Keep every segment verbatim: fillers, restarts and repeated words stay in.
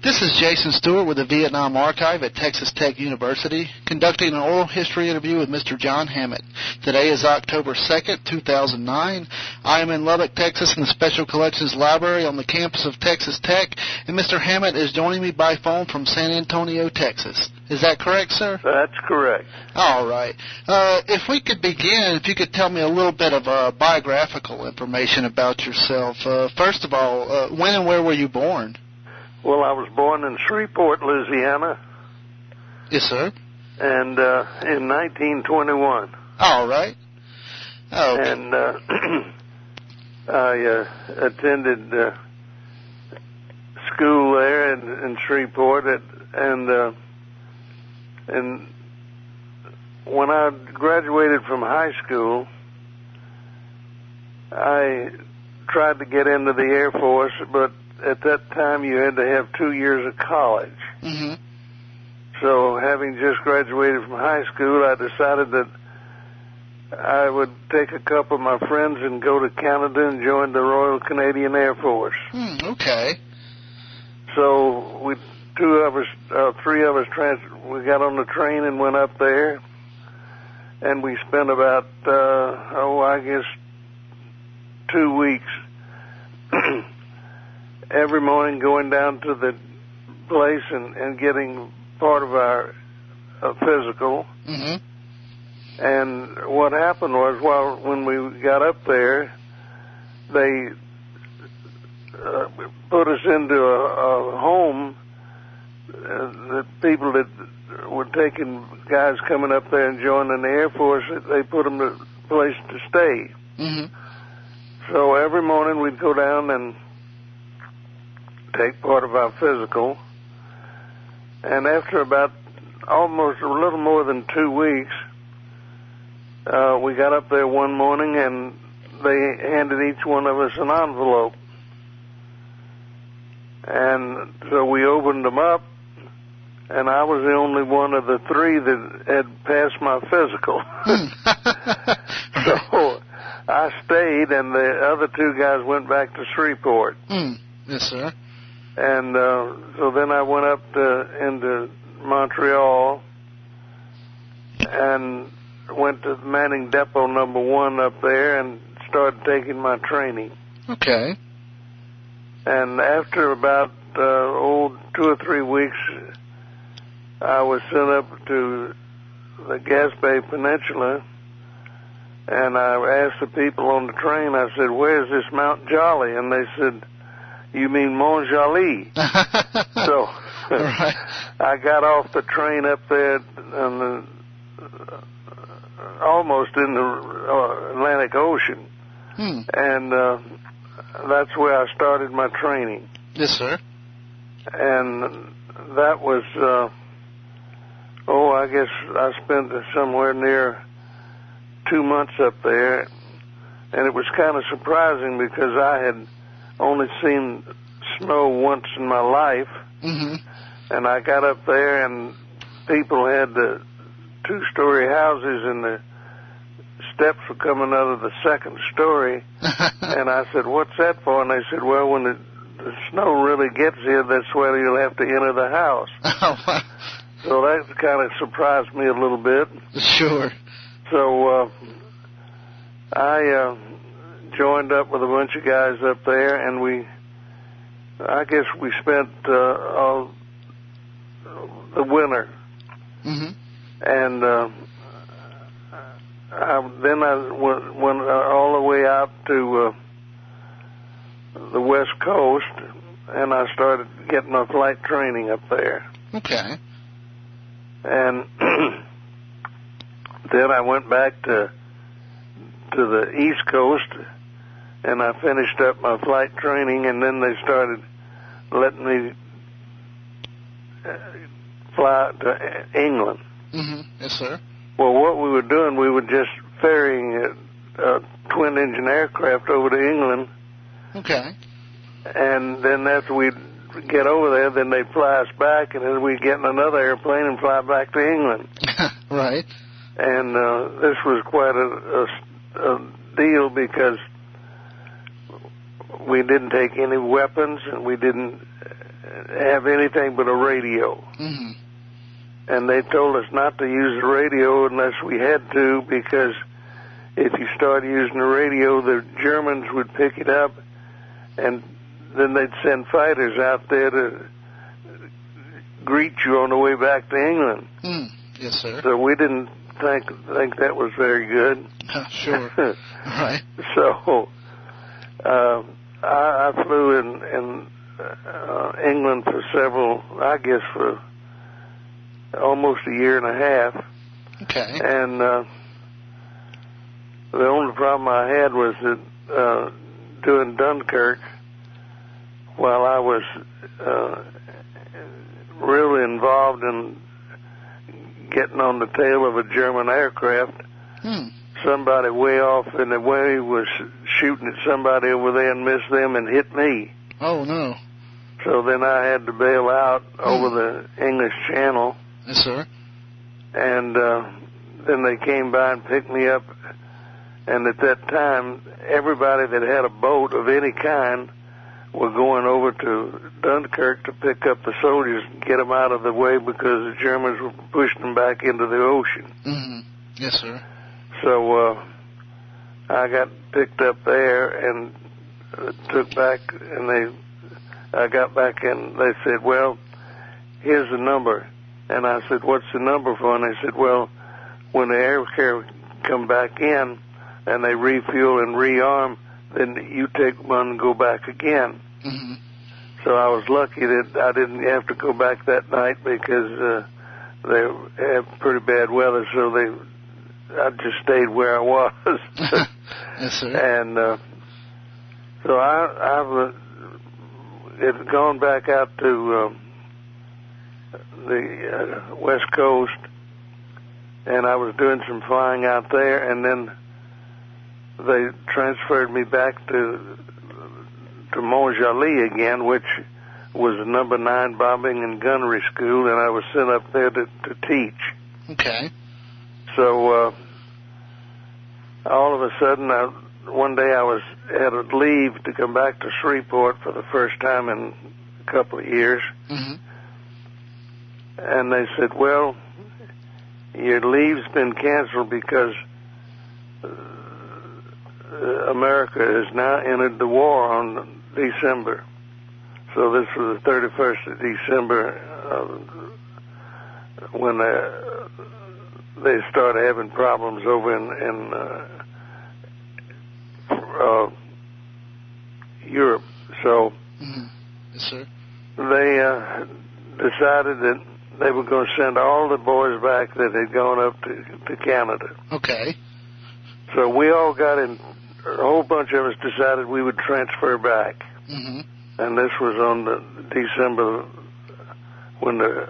This is Jason Stewart with the Vietnam Archive at Texas Tech University, conducting an oral history interview with Mister John Hammett. Today is October second, two thousand nine. I am in Lubbock, Texas, in the Special Collections Library on the campus of Texas Tech, and Mister Hammett is joining me by phone from San Antonio, Texas. Is that correct, sir? That's correct. All right. Uh, if we could begin, if you could tell me a little bit of uh, biographical information about yourself. Uh, first of all, uh, when and where were you born? Well, I was born in Shreveport, Louisiana. Yes, sir. And uh, in nineteen twenty-one. All right. Okay. And uh, I uh, attended uh, school there in, in Shreveport, at, and uh, and when I graduated from high school, I tried to get into the Air Force, but at that time you had to have two years of college. Mm-hmm. So having just graduated from high school, I decided that I would take a couple of my friends and go to Canada and join the Royal Canadian Air Force. Mm, okay. So we, two of us, uh, three of us, trans- we got on the train and went up there, and we spent about, uh, oh, I guess, two weeks every morning going down to the place and, and getting part of our uh, physical. Mm-hmm. And what happened was, while when we got up there, they uh, put us into a, a home. Uh, the people that were taking guys coming up there and joining the Air Force, they put them to a place to stay. Mm-hmm. So every morning we'd go down and take part of our physical. And after about almost a little more than two weeks, uh, we got up there one morning and they handed each one of us an envelope. And so we opened them up, and I was the only one of the three that had passed my physical. So I stayed, and the other two guys went back to Shreveport. Mm. Yes, sir. And uh, so then I went up to, into Montreal and went to Manning Depot number one up there and started taking my training. Okay. And after about uh, oh, two or three weeks, I was sent up to the Gaspé Peninsula, and I asked the people on the train, I said, "Where's this Mount Jolly?" And they said, "You mean Mont Joli." So right. I got off the train up there on the, uh, almost in the uh, Atlantic Ocean, Hmm. and uh, that's where I started my training. Yes, sir. And that was, uh, oh, I guess I spent somewhere near two months up there, and it was kind of surprising because I had only seen snow once in my life. Mm-hmm. And I got up there, and people had the two-story houses, and the steps were coming out of the second story. And I said, "What's that for?" And they said, "Well, when the, the snow really gets here, that's where you'll have to enter the house." Oh, wow. So that kind of surprised me a little bit. Sure. So uh, I uh, joined up with a bunch of guys up there, and we, I guess we spent uh, all the winter. Mm-hmm. And uh, I, then I went, went all the way out to uh, the West Coast, and I started getting my flight training up there. Okay. And then I went back to to the East Coast, and I finished up my flight training, and then they started letting me uh, fly to England. Mm-hmm. Yes, sir. Well, what we were doing, we were just ferrying a, a twin-engine aircraft over to England. Okay. And then after we get over there, then they fly us back, and then we get in another airplane and fly back to England. Right. And uh, this was quite a, a, a deal because we didn't take any weapons, and we didn't have anything but a radio. Mm-hmm. And they told us not to use the radio unless we had to, because if you start using the radio, the Germans would pick it up, and then they'd send fighters out there to greet you on the way back to England. Mm. Yes, sir. So we didn't think think that was very good. Uh, sure. Right. So uh, I, I flew in, in uh, England for several, I guess for almost a year and a half. Okay. And uh, the only problem I had was that uh, doing Dunkirk, while I was uh, really involved in getting on the tail of a German aircraft, hmm. somebody way off in the way was shooting at somebody over there and missed them and hit me. Oh, no. So then I had to bail out hmm. over the English Channel. Yes, sir. And uh, then they came by and picked me up. And at that time, everybody that had a boat of any kind were going over to Dunkirk to pick up the soldiers and get them out of the way because the Germans were pushing them back into the ocean. Mm-hmm. Yes, sir. So uh, I got picked up there and uh, took back, and they, I got back and they said, well, here's the number. And I said, what's the number for? And they said, well, when the aircraft come back in and they refuel and rearm, then you take one and go back again. Mm-hmm. So I was lucky that I didn't have to go back that night because uh, they had pretty bad weather, so they I just stayed where I was. Yes, sir. And uh, so I, I've uh, had gone back out to um, the uh, West Coast, and I was doing some flying out there, and then they transferred me back to to Montjoli again, which was the number nine bombing and gunnery school, and I was sent up there to, to teach. Okay. So uh, all of a sudden, I, one day I was had a leave to come back to Shreveport for the first time in a couple of years. Mm-hmm. And they said, well, your leave's been canceled because uh, America has now entered the war on December. So this was the thirty-first of December uh, when uh, they started having problems over in, in uh, uh, Europe. So mm-hmm. Yes, sir. they uh, decided that they were going to send all the boys back that had gone up to, to Canada. Okay. So we all got in, a whole bunch of us decided we would transfer back. Mm-hmm. And this was on the December when the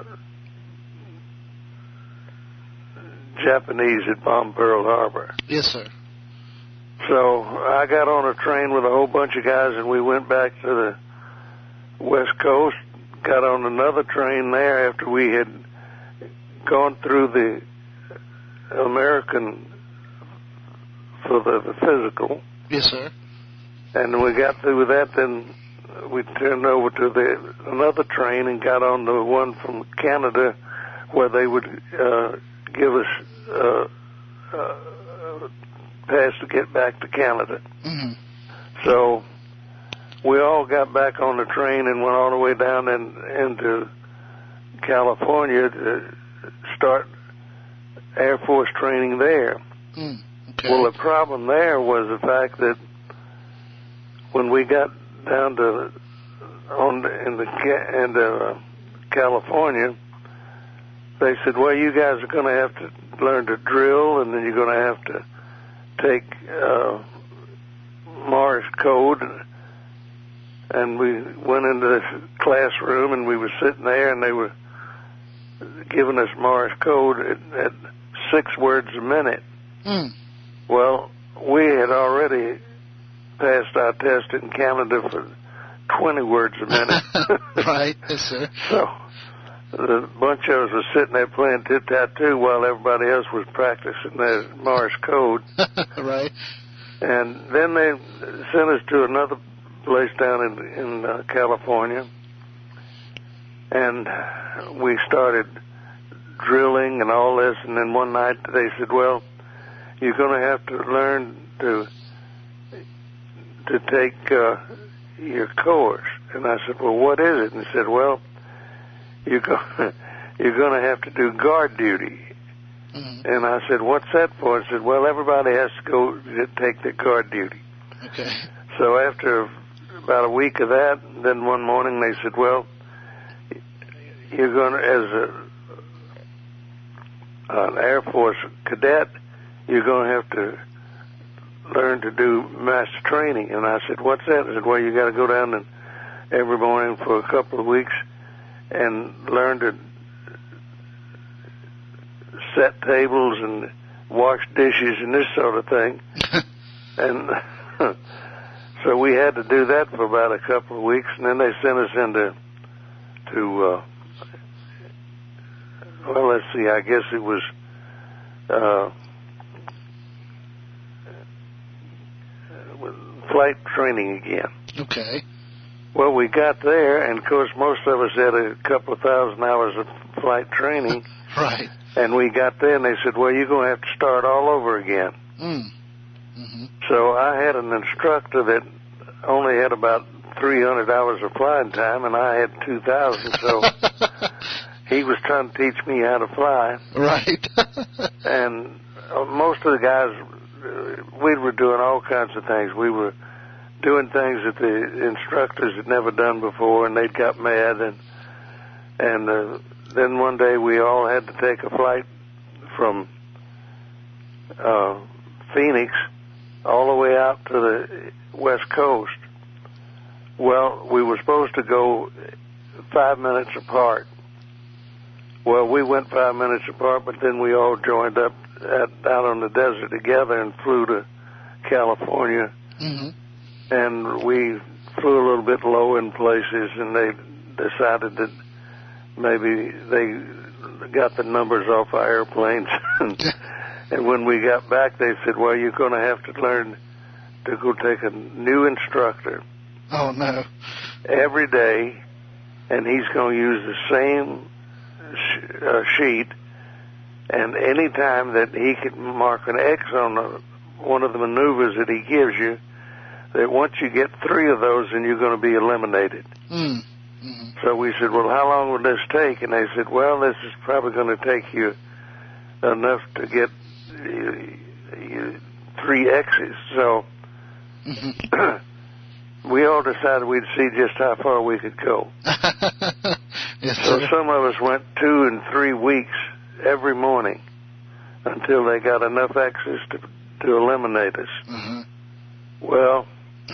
Japanese had bombed Pearl Harbor. Yes, sir. So I got on a train with a whole bunch of guys, and we went back to the West Coast, got on another train there after we had gone through the American for the, the physical. Yes, sir. And when we got through with that, then we turned over to the another train and got on the one from Canada, where they would uh, give us uh, uh, pass to get back to Canada. Mm-hmm. So we all got back on the train and went all the way down in, into California to start Air Force training there. Mm, okay. Well, the problem there was the fact that when we got down to on the, in the in the, uh, California, they said, "Well, you guys are going to have to learn to drill, and then you're going to have to take uh, Morse code." And we went into this classroom, and we were sitting there, and they were giving us Morse code at, at six words a minute. Mm. Well, we had already passed our test in Canada for twenty words a minute. Right, yes, sir. So the bunch of us was sitting there playing tit-tat-toe while everybody else was practicing their Morse code. Right. And then they sent us to another place down in, in uh, California, And we started drilling and all this, and then one night they said, well, you're going to have to learn to to take uh, your course. And I said, well, what is it? And he said, well, you're going you're going to have to do guard duty. Mm-hmm. And I said, what's that for? He said, well, everybody has to go to take their guard duty. Okay. So after about a week of that, then one morning they said, well, you're going to, as a, an Air Force cadet, you're going to have to learn to do master training. And I said, what's that? I said, well, you got to go down and every morning for a couple of weeks and learn to set tables and wash dishes and this sort of thing. And so we had to do that for about a couple of weeks, and then they sent us into, to, uh, well, let's see, I guess it was, uh, flight training again. Okay. Well, we got there, and of course most of us had a couple of thousand hours of flight training. Right. And we got there, and they said, well, you're going to have to start all over again. Mm. Mm-hmm. So I had an instructor that only had about three hundred hours of flying time, and I had two thousand, so he was trying to teach me how to fly. Right. And most of the guys, uh, we were doing all kinds of things. We were doing things that the instructors had never done before, and they'd got mad, and and uh, then one day we all had to take a flight from uh, Phoenix all the way out to the West Coast. Well, we were supposed to go five minutes apart. Well, we went five minutes apart, but then we all joined up at, out on the desert together and flew to California. Mm-hmm. And we flew a little bit low in places, and they decided that maybe they got the numbers off our airplanes. And when we got back, they said, well, you're going to have to learn to go take a new instructor. Oh, no. Every day, and he's going to use the same sh- uh, sheet, and any time that he can mark an X on the, one of the maneuvers that he gives you, that once you get three of those, then you're going to be eliminated. Mm. Mm-hmm. So we said, well, how long will this take? And they said, well, this is probably going to take you enough to get you, you, three X's. So mm-hmm. we all decided we'd see just how far we could go. Yes, so sir. some of us went two and three weeks every morning until they got enough X's to, to eliminate us. Mm-hmm. Well,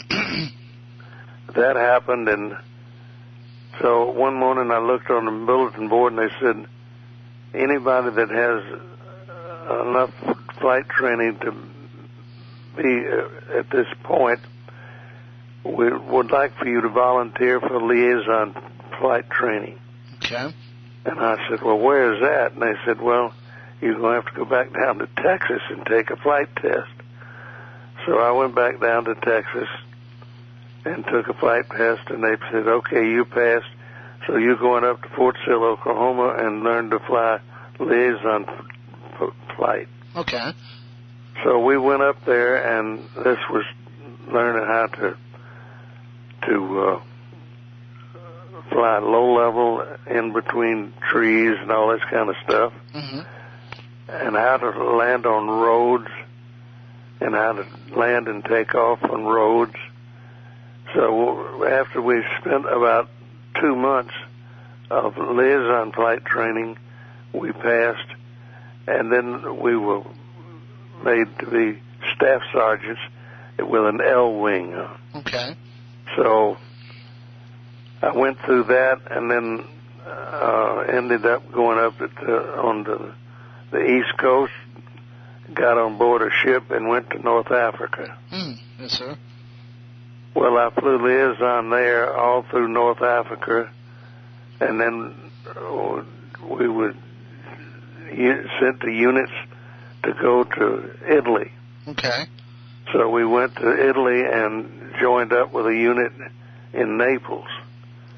that happened, and so one morning I looked on the bulletin board, and they said, anybody that has enough flight training to be uh, at this point, we would like for you to volunteer for liaison flight training. Okay. And I said, well, where is that? And they said, well, you're going to have to go back down to Texas and take a flight test. So I went back down to Texas and took a flight test, and they said, okay, you passed, so you're going up to Fort Sill, Oklahoma, and learn to fly liaison f- f- flight. Okay. So we went up there, and this was learning how to to uh, fly low level in between trees and all this kind of stuff, mm-hmm. and how to land on roads, and how to land and take off on roads. So after we spent about two months of liaison flight training, we passed, and then we were made to be staff sergeants with an L wing. Okay. So I went through that, and then uh, ended up going up at, uh, on the, the East Coast, got on board a ship, and went to North Africa. Mm, yes, sir. Well, I flew liaison there all through North Africa, and then uh, we were sent to units to go to Italy. Okay. So we went to Italy and joined up with a unit in Naples.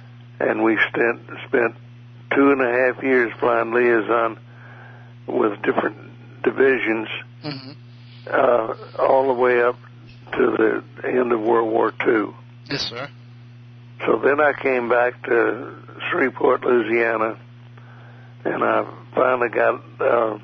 and we spent spent two and a half years flying liaison with different divisions, mm-hmm. uh, all the way up to the end of World War Two. Yes, sir. So then I came back to Shreveport, Louisiana, and I finally got uh,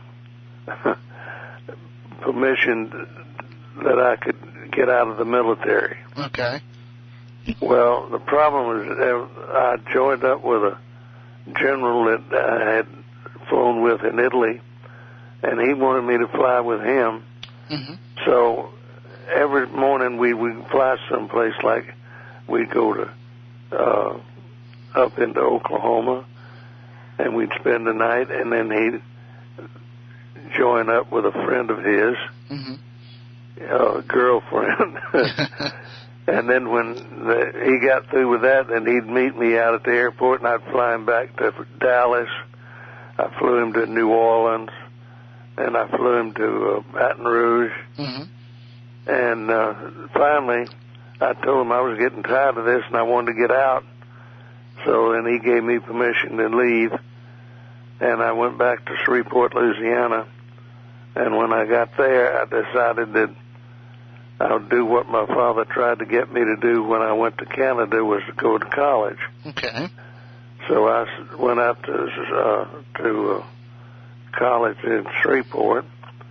permission that I could get out of the military. Okay. Well, the problem was that I joined up with a general that I had flown with in Italy, and he wanted me to fly with him. Mm-hmm. So every morning we would fly someplace, like we'd go to uh, up into Oklahoma, and we'd spend the night, and then he'd join up with a friend of his, mm-hmm. uh, girlfriend. And then when the, he got through with that, then he'd meet me out at the airport, and I'd fly him back to Dallas. I flew him to New Orleans, and I flew him to uh, Baton Rouge. Mm-hmm. And uh, finally, I told him I was getting tired of this and I wanted to get out. So then he gave me permission to leave, and I went back to Shreveport, Louisiana. And when I got there, I decided that I would do what my father tried to get me to do when I went to Canada, was to go to college. Okay. So I went out to uh, to uh, college in Shreveport,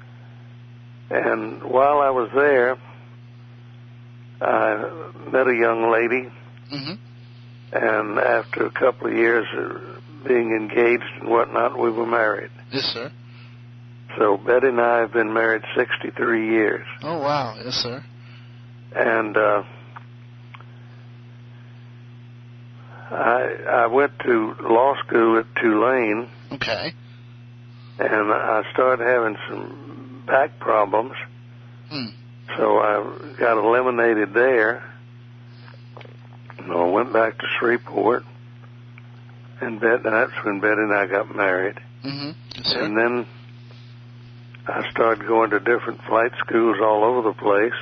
and while I was there, I met a young lady, mm-hmm. and after a couple of years of being engaged and whatnot, we were married. Yes, sir. So Betty and I have been married sixty-three years. Oh, wow. Yes, sir. And uh, I I went to law school at Tulane. Okay. And I started having some back problems. Hmm. So I got eliminated there. And I went back to Shreveport. And Bet- that's when Betty and I got married. Mm-hmm. Yes, sir. And then I started going to different flight schools all over the place,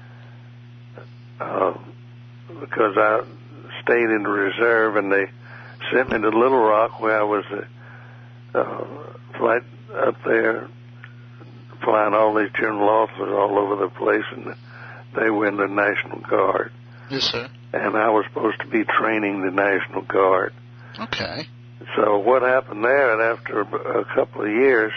uh, because I stayed in the reserve, and they sent me to Little Rock, where I was a uh, flight up there, flying all these general officers all over the place, and they were in the National Guard. Yes, sir. And I was supposed to be training the National Guard. Okay. So what happened there, and after a couple of years,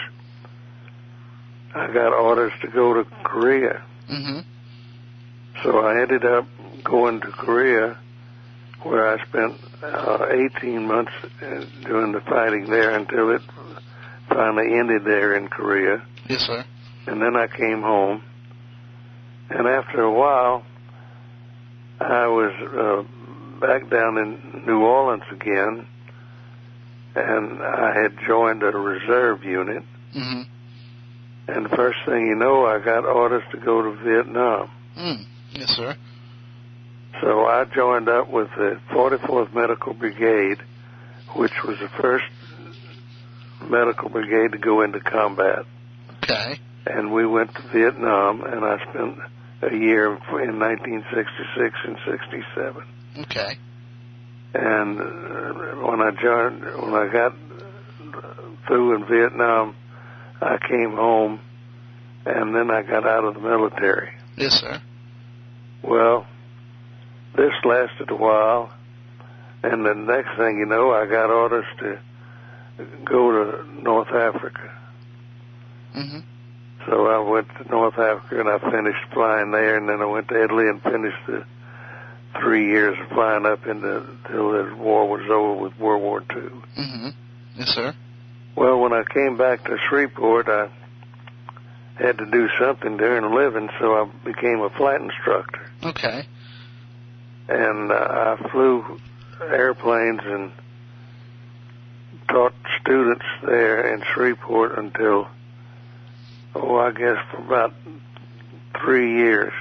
I got orders to go to Korea. Mm-hmm. So I ended up going to Korea, where I spent uh, eighteen months doing the fighting there until it finally ended there in Korea. Yes, sir. And then I came home. And after a while, I was uh, back down in New Orleans again, and I had joined a reserve unit. Mm-hmm. And the first thing you know, I got orders to go to Vietnam. Mm. Yes, sir. So I joined up with the forty-fourth Medical Brigade, which was the first medical brigade to go into combat. Okay. And we went to Vietnam, and I spent a year in nineteen sixty-six and sixty-seven. Okay. And uh, when I joined, when I got through in Vietnam, I came home, and then I got out of the military. Yes, sir. Well, this lasted a while, and the next thing you know, I got orders to go to North Africa. Mm-hmm. So I went to North Africa, and I finished flying there, and then I went to Italy and finished the three years of flying up into, until the war was over with World War Two. Mm-hmm. Yes, sir. Well, when I came back to Shreveport, I had to do something to earn a living, so I became a flight instructor. Okay. And uh, I flew airplanes and taught students there in Shreveport until, oh, I guess for about three years.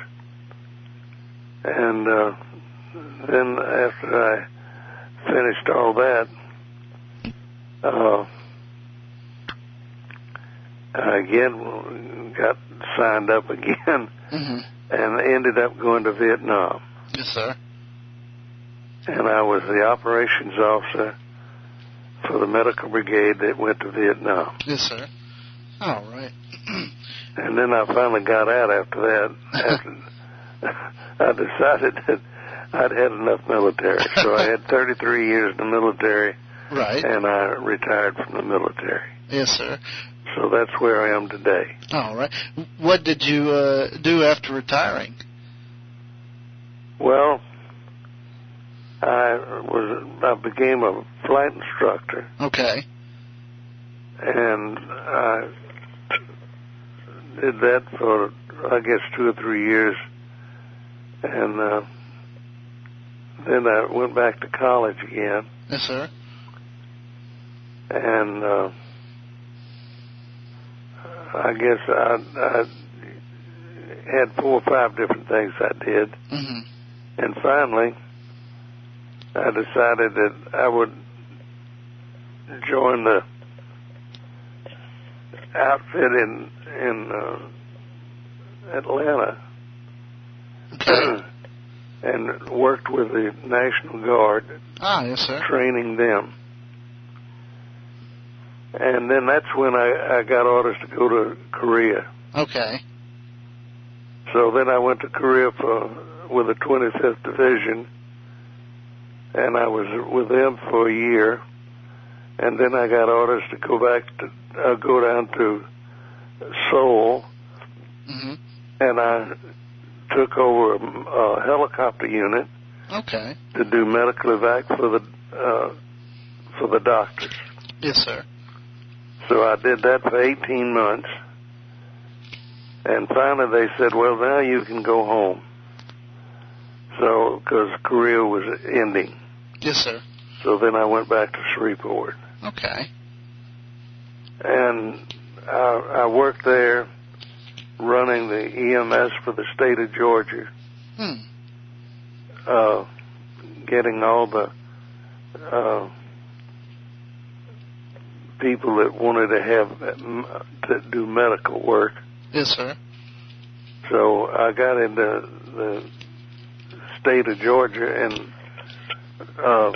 And uh, then after I finished all that, uh, I again got signed up again, mm-hmm. and ended up going to Vietnam. Yes, sir. and I was the operations officer for the medical brigade that went to Vietnam. Yes, sir. All right. And then I finally got out after that. After I decided that I'd had enough military. So I had thirty-three years in the military. Right. And I retired from the military. Yes, sir. So that's where I am today. All right. What did you uh, do after retiring? Well, I was I became a flight instructor. Okay. And I did that for, I guess, two or three years. And uh, then I went back to college again. Yes, sir. And uh, I guess I, I had four or five different things I did. Mm-hmm. And finally, I decided that I would join the outfit in in uh, Atlanta. Okay. And worked with the National Guard. Ah, yes, sir. Training them. And then that's when I, I got orders to go to Korea. Okay. So then I went to Korea for with the twenty-fifth Division, and I was with them for a year. And then I got orders to go back to uh, go down to Seoul, mm-hmm. and I took over a, a helicopter unit. Okay. To do medical evac for the uh, for the doctors. Yes, sir. So I did that for eighteen months, and finally they said, "Well, now you can go home." So, because Korea was ending. Yes, sir. So then I went back to Shreveport. Okay. And I, I worked there running the E M S for the state of Georgia. Hmm. Uh, getting all the uh, people that wanted to have to do medical work. Yes, sir. So I got into the state of Georgia, and uh,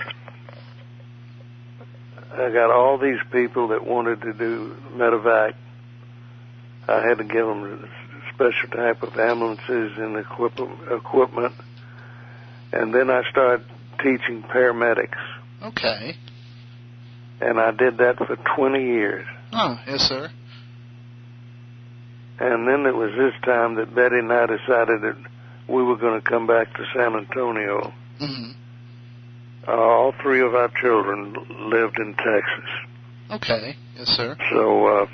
I got all these people that wanted to do medevac. I had to give them a special type of ambulances and equip- equipment. And then I started teaching paramedics. Okay. And I did that for twenty years. Oh, yes, sir. And then it was this time that Betty and I decided that we were going to come back to San Antonio. Mm-hmm. Uh, all three of our children lived in Texas. Okay. Yes, sir. So uh,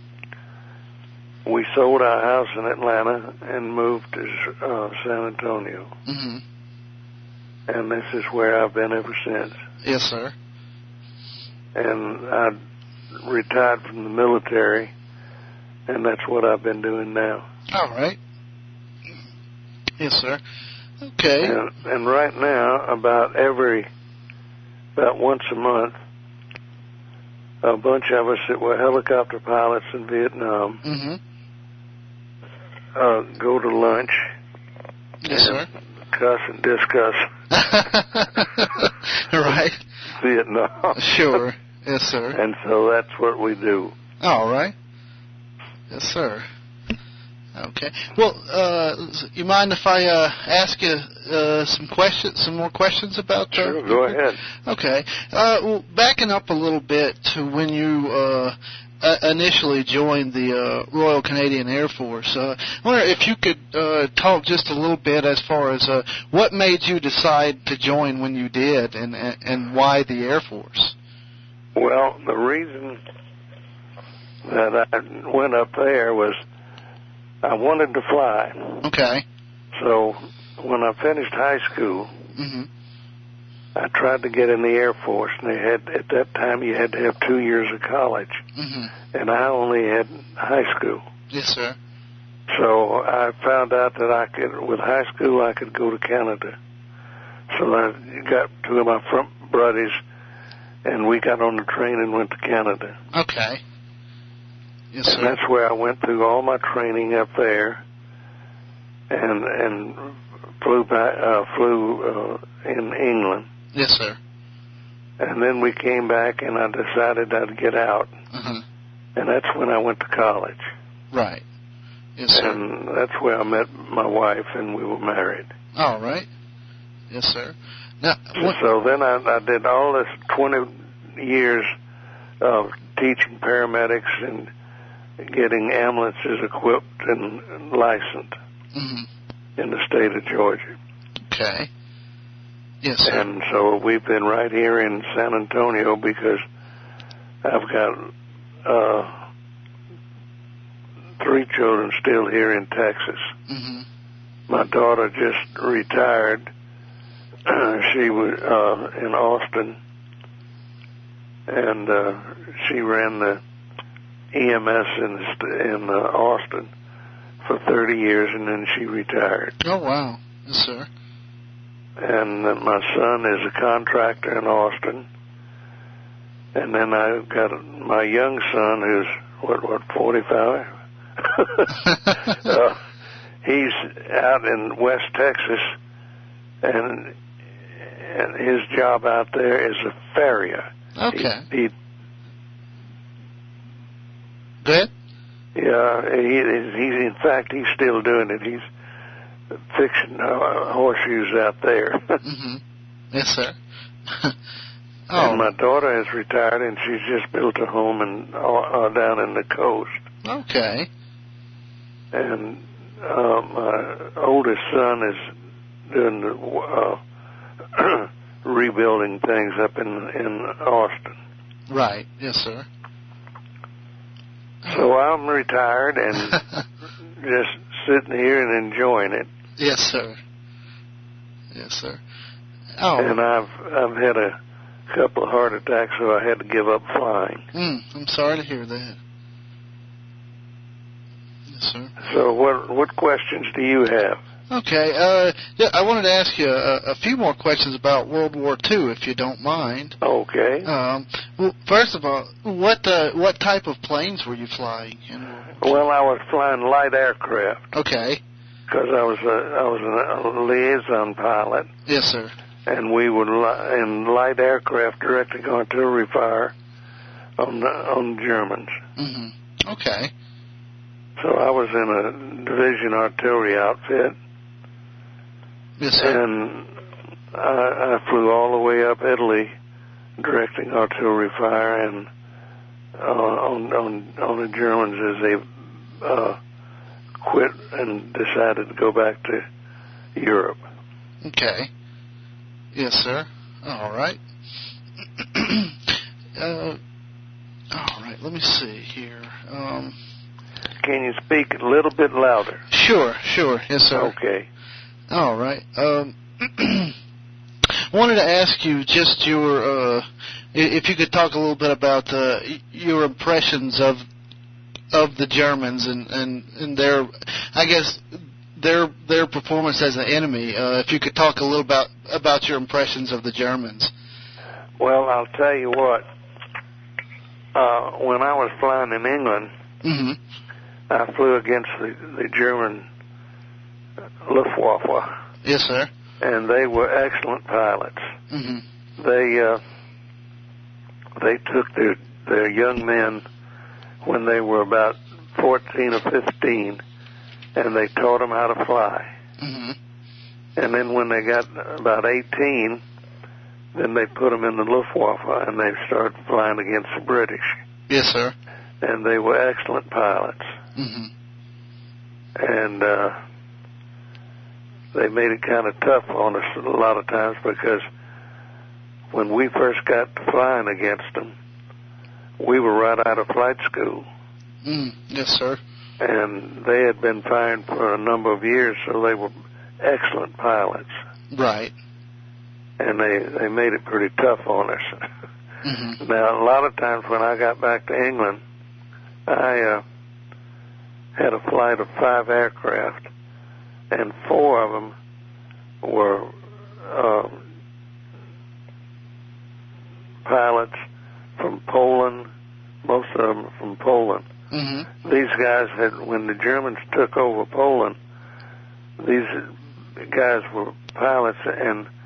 we sold our house in Atlanta and moved to uh, San Antonio. Mm-hmm. And this is where I've been ever since. Yes, sir. And I retired from the military, and that's what I've been doing now. All right. Yes, sir. Okay. And, and right now, about every, about once a month, a bunch of us that were helicopter pilots in Vietnam mm-hmm. uh, go to lunch. Yes, sir. Cuss and discuss. Right. Vietnam. Sure. Yes, sir. And so that's what we do. All right. Yes, sir. Okay. Well, uh, you mind if I uh, ask you uh, some questions, some more questions about? Uh, sure. Go ahead. Okay. Uh, well, backing up a little bit to when you uh, uh, initially joined the uh, Royal Canadian Air Force, uh, I wonder if you could uh, talk just a little bit as far as uh, what made you decide to join when you did, and and why the Air Force. Well, the reason that I went up there was I wanted to fly. Okay. So when I finished high school, mm-hmm. I tried to get in the Air Force, and they had at that time you had to have two years of college, mm-hmm. and I only had high school. Yes, sir. So I found out that I could, with high school, I could go to Canada. So I got two of my front buddies, and we got on the train and went to Canada. Okay. Yes, and sir. that's where I went through all my training up there, and and flew back, uh, flew uh, in England. Yes, sir. And then we came back, and I decided I'd get out. Uh-huh. And that's when I went to college. Right. Yes, sir. And that's where I met my wife, and we were married. All right. Yes, sir. Now, what... So then I, I did all this twenty years of teaching paramedics and getting ambulances equipped and licensed mm-hmm. in the state of Georgia. Okay. Yes, sir. And so we've been right here in San Antonio because I've got uh, three children still here in Texas. Mm-hmm. My daughter just retired. She was uh, in Austin, and uh, she ran the E M S in in uh, Austin for thirty years, and then she retired. Oh, wow. Yes, sir. And uh, my son is a contractor in Austin. And then I've got my young son who's, what, what, forty-five? uh, he's out in West Texas, and, and his job out there is a farrier. Okay. He, he, Go ahead. Yeah, he, he's, in fact, he's still doing it. He's fixing uh, horseshoes out there. mm-hmm. Yes, sir. Oh. Oh. And my daughter has retired, and she's just built a home in, uh, down in the coast. Okay. And uh, my oldest son is doing the, uh, rebuilding things up in, in Austin. Right. Yes, sir. So I'm retired and just sitting here and enjoying it. Yes, sir. Yes, sir. Oh. And I've I've had a couple of heart attacks, so I had to give up flying. Mm, I'm sorry to hear that. Yes, sir. So what what questions do you have? Okay. Uh, yeah, I wanted to ask you a, a few more questions about World War Two, if you don't mind. Okay. Um, well, first of all, what uh, what type of planes were you flying in World War Two? Well, I was flying light aircraft. Okay. Because I was a I was a liaison pilot. Yes, sir. And we would li- in light aircraft directing artillery fire on the, on Germans. Mm-hmm. Okay. So I was in a division artillery outfit. Yes, sir. And I, I flew all the way up Italy, directing artillery fire, and uh, on on on the Germans as they uh, quit and decided to go back to Europe. Okay. Yes, sir. All right. uh, all right. Let me see here. Um, Can you speak a little bit louder? Sure. Sure. Yes, sir. Okay. All right. Um, wanted to ask you just your, uh, if you could talk a little bit about uh, your impressions of of the Germans and, and, and their, I guess, their their performance as an enemy. Uh, if you could talk a little about about your impressions of the Germans. Well, I'll tell you what. Uh, when I was flying in England, mm-hmm. I flew against the, the German Luftwaffe. Yes, sir. And they were excellent pilots. Mm-hmm. They uh, they took their their young men when they were about fourteen or fifteen, and they taught them how to fly. Mm-hmm. And then when they got about eighteen, then they put them in the Luftwaffe, and they started flying against the British. Yes, sir. And they were excellent pilots. Mm-hmm. And uh, they made it kind of tough on us a lot of times because when we first got to flying against them, we were right out of flight school. Mm, yes, sir. And they had been flying for a number of years, so they were excellent pilots. Right. And they, they made it pretty tough on us. Mm-hmm. Now, a lot of times when I got back to England, I uh, had a flight of five aircraft, and four of them were uh, pilots from Poland, most of them from Poland. Mm-hmm. These guys had, when the Germans took over Poland, these guys were pilots, and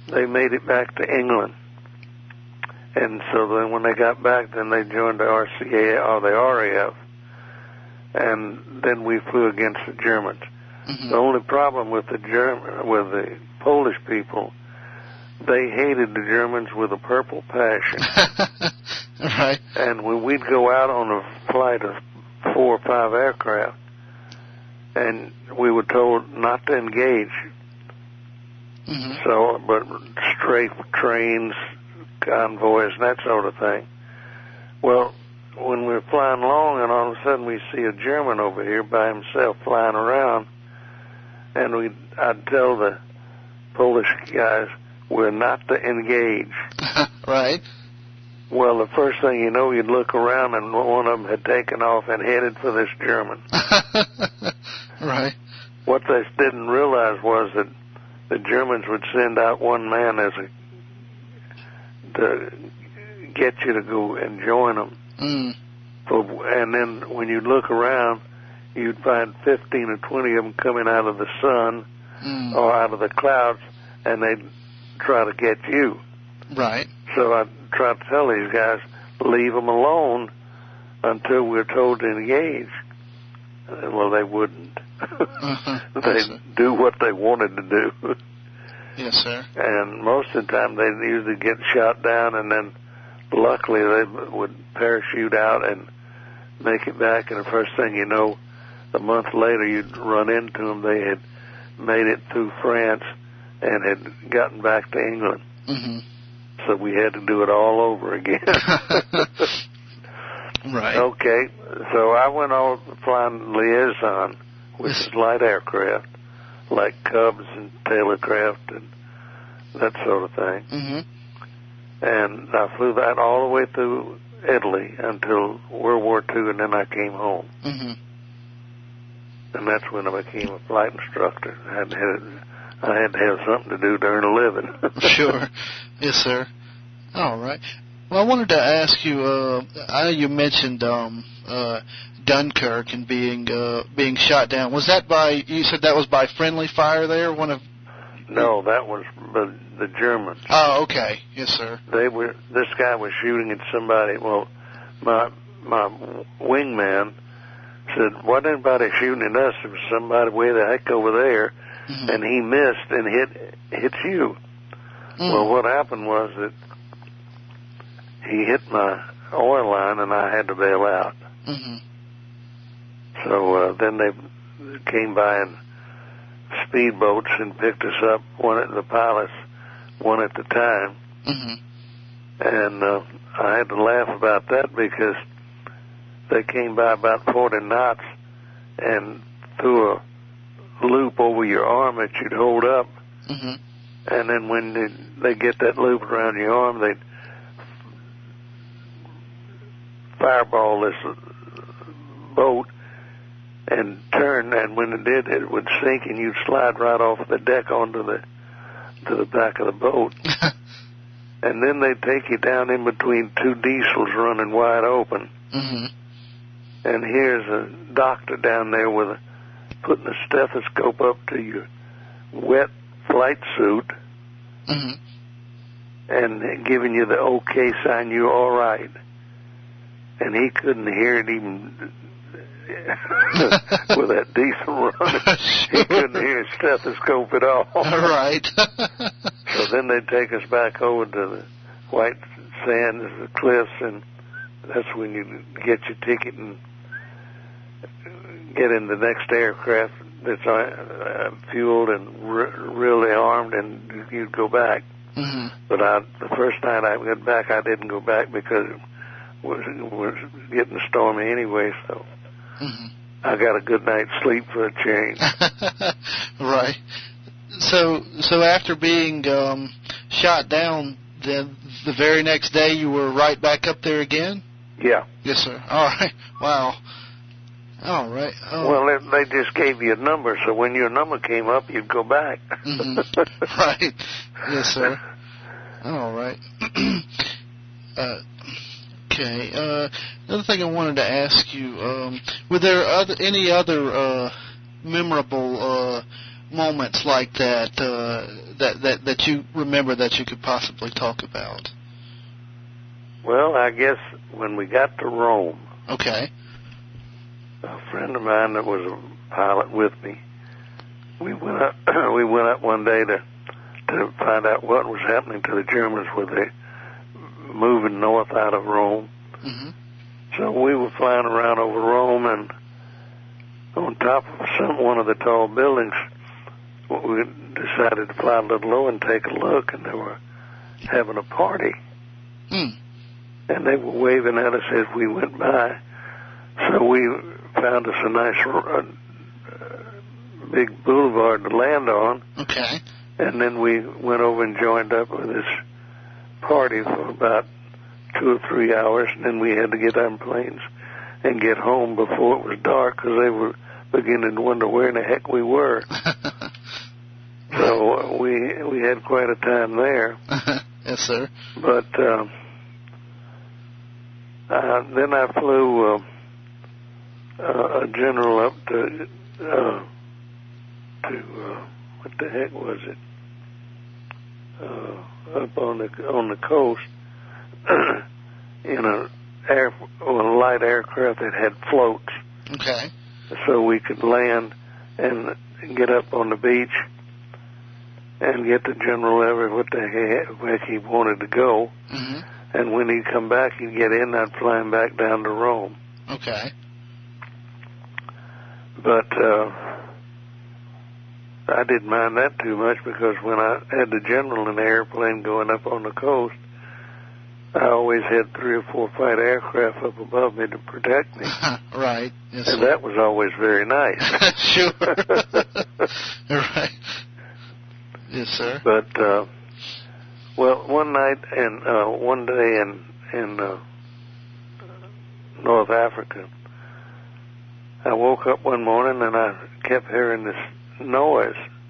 they made it back to England. And so then when they got back, then they joined the R C A or the R A F. And then we flew against the Germans. Mm-hmm. The only problem with the German, with the Polish people, they hated the Germans with a purple passion. Right. And when we'd go out on a flight of four or five aircraft, and we were told not to engage. Mm-hmm. So, but strafe trains, convoys, and that sort of thing. Well, when we were flying along, and all of a sudden we see a German over here by himself flying around, and we, I'd tell the Polish guys, we're not to engage. Right. Well, the first thing you know, you'd look around, and one of them had taken off and headed for this German. Right. What they didn't realize was that the Germans would send out one man as a to get you to go and join them. Mm. So, and then when you look around, you'd find fifteen or twenty of them coming out of the sun mm. or out of the clouds, and they'd try to get you. Right. So I try to tell these guys, leave them alone until we're told to engage. Well, they wouldn't. Uh-huh. They'd yes, do what they wanted to do. Yes, sir. And most of the time, they'd usually get shot down, and then luckily they would parachute out and make it back. And the first thing you know, a month later, you'd run into them. They had made it through France and had gotten back to England. Mm-hmm. So we had to do it all over again. Right. Okay, so I went on flying Liaison, which is light aircraft, like Cubs and Taylorcraft and that sort of thing. Mm-hmm. And I flew that all the way through Italy until World War Two, and then I came home. Mm-hmm. And that's when I became a flight instructor. I had to have, I had to have something to do to earn a living. Sure. Yes, sir. All right. Well, I wanted to ask you, uh, I know you mentioned um, uh, Dunkirk and being uh, being shot down. Was that by, you said that was by friendly fire there? One of No, that was the, the Germans. Oh, okay. Yes, sir. They were, this guy was shooting at somebody. Well, my my wingman said, wasn't anybody shooting at us? It was somebody way the heck over there. Mm-hmm. And he missed and hit hit you. Mm. Well, what happened was that he hit my oil line, and I had to bail out. Mm-hmm. So uh, then they came by in speedboats and picked us up, one at the pilots, one at the time. Mm-hmm. And uh, I had to laugh about that because they came by about forty knots and threw a loop over your arm that you'd hold up. Mm-hmm. And then when they, they get that loop around your arm, they'd fireball this boat and turn, and when it did, it would sink, and you'd slide right off the deck onto the to the back of the boat. And then they'd take you down in between two diesels running wide open. Mm-hmm. And here's a doctor down there with a, putting a stethoscope up to your wet flight suit. Mm-hmm. And giving you the okay sign, you're all right. And he couldn't hear it even with that diesel running. He couldn't hear his stethoscope at all. Right. So then they'd take us back over to the white sands, the cliffs, and that's when you get your ticket and get in the next aircraft that's uh, fueled and re- really armed, and you'd go back. Mm-hmm. But I, the first night I went back, I didn't go back because it was, was getting stormy anyway, so mm-hmm. I got a good night's sleep for a change. Right. So, so after being um, shot down, then the very next day you were right back up there again? Yeah. Yes, sir. All right. Wow. All right. Oh. Well, they, they just gave you a number, so when your number came up, you'd go back. Mm-hmm. Right. Yes, sir. All right. uh, okay. Uh, another thing I wanted to ask you: um, were there other, any other uh, memorable uh, moments like that, uh, that that that you remember that you could possibly talk about? Well, I guess when we got to Rome, okay, a friend of mine that was a pilot with me, we went up. we went up one day to to find out what was happening to the Germans with the moving north out of Rome. Mm-hmm. So we were flying around over Rome, and on top of some one of the tall buildings, we decided to fly a little low and take a look, and they were having a party. Mm. And they were waving at us as we went by. So we found us a nice uh, big boulevard to land on. Okay. And then we went over and joined up with this party for about two or three hours, and then we had to get on planes and get home before it was dark because they were beginning to wonder where in the heck we were. So uh, we we had quite a time there. Yes, sir. But uh, uh, then I flew uh, uh, a general up to uh, to uh, what the heck was it? Uh, up on the on the coast in a air or a light aircraft that had floats. Okay. So we could land and get up on the beach and get the general ever what the heck where he wanted to go. Mm-hmm. And when he'd come back, he'd get in, I'd fly him back down to Rome. Okay. But uh, I didn't mind that too much because when I had the general in the airplane going up on the coast, I always had three or four fighter aircraft up above me to protect me. Right. Yes, and sir. that was always very nice. Sure. Right. Yes, sir. But, uh, well, one night and uh, one day in, in uh, North Africa, I woke up one morning and I kept hearing this noise.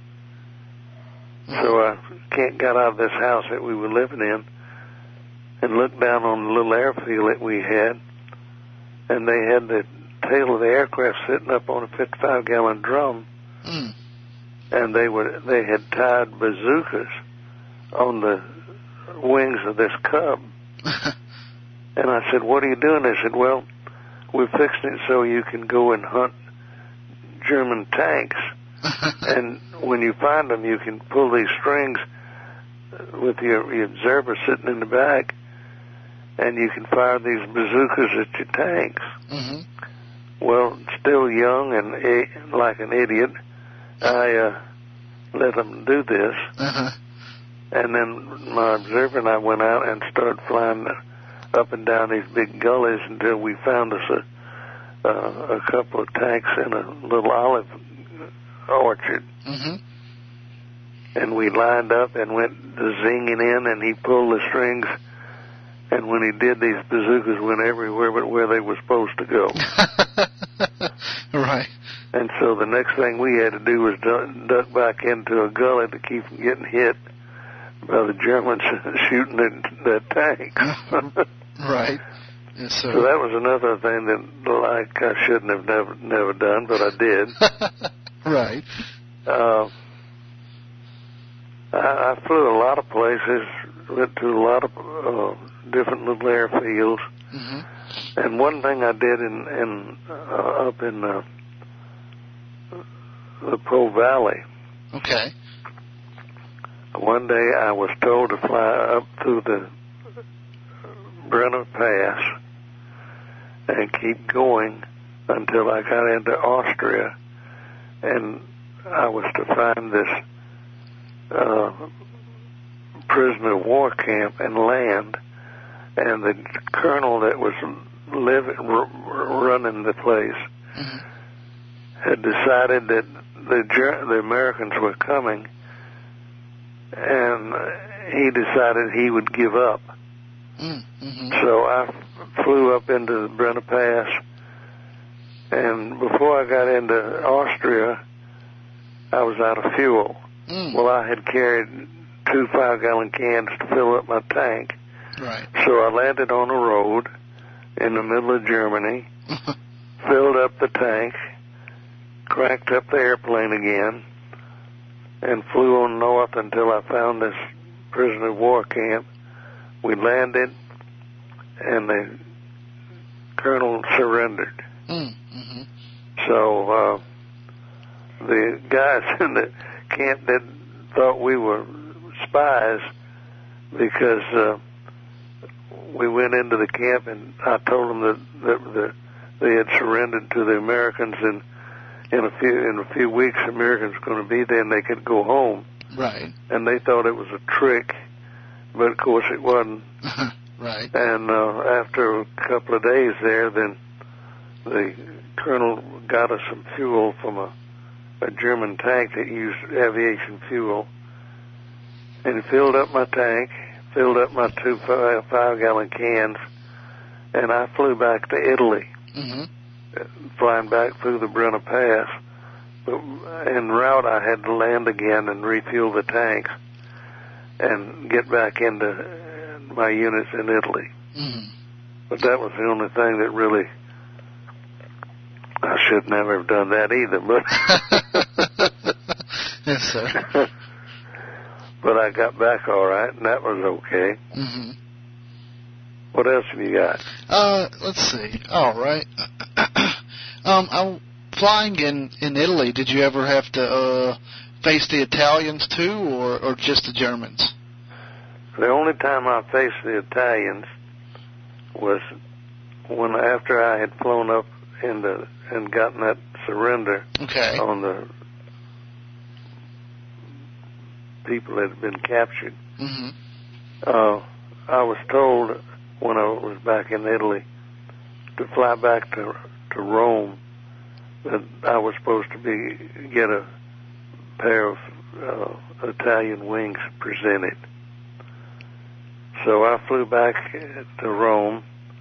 So I got out of this house that we were living in and looked down on the little airfield that we had, and they had the tail of the aircraft sitting up on a fifty-five gallon drum, mm. and they were they had tied bazookas on the wings of this Cub. And I said, "What are you doing?" They said, "Well, we're fixing it so you can go and hunt German tanks, and when you find them, you can pull these strings with your, your observer sitting in the back, and you can fire these bazookas at your tanks." Mm-hmm. Well, still young and a, like an idiot, I uh, let them do this. Uh-huh. And then my observer and I went out and started flying up and down these big gullies until we found us a, uh, a couple of tanks in a little olive orchard. Mm-hmm. And we lined up and went zinging in, and he pulled the strings. And when he did, these bazookas went everywhere but where they were supposed to go. Right. And so the next thing we had to do was duck back into a gully to keep from getting hit by the Germans shooting the, the tanks. Right. Yes, sir. So that was another thing that, like, I shouldn't have never never done, but I did. Right. Uh, I, I flew a lot of places, went to a lot of uh, different little airfields. Mm-hmm. And one thing I did in, in uh, up in uh, the Po Valley. Okay. One day I was told to fly up through the Brenner Pass and keep going until I got into Austria, and I was to find this uh, prisoner of war camp and land, and the colonel that was living, r- running the place mm-hmm. had decided that the Ger- the Americans were coming, and he decided he would give up. Mm-hmm. So I f- flew up into the Brenner Pass, and before I got into Austria, I was out of fuel. Mm. Well, I had carried two five-gallon cans to fill up my tank. Right. So I landed on a road in the middle of Germany, filled up the tank, cranked up the airplane again, and flew on north until I found this prisoner of war camp. We landed, and the colonel surrendered. Mm-hmm. So uh, the guys in the camp did, thought we were spies because uh, we went into the camp and I told them that, that, that they had surrendered to the Americans, and in a few in a few weeks the Americans were going to be there and they could go home. Right. And they thought it was a trick, but of course it wasn't. Right. And uh, after a couple of days there, then the colonel got us some fuel from a, a German tank that used aviation fuel, and he filled up my tank, filled up my two five, five-gallon cans, and I flew back to Italy, mm-hmm. flying back through the Brenner Pass. But en route, I had to land again and refuel the tanks and get back into my units in Italy. Mm-hmm. But that was the only thing that really, I should never have done that either. But yes, sir. But I got back all right, and that was okay. Mm-hmm. What else have you got? Uh, let's see. All right. um, I'm flying in, in Italy. Did you ever have to uh, face the Italians too, or, or just the Germans? The only time I faced the Italians was when after I had flown up into and gotten that surrender okay. on the people that had been captured. Mm-hmm. Uh, I was told when I was back in Italy to fly back to to Rome that I was supposed to be get a pair of uh, Italian wings presented. So I flew back to Rome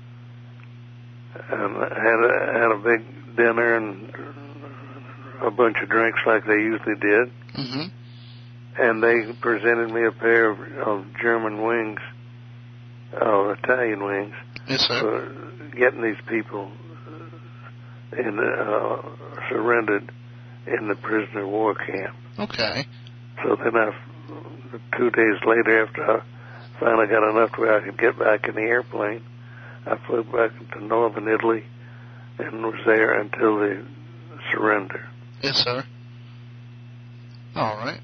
and had a, had a big dinner and a bunch of drinks like they usually did. Mm-hmm. And they presented me a pair of, of German wings, uh, Italian wings. Yes, sir. For getting these people in uh, surrendered in the prisoner of war camp. Okay. So then I, two days later, after I finally got enough to where I could get back in the airplane, I flew back to northern Italy and was there until the surrender. Yes, sir. All right.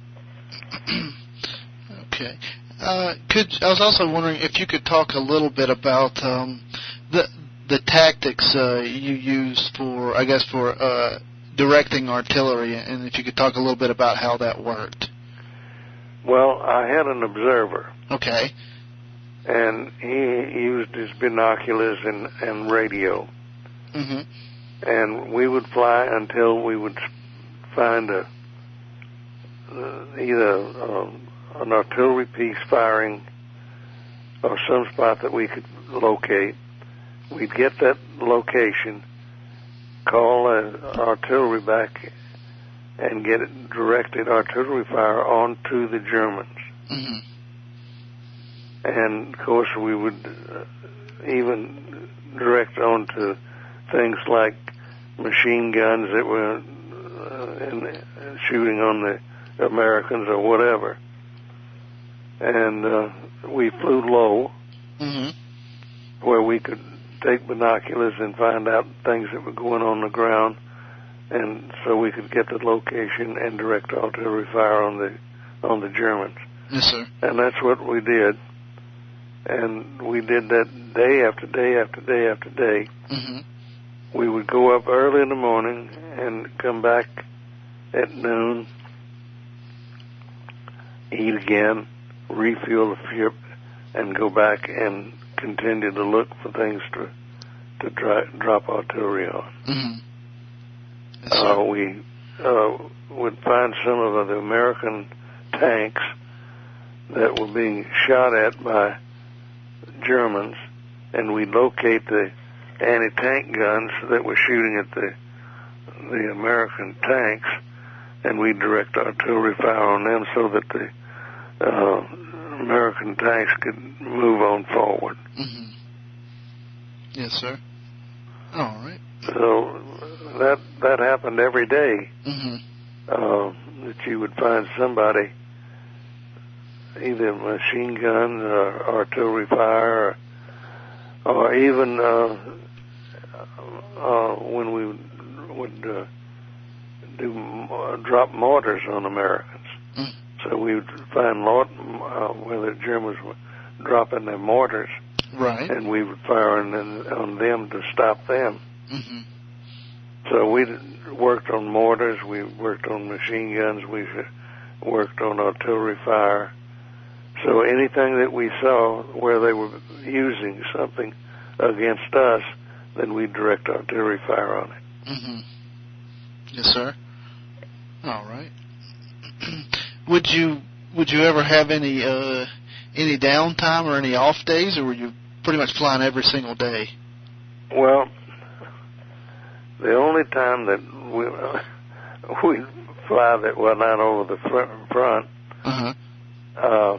Okay. Uh, could I was also wondering if you could talk a little bit about um, the the tactics uh, you used for, I guess, for uh, directing artillery, and if you could talk a little bit about how that worked. Well, I had an observer. Okay. And he used his binoculars and, and radio. Mm-hmm. And we would fly until we would find a uh, either um, an artillery piece firing or some spot that we could locate. We'd get that location, call uh, artillery back, and get it directed artillery fire onto the Germans. Mm-hmm. And, of course, we would uh, even direct onto things like machine guns that were uh, in, uh, shooting on the Americans or whatever. And uh, we flew low, mm-hmm. where we could take binoculars and find out things that were going on the ground, and so we could get the location and direct artillery fire on the on the Germans. Yes, sir. And that's what we did. And we did that day after day after day after day. Mm-hmm. We would go up early in the morning and come back at noon, eat again, refuel the ship, and go back and continue to look for things to to dry, drop artillery on. Mm-hmm. Yes, uh, we uh, would find some of the American tanks that were being shot at by Germans, and we'd locate the anti-tank guns that were shooting at the the American tanks, and we'd direct artillery fire on them so that the uh, American tanks could move on forward. Mm-hmm. Yes, sir. All right. So that that happened every day. Mm-hmm. uh, that you would find somebody, either a machine gun or artillery fire, or, or even uh, uh, when we would uh, do uh, drop mortars on Americans. Mm. So we would find lot, uh, where the Germans were dropping their mortars, right, and we would fire on, on them to stop them. Mm-hmm. So we worked on mortars, we worked on machine guns, we worked on artillery fire. So anything that we saw where they were using something against us, then we'd direct artillery fire on it. Mm-hmm. Yes, sir. All right. Would you would you ever have any uh, any downtime or any off days, or were you pretty much flying every single day? Well, the only time that we uh, we fly that was not over the front, front uh-huh. uh,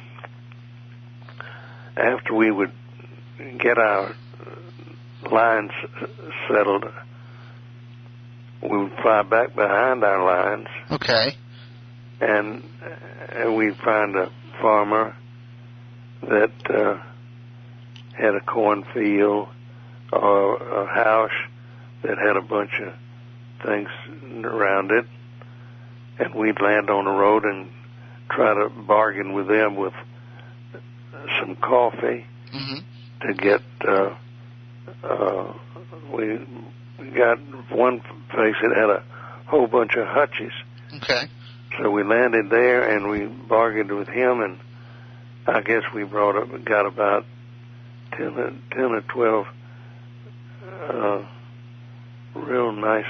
after we would get our lines settled, we would fly back behind our lines. Okay. And, and we'd find a farmer that uh, had a cornfield or a house that had a bunch of things around it, and we'd land on the road and try to bargain with them with some coffee mm-hmm. to get. Uh, uh, we got one place that had a whole bunch of hutches. Okay. So we landed there and we bargained with him, and I guess we brought up got about ten, ten or twelve uh, real nice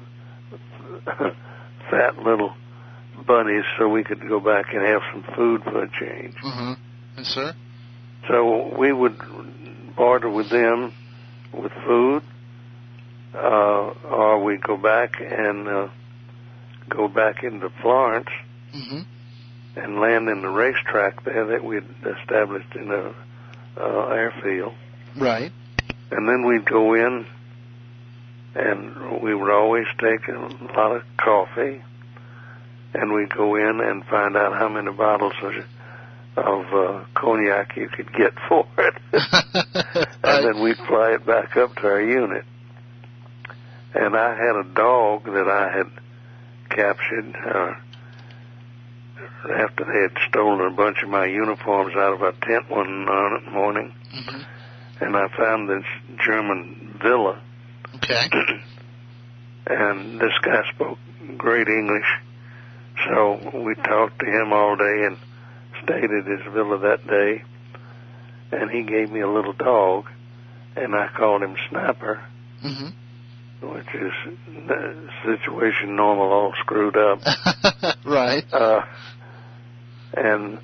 fat little bunnies, so we could go back and have some food for a change. Mm-hmm. Yes, sir. So we would barter with them with food, uh, or we'd go back and uh, go back into Florence mm-hmm. and land in the racetrack there that we'd established in a uh, airfield. Right. And then we'd go in, and we would always take a lot of coffee, and we'd go in and find out how many bottles of, of uh, cognac you could get for it. Right. And then we'd fly it back up to our unit. And I had a dog that I had captured uh, after they had stolen a bunch of my uniforms out of our tent one morning. Mm-hmm. And I found this German villa. Okay. And this guy spoke great English, so we talked to him all day and stayed at his villa that day. And he gave me a little dog, and I called him Snapper. Mm-hmm. Which is the situation normal, all screwed up. Right. Uh, and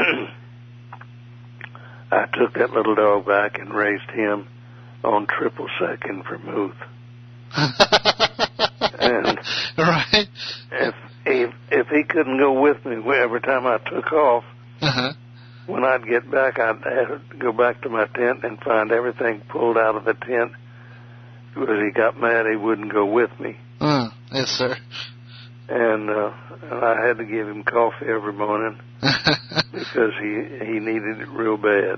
I took that little dog back and raised him on triple sec in Vermouth. And right. if, if if he couldn't go with me every time I took off, uh-huh. when I'd get back, I'd have to go back to my tent and find everything pulled out of the tent. Because he got mad he wouldn't go with me. Uh, yes, sir. And, uh, and I had to give him coffee every morning because he he needed it real bad.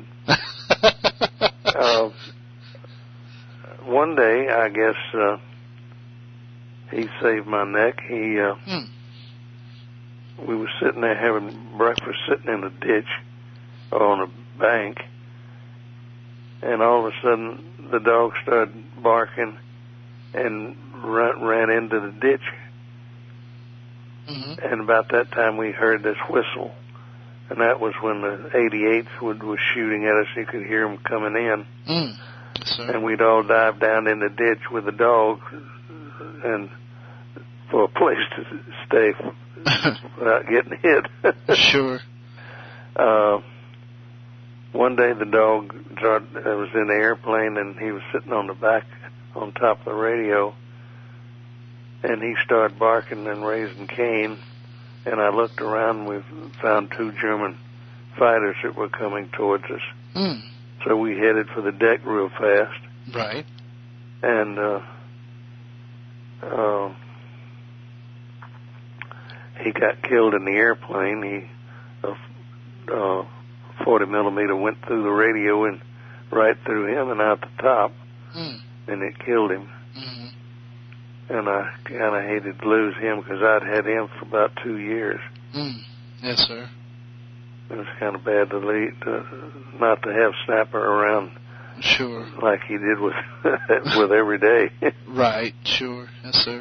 uh, one day, I guess, uh, he saved my neck. He, uh, hmm. we were sitting there having breakfast, sitting in a ditch on a bank, and all of a sudden the dog started barking and ran, ran into the ditch. Mm-hmm. And about that time we heard this whistle, and that was when the eighty-eighth would, was shooting at us. You could hear them coming in. Mm. Yes, and we'd all dive down in the ditch with the dog and for a place to stay without getting hit. Sure. Uh, one day the dog started, uh, was in the airplane, and he was sitting on the back, on top of the radio, and he started barking and raising Cain, and I looked around, and we found two German fighters that were coming towards us. Mm. So we headed for the deck real fast. Right. And uh, uh, he got killed in the airplane. He, a uh, forty millimeter went through the radio and right through him and out the top, mm. and it killed him. Mm-hmm. And I kind of hated to lose him because I'd had him for about two years. Mm. Yes, sir. It was kind of bad to leave, to, not to have Snapper around. Sure. Like he did with with every day. Right. Sure. Yes, sir.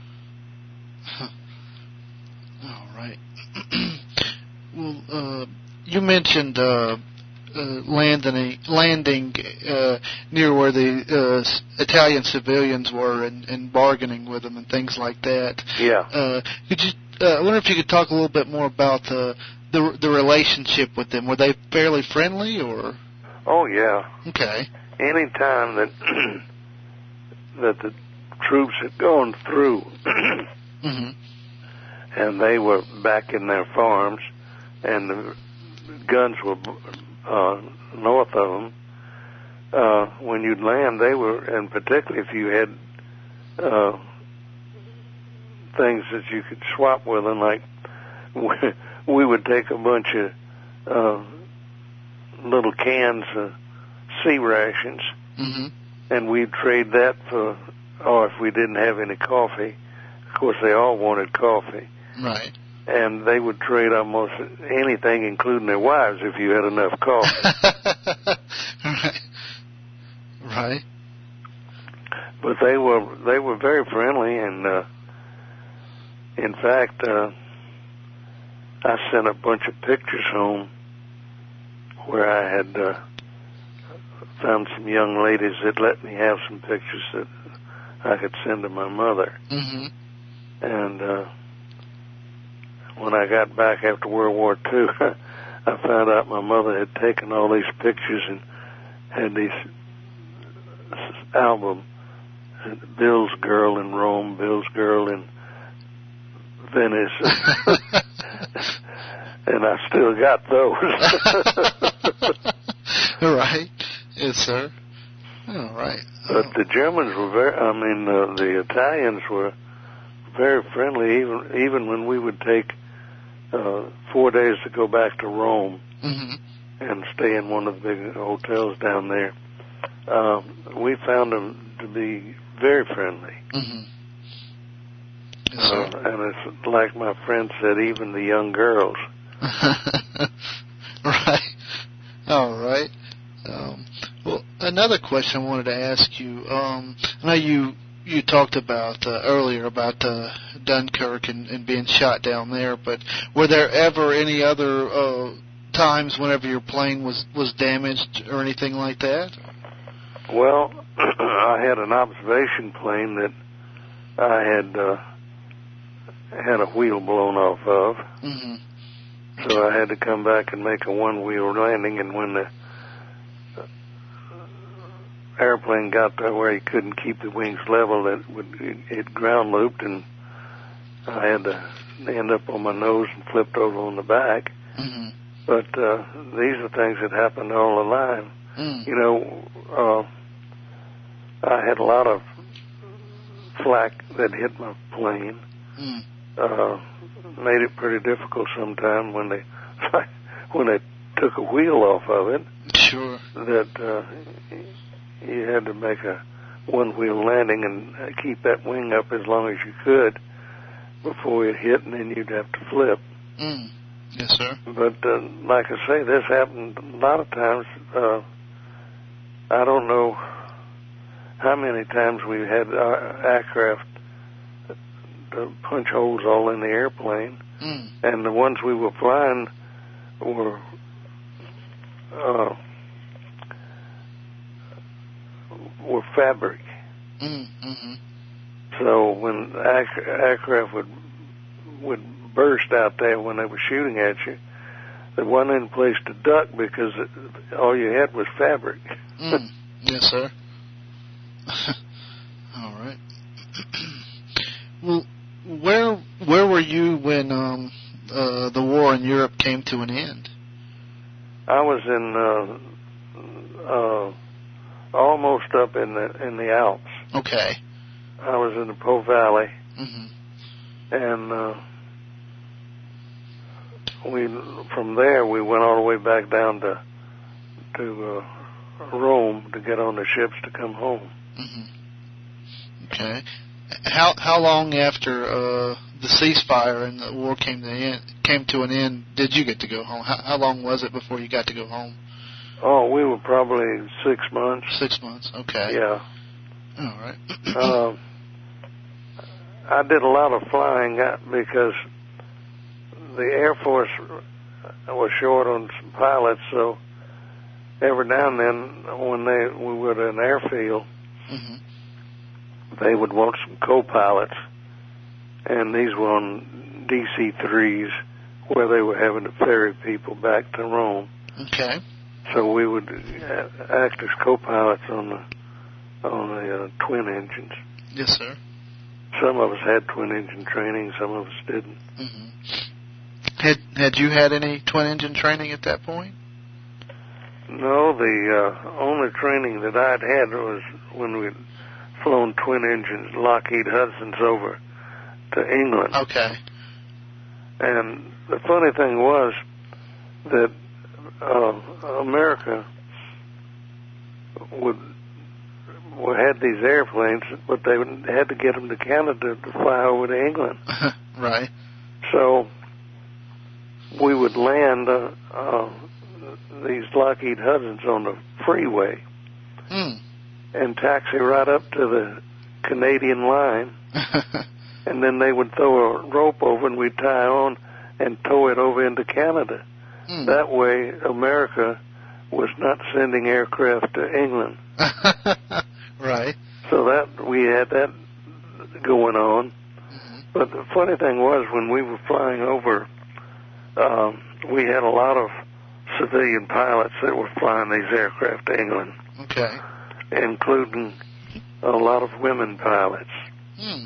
All right. Well, uh, you mentioned uh, uh, landing landing uh, near where the uh, Italian civilians were and, and bargaining with them and things like that. Yeah. Uh, could you? Uh, I wonder if you could talk a little bit more about the the, the relationship with them. Were they fairly friendly, or? Oh yeah. Okay. Any time that that the troops had gone through, mm-hmm. and they were back in their farms, and the guns were uh, north of them, uh, when you'd land, they were, and particularly if you had uh, things that you could swap with them, like we, we would take a bunch of uh, little cans of sea rations, mm-hmm. and we'd trade that for, or if we didn't have any coffee, of course they all wanted coffee. Right. And they would trade almost anything, including their wives, if you had enough coffee. Right. Right. But they were they were very friendly, and uh, in fact, uh, I sent a bunch of pictures home where I had uh, found some young ladies that let me have some pictures that I could send to my mother. Mm-hmm. And uh, when I got back after World War Two, I found out my mother had taken all these pictures and had these album, Bill's Girl in Rome, Bill's Girl in Venice, and I still got those. Right. Yes, sir. All right. But the Germans were very, I mean, uh, the Italians were very friendly, even even when we would take uh, four days to go back to Rome, mm-hmm. and stay in one of the big hotels down there. Um, we found them to be very friendly. Mm-hmm. Yes, uh, and it's like my friend said, even the young girls. Right. All right. Um, well, another question I wanted to ask you. Um, I know you you talked about uh, earlier about uh, Dunkirk and, and being shot down there, but were there ever any other uh, times whenever your plane was, was damaged or anything like that? Well, I had an observation plane that I had uh, had a wheel blown off of, mm-hmm. so I had to come back and make a one-wheel landing, and when the airplane got to where he couldn't keep the wings level, it would it ground looped, and I had to end up on my nose and flipped over on the back. Mm-hmm. But uh, these are things that happened all the time. Mm. You know, uh, I had a lot of flak that hit my plane. Mm. Uh, made it pretty difficult sometimes when they when they took a wheel off of it. Sure. That uh, you had to make a one-wheel landing and keep that wing up as long as you could before it hit, and then you'd have to flip. Mm. Yes, sir. But uh, like I say, this happened a lot of times. Uh, I don't know how many times we've had our aircraft to punch holes all in the airplane, mm. and the ones we were flying were uh, were fabric. Mm, mm-hmm. So when the aircraft would would burst out there when they were shooting at you, there wasn't any place to duck because it, all you had was fabric. Mm. Yes, sir. All right. Well, where where were you when um, uh, the war in Europe came to an end? I was in uh, uh, almost up in the in the Alps. Okay. I was in the Po Valley, mm-hmm. and uh, we from there we went all the way back down to to uh, Rome to get on the ships to come home. Mm-hmm. Okay. How how long after uh, the ceasefire and the war came to end, came to an end did you get to go home? How, how long was it before you got to go home? Oh, we were probably six months. Six months. Okay. Yeah. All right. uh, I did a lot of flying because the Air Force was short on some pilots, so every now and then when they we were at an airfield, mm-hmm. they would want some co-pilots, and these were on D C threes where they were having to ferry people back to Rome. Okay. So we would act as co-pilots on the on the uh, twin engines. Yes, sir. Some of us had twin engine training, some of us didn't. Mm-hmm. Had had you had any twin engine training at that point? No, the uh, only training that I'd had was when we'd flown twin engines, Lockheed Hudsons, over to England. Okay. And the funny thing was that uh, America would, would had these airplanes, but they would, had to get them to Canada to fly over to England. Right. So we would land uh, uh, these Lockheed Hudsons on the freeway mm. and taxi right up to the Canadian line, and then they would throw a rope over and we'd tie on and tow it over into Canada. Mm. That way, America was not sending aircraft to England. Right. So that we had that going on. Mm-hmm. But the funny thing was, when we were flying over, um, we had a lot of civilian pilots that were flying these aircraft to England. Okay. Including a lot of women pilots. Hmm.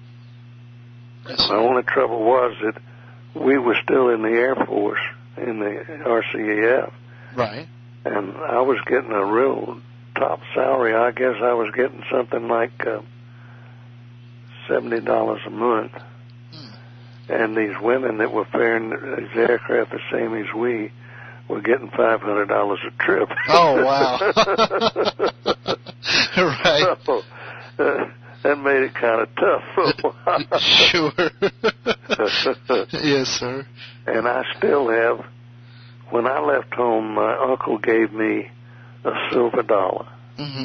The only trouble was that we were still in the Air Force, in the R C A F. Right. And I was getting a real top salary. I guess I was getting something like uh, seventy dollars a month. Hmm. And these women that were faring these aircraft the same as we were getting five hundred dollars a trip. Oh, wow. Right. So, uh, that made it kind of tough for a while. Sure. Yes, sir. And I still have, when I left home, my uncle gave me a silver dollar. Mm-hmm.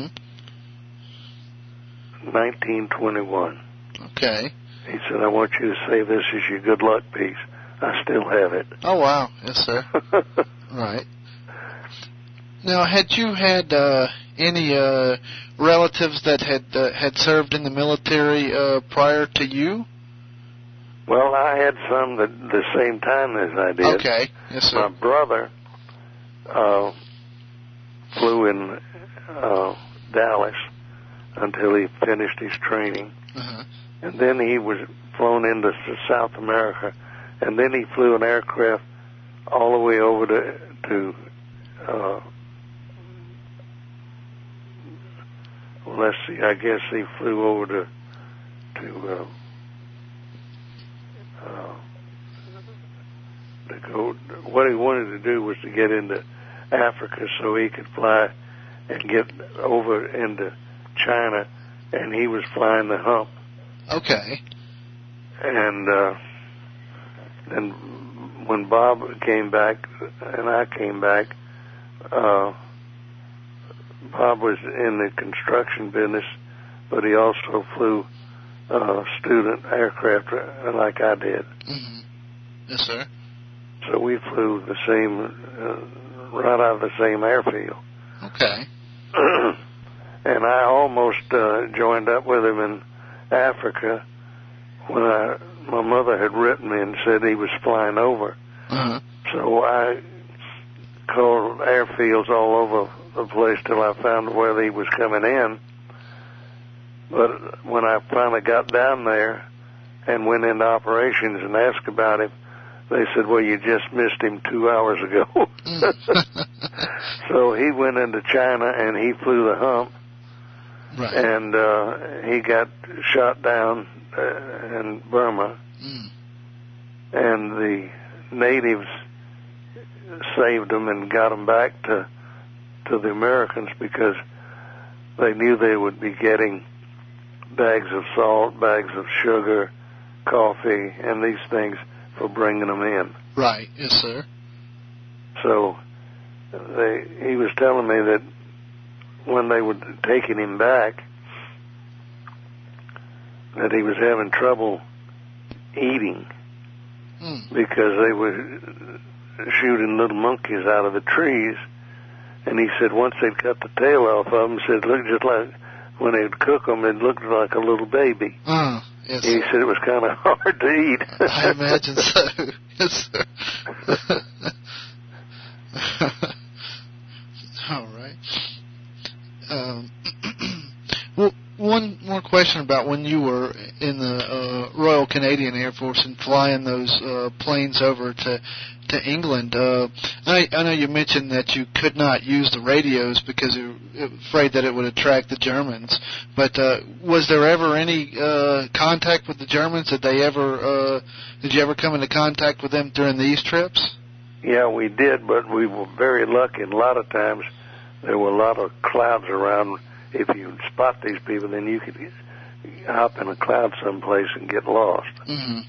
nineteen twenty-one. Okay. He said, I want you to say this is your good luck piece. I still have it. Oh, wow. Yes, sir. Right. Now, had you had uh, any uh, relatives that had uh, had served in the military uh, prior to you? Well, I had some that the same time as I did. Okay. Yes, sir. My brother uh, flew in uh, Dallas until he finished his training. Uh-huh. And then he was flown into South America, and then he flew an aircraft all the way over to, to uh, well, let's see, I guess he flew over to, to, uh, uh, to go, what he wanted to do was to get into Africa so he could fly and get over into China, and he was flying the hump. Okay. And uh, then when Bob came back and I came back, uh, Bob was in the construction business, but he also flew uh, student aircraft like I did. Mm-hmm. Yes, sir. So we flew the same, uh, right out of the same airfield. Okay. And I almost uh, joined up with him in Africa when I, my mother had written me and said he was flying over. Uh-huh. So I called airfields all over the place till I found where he was coming in. But when I finally got down there and went into operations and asked about him, they said, well, you just missed him two hours ago. So he went into China and he flew the hump. Right. And uh, he got shot down uh, in Burma. Mm. And the natives saved them and got them back to to the Americans because they knew they would be getting bags of salt, bags of sugar, coffee, and these things for bringing them in. Right. Yes, sir. So they, he was telling me that when they were taking him back, that he was having trouble eating mm. because they were shooting little monkeys out of the trees. And he said once they'd cut the tail off of them, he said it looked just like, when they'd cook them, it looked like a little baby. Mm, yes, he said it was kind of hard to eat. I imagine so. Yes, sir. All right. Um, well, one more question about when you were in the uh, Royal Canadian Air Force and flying those uh, planes over to to England. Uh, I, I know you mentioned that you could not use the radios because you were afraid that it would attract the Germans. But uh, was there ever any uh, contact with the Germans? Did they ever? Uh, did you ever come into contact with them during these trips? Yeah, we did, but we were very lucky. And a lot of times there were a lot of clouds around. If you spot these people, then you could hop in a cloud someplace and get lost. Mm-hmm.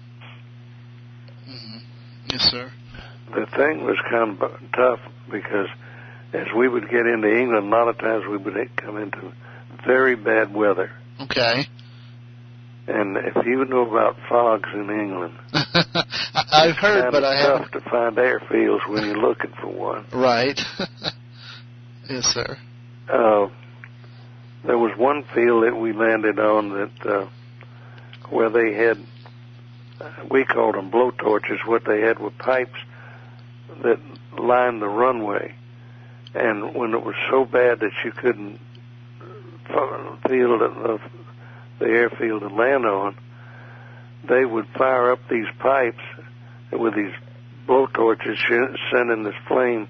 Mm-hmm. Yes, sir. The thing was kind of tough because as we would get into England, a lot of times we would come into very bad weather. Okay. And if you know about fogs in England, I've heard, but I haven't. It's tough to find airfields when you're looking for one. Right. Yes, sir. Uh, there was one field that we landed on that uh, where they had, we called them blowtorches. What they had were pipes that lined the runway, and when it was so bad that you couldn't field the, the airfield to land on, they would fire up these pipes with these blowtorches, sending this flame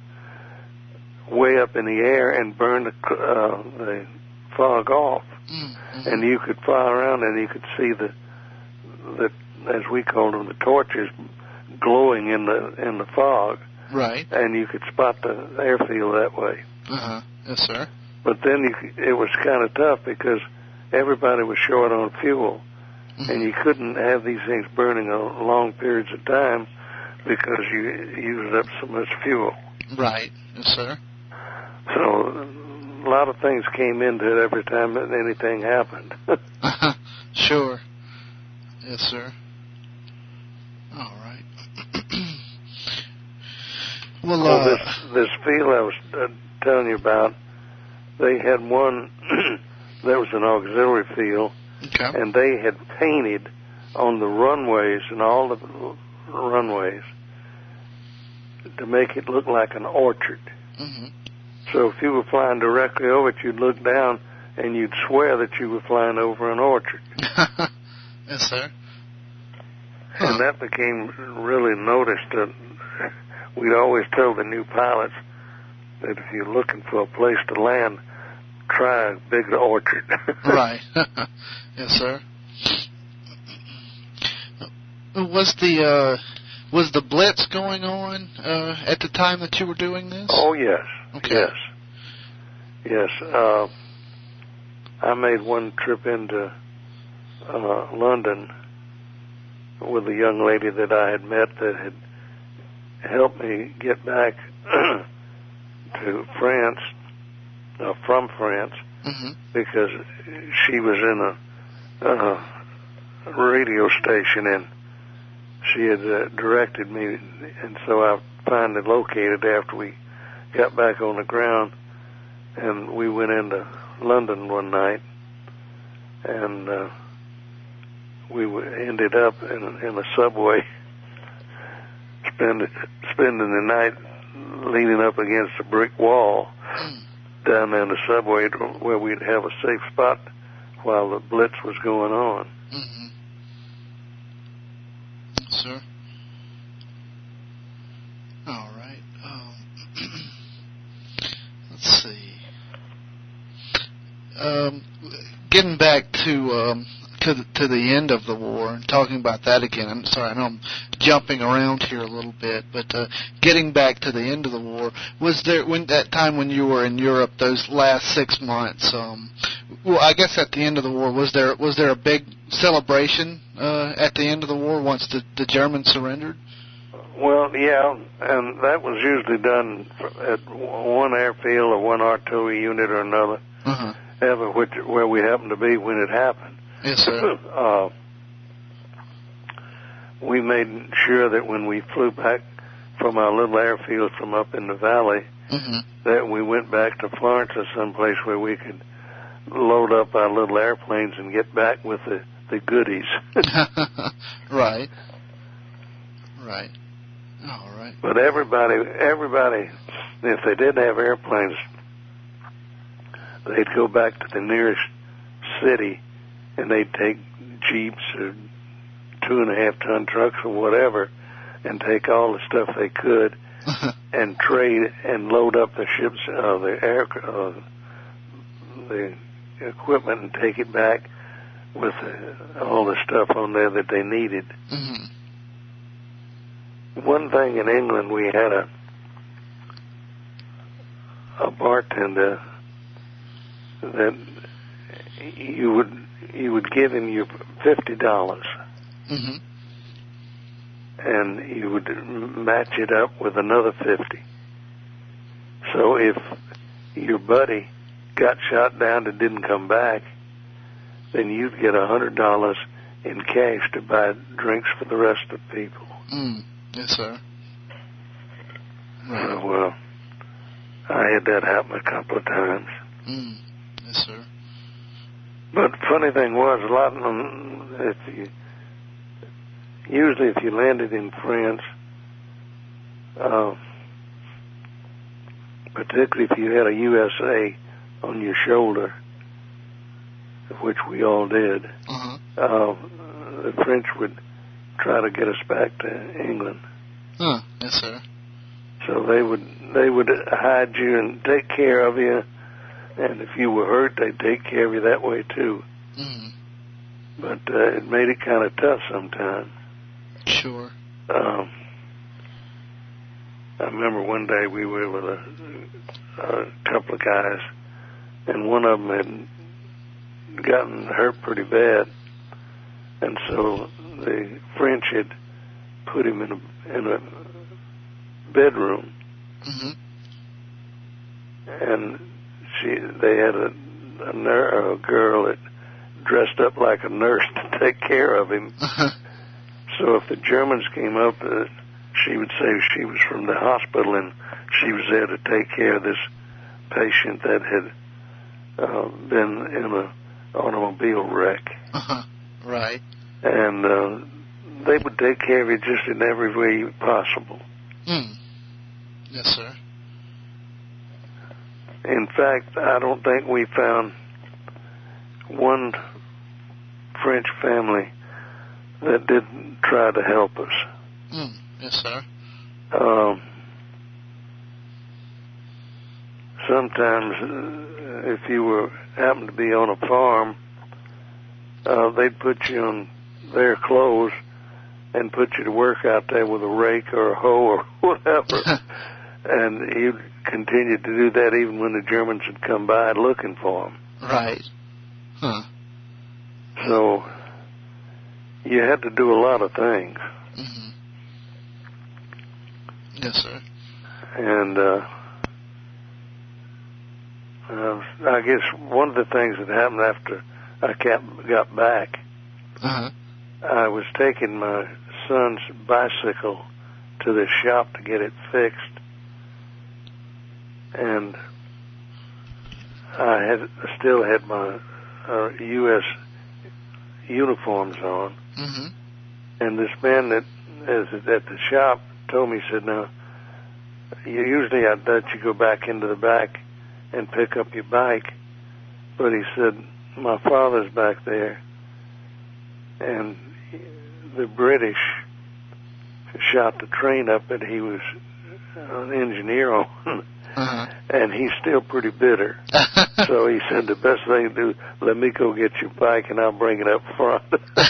way up in the air and burn the, uh, the fog off. Mm-hmm. And you could fly around and you could see the, the, as we called them, the torches glowing in the in the fog. Right. And you could spot the airfield that way. Uh-huh. Yes, sir. But then you, it was kind of tough because everybody was short on fuel. Mm-hmm. And you couldn't have these things burning on long periods of time because you used up so much fuel. Right. Yes, sir. So a lot of things came into it every time that anything happened. Uh-huh. Sure. Yes, sir. All right. well, well uh, this this field I was uh, telling you about, they had one. There was an auxiliary field, okay. and they had painted on the runways and all the runways to make it look like an orchard. Mm-hmm. So if you were flying directly over it, you'd look down and you'd swear that you were flying over an orchard. Yes, sir. Huh. And that became really noticed. That we'd always tell the new pilots that if you're looking for a place to land, try a big orchard. Right. Yes, sir. Was the uh, was the Blitz going on uh, at the time that you were doing this? Oh, yes. Okay. Yes. Yes. Uh, I made one trip into uh, London with a young lady that I had met that had helped me get back to France, uh, from France, mm-hmm. because she was in a, uh, radio station and she had uh, directed me, and so I finally located after we got back on the ground, and we went into London one night, and uh, we ended up in, in a subway, spend, spending the night leaning up against a brick wall down there in the subway where we'd have a safe spot while the Blitz was going on. Mm-hmm. Sir. All right. Um, let's see. Um, getting back to um, to the, to the end of the war and talking about that again. I'm sorry, I know I'm jumping around here a little bit, but uh, getting back to the end of the war, was there when that time when you were in Europe, those last six months? Um, well, I guess at the end of the war, was there was there a big celebration uh, at the end of the war once the, the Germans surrendered? Well, yeah, and that was usually done at one airfield or one artillery unit or another, uh-huh. ever which where we happened to be when it happened. Yes, sir. uh, we made sure that when we flew back from our little airfield from up in the valley, mm-hmm. that we went back to Florence or someplace where we could load up our little airplanes and get back with the, the goodies. Right. Right. All right. But everybody, everybody, if they didn't have airplanes, they'd go back to the nearest city and they'd take jeeps or two and a half ton trucks or whatever and take all the stuff they could and trade and load up the ships, uh, the air, uh, the equipment and take it back with uh, all the stuff on there that they needed. Mm-hmm. One thing in England, we had a a bartender that you would you would give him your fifty dollars, mm-hmm. and you would match it up with another fifty. So if your buddy got shot down and didn't come back, then you'd get a hundred dollars in cash to buy drinks for the rest of the people. Mm. Yes, sir. Right. Uh, well, I had that happen a couple of times. Mm. Yes, sir. But the funny thing was, a lot of them, if you, usually if you landed in France, uh, particularly if you had a U S A on your shoulder, which we all did, uh-huh. uh, the French would try to get us back to England. Huh. Yes, sir. So they would they would hide you and take care of you, and if you were hurt, they'd take care of you that way too. Mm. But uh, it made it kind of tough sometimes. Sure. Um, I remember one day we were with a, a couple of guys, and one of them had gotten hurt pretty bad, and so the French had put him in a, in a bedroom, mm-hmm. and she they had a, a, ner- a girl that dressed up like a nurse to take care of him. So if the Germans came up, uh, she would say she was from the hospital and she was there to take care of this patient that had uh, been in an automobile wreck. Uh-huh. Right. And uh, they would take care of you just in every way possible. Mm. Yes, sir. In fact, I don't think we found one French family that didn't try to help us. Mm. Yes, sir. Um, sometimes, uh, if you were happened to be on a farm, uh, they'd put you on their clothes and put you to work out there with a rake or a hoe or whatever. And you continued to do that even when the Germans would come by looking for them. Right. Huh. So you had to do a lot of things. Mm-hmm. Yes, sir. And uh, uh, I guess one of the things that happened after I kept, got back, uh-huh. I was taking my son's bicycle to the shop to get it fixed, and I had still had my uh, U S uniforms on. Mm-hmm. And this man that is at the shop told me, he said, now, usually I'd let you go back into the back and pick up your bike, but he said, my father's back there, and the British shot the train up that he was an engineer on, Uh-huh. And he's still pretty bitter. So he said, the best thing to do, let me go get your bike and I'll bring it up front.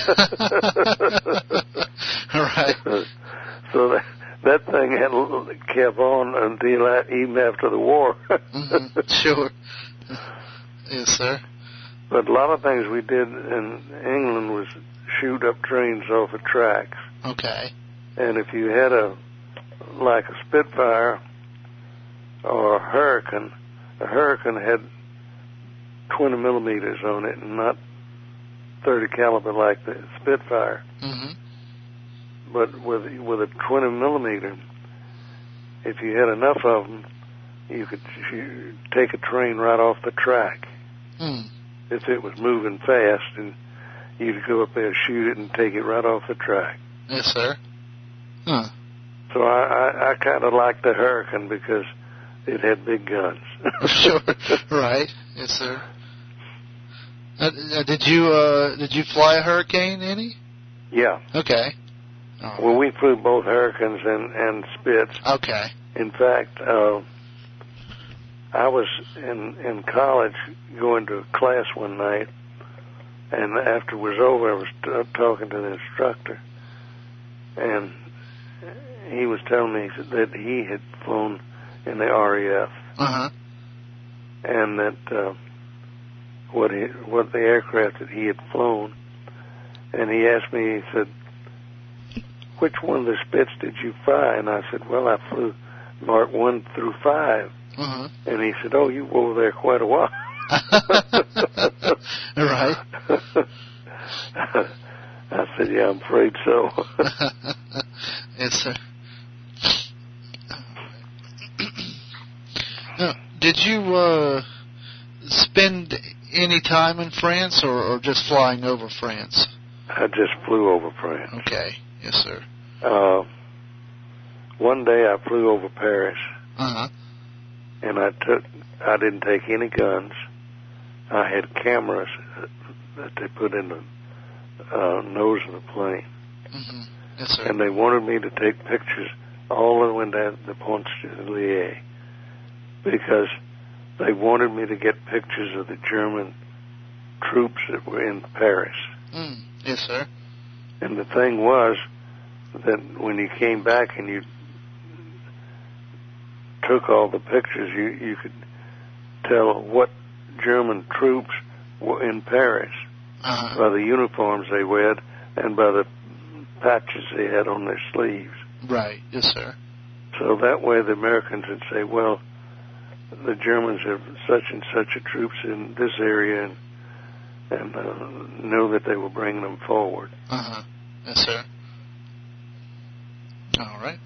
All right. So that, that thing had kept on until I, even after the war. Mm-hmm. Sure. Yes, sir. But a lot of things we did in England was shoot up trains off of tracks. Okay. And if you had a, like a Spitfire or a Hurricane, a Hurricane had twenty millimeters on it and not thirty caliber like the Spitfire. Mm-hmm. But with with a twenty millimeter, if you had enough of them, you could shoot, take a train right off the track. Mm. If it was moving fast, and you'd go up there, shoot it, and take it right off the track. Yes, sir. Huh. So I, I, I kind of liked the Hurricane because it had big guns. Sure. Right. Yes, sir. Uh, uh, did you uh, did you fly a Hurricane any? Yeah. Okay. Oh. Well, we flew both Hurricanes and, and Spits. Okay. In fact, uh, I was in, in college going to a class one night, and after it was over, I was t- talking to the instructor, and he was telling me that he had flown in the R A F, uh-huh. and that uh, what he, what the aircraft that he had flown, and he asked me, he said, which one of the Spits did you fly? And I said, well, I flew Mark one through five. Uh-huh. And he said, oh, you were over there quite a while. Right. I said, yeah, I'm afraid so. Yes, sir. Now, did you uh, spend any time in France or, or just flying over France? I just flew over France. Okay. Yes, sir. Uh, one day I flew over Paris. Uh-huh. And I took, I didn't take any guns. I had cameras that they put in the uh, nose of the plane. Mm-hmm. Yes, sir. And they wanted me to take pictures all the way down the Pont Stanley because they wanted me to get pictures of the German troops that were in Paris. Mm. Yes, sir. And the thing was that when you came back and you took all the pictures, you, you could tell what German troops were in Paris uh-huh. by the uniforms they wore and by the patches they had on their sleeves. Right. Yes, sir. So that way the Americans would say, well, the Germans have such and such a troops in this area and, and uh, know that they were bringing them forward. Uh-huh. Yes, sir. All right.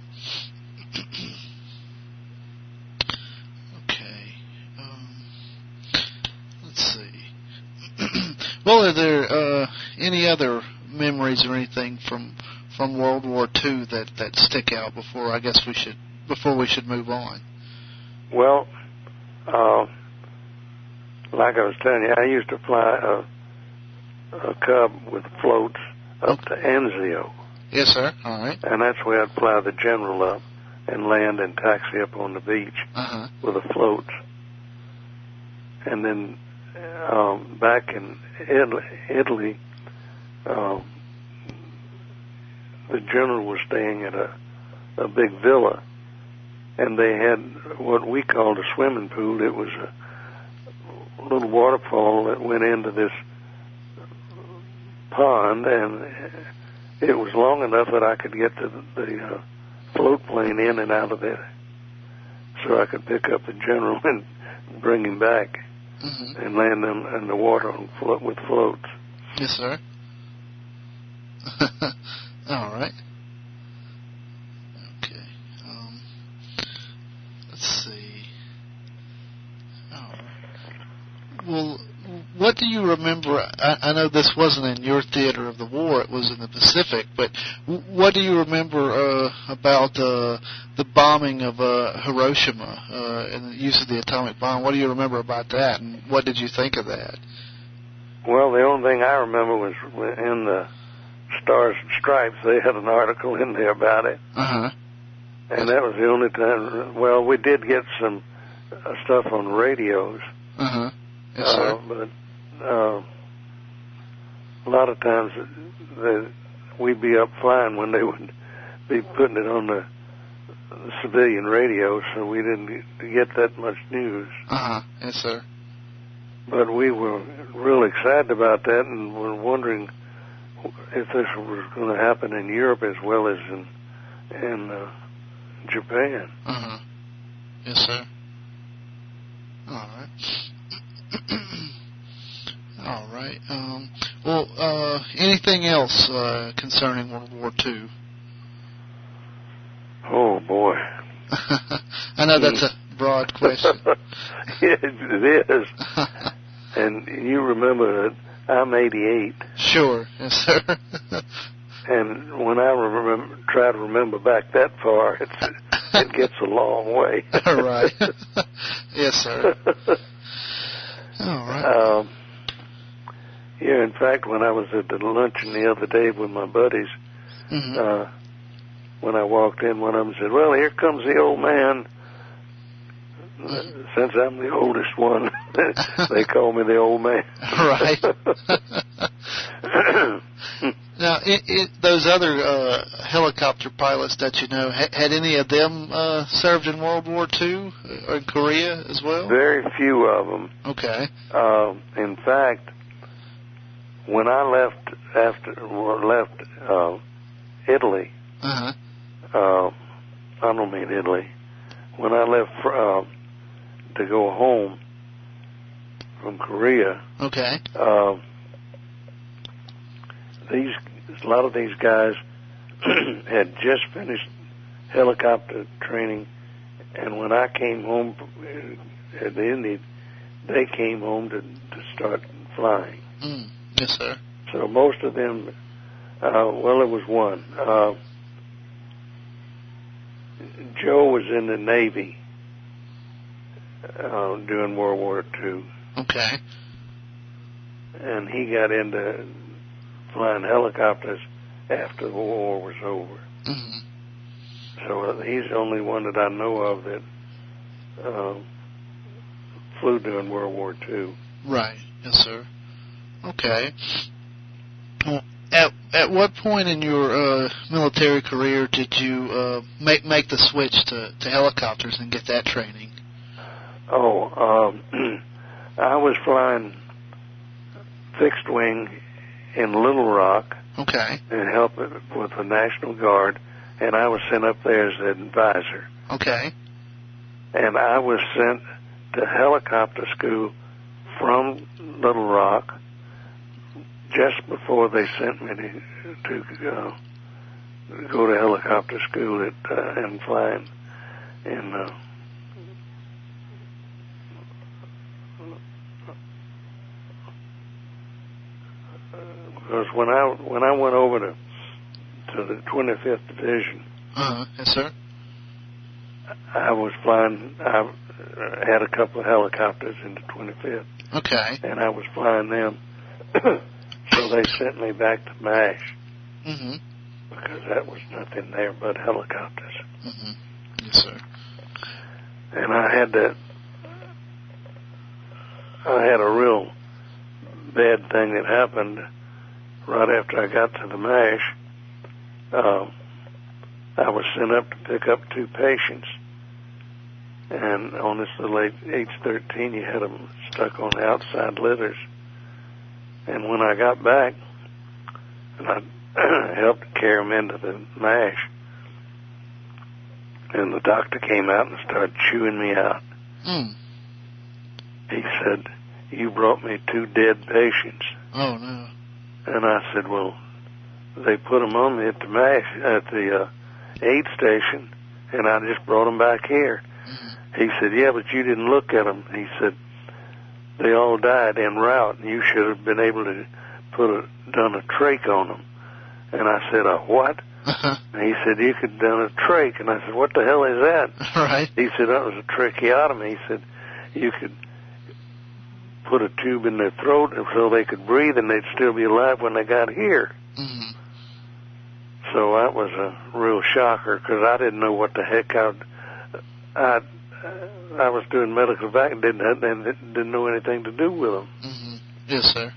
Okay. Um, let's see. Well, are there uh, any other memories or anything from from World War Two that, that stick out before I guess we should before we should move on? Well, uh, like I was telling you, I used to fly a, a Cub with floats up to Anzio. Yes, sir. All right. And that's where I'd fly the General up and land and taxi up on the beach uh-huh. with the floats. And then um, back in Italy, Italy um, the General was staying at a, a big villa, and they had what we called a swimming pool. It was a little waterfall that went into this pond, and it was long enough that I could get the, the uh, float plane in and out of there, so I could pick up the General and bring him back mm-hmm. and land him in the water on float with floats. Yes, sir. All right. Okay. Um, let's see. All right. Well, what do you remember? I, I know this wasn't in your theater of the war; it was in the Pacific. But w- what do you remember uh, about uh, the bombing of uh, Hiroshima uh, and the use of the atomic bomb? What do you remember about that, and what did you think of that? Well, the only thing I remember was in the Stars and Stripes. They had an article in there about it, uh-huh. and that was the only time. Well, we did get some uh, stuff on radios. Uh-huh. Yes, uh, sir. But uh, a lot of times they, we'd be up flying when they would be putting it on the, the civilian radio, so we didn't get that much news. Uh-huh. Yes, sir. But we were real excited about that, and were wondering if this was going to happen in Europe as well as in in uh, Japan. Uh-huh. Yes, sir. All right. All right. Um, well, uh, anything else uh, concerning World War Two? Oh, boy. I know that's a broad question. It, it is. And you remember that I'm eighty-eight. Sure. Yes, sir. And when I remember, try to remember back that far, it's, it gets a long way. Right. Yes, sir. All right. Um, yeah, in fact, when I was at the luncheon the other day with my buddies, Mm-hmm. uh, when I walked in, one of them said, "Well, here comes the old man." Since I'm the oldest one, they call me the old man. Right. Now, it, it, those other uh, helicopter pilots that you know, ha- had any of them uh, served in World War Two or in Korea as well? Very few of them. Okay. Uh, in fact, when I left after well, left uh, Italy, Uh-huh. uh, I don't mean Italy. When I left uh, to go home from Korea, Okay. uh, these a lot of these guys had just finished helicopter training, and when I came home at the end, they came home to, to start flying. Mm. Yes, sir. So most of them, uh, well, it was one. Uh, Joe was in the Navy uh, during World War Two. Okay. And he got into flying helicopters after the war was over. Mm-hmm. So uh, he's the only one that I know of that uh, flew during World War Two. Right. Yes, sir. Okay. Well, at at what point in your uh, military career did you uh, make make the switch to, to helicopters and get that training? Oh, um, I was flying fixed wing in Little Rock. Okay. And helped with the National Guard, and I was sent up there as an advisor. Okay. And I was sent to helicopter school from Little Rock just before they sent me to, to uh, go to helicopter school at uh, and flying in uh, because when I when I went over to to the twenty-fifth Division, Uh-huh. Yes, sir. I was flying. I had a couple of helicopters in the twenty-fifth. Okay. And I was flying them. So they sent me back to MASH. Mm-hmm. Because that was nothing there but helicopters. Mm-hmm. Yes, sir. And I had to, I had a real bad thing that happened right after I got to the MASH. Uh, I was sent up to pick up two patients. And on this little H thirteen, you had them stuck on the outside litters. And when I got back, and I helped carry them into the MASH, and the doctor came out and started chewing me out. Mm. He said, "You brought me two dead patients." Oh, no. And I said, "Well, they put them on me at the MASH, at the uh, aid station, and I just brought them back here." Mm-hmm. He said, "Yeah, but you didn't look at them." He said, "They all died en route, and you should have been able to put a, done a trach on them." And I said, "A what?" Uh-huh. And he said, "You could have done a trach." And I said, "What the hell is that?" Right. He said, "That was a tracheotomy." He said, "You could put a tube in their throat so they could breathe, and they'd still be alive when they got here." Mm-hmm. So that was a real shocker, because I didn't know what the heck I'd, I'd, I was doing medical vac and didn't, and didn't know anything to do with them. Mm-hmm. Yes, sir.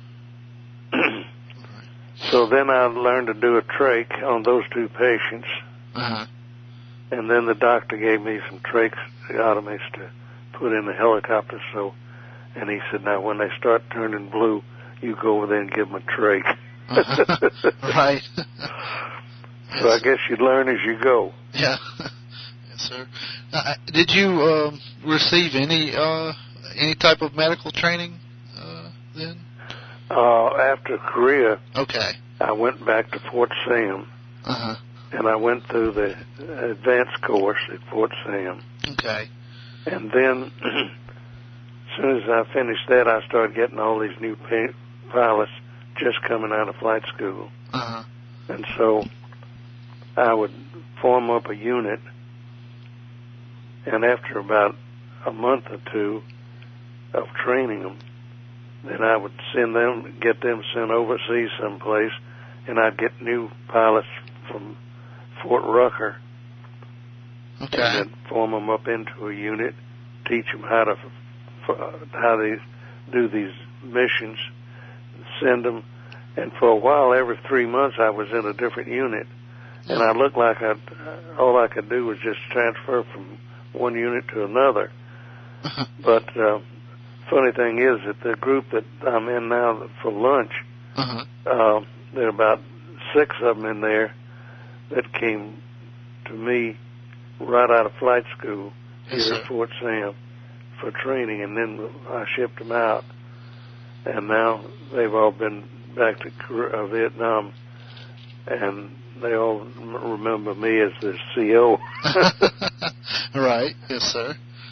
So then I learned to do a trach on those two patients. Uh-huh. And then the doctor gave me some tracheotomies to put in the helicopter. So, and he said, now when they start turning blue, you go over there and give them a trach. Uh-huh. Right. So I guess you learn as you go. Yeah. Yes, sir. Uh, did you um, receive any uh, any type of medical training uh, then? Uh, after Korea, okay, I went back to Fort Sam, uh-huh. and I went through the advanced course at Fort Sam. Okay. And then, as soon as I finished that, I started getting all these new pa- pilots just coming out of flight school. Uh-huh. And so I would form up a unit, and after about a month or two of training them, then I would send them, get them sent overseas someplace, and I'd get new pilots from Fort Rucker. Okay. And then form them up into a unit, teach them how to how they do these missions, send them. And for a while, every three months, I was in a different unit, and I looked like I all I could do was just transfer from one unit to another. But uh, funny thing is that the group that I'm in now for lunch, uh-huh. uh, there are about six of them in there that came to me right out of flight school here yes, at Fort Sam for training, and then I shipped them out, and now they've all been back to Korea, uh, Vietnam, and they all remember me as the C O. Right, yes, sir.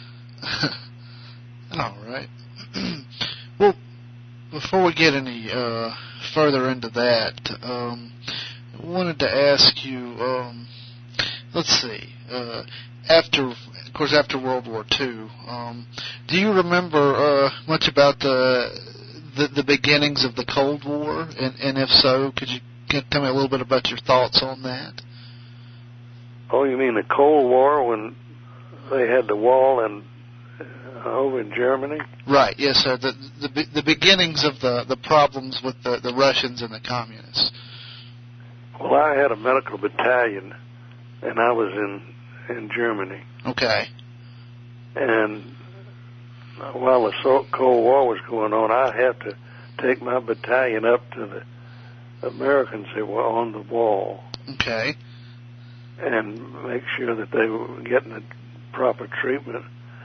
All right. Well, before we get any uh, further into that, um, I wanted to ask you, um, let's see, uh, after, of course, after World War Two, um, do you remember uh, much about the, the the beginnings of the Cold War? And, and if so, could you can you tell me a little bit about your thoughts on that? Oh, you mean the Cold War when they had the wall and uh, over in Germany? Right. Yes, sir. The the, the beginnings of the, the problems with the, the Russians and the communists. Well, I had a medical battalion, and I was in in Germany. Okay. And while the Cold War was going on, I had to take my battalion up to the Americans that were on the wall. Okay. And make sure that they were getting the proper treatment.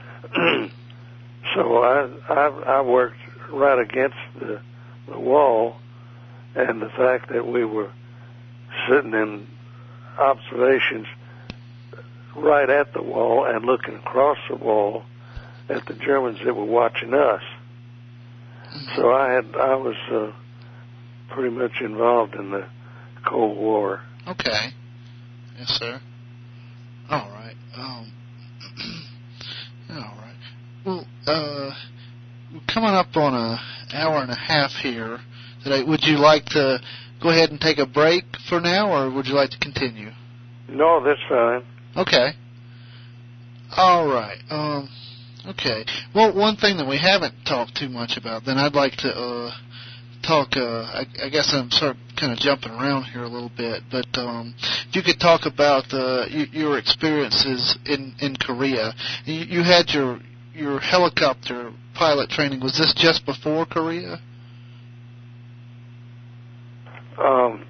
So I, I I worked right against the the wall, and the fact that we were sitting in observations right at the wall and looking across the wall at the Germans that were watching us. So I had I was uh, pretty much involved in the Cold War. Okay. Yes, sir. All right. Um, all right. Well, uh, we're coming up on an hour and a half here today. Would you like to go ahead and take a break for now, or would you like to continue? No, that's fine. Okay. All right. Um, okay. Well, one thing that we haven't talked too much about, then I'd like to uh, talk, uh, I, I guess I'm sort of kind of jumping around here a little bit, but um, if you could talk about uh, y- your experiences in, in Korea. You, you had your your helicopter pilot training. Was this just before Korea? Um,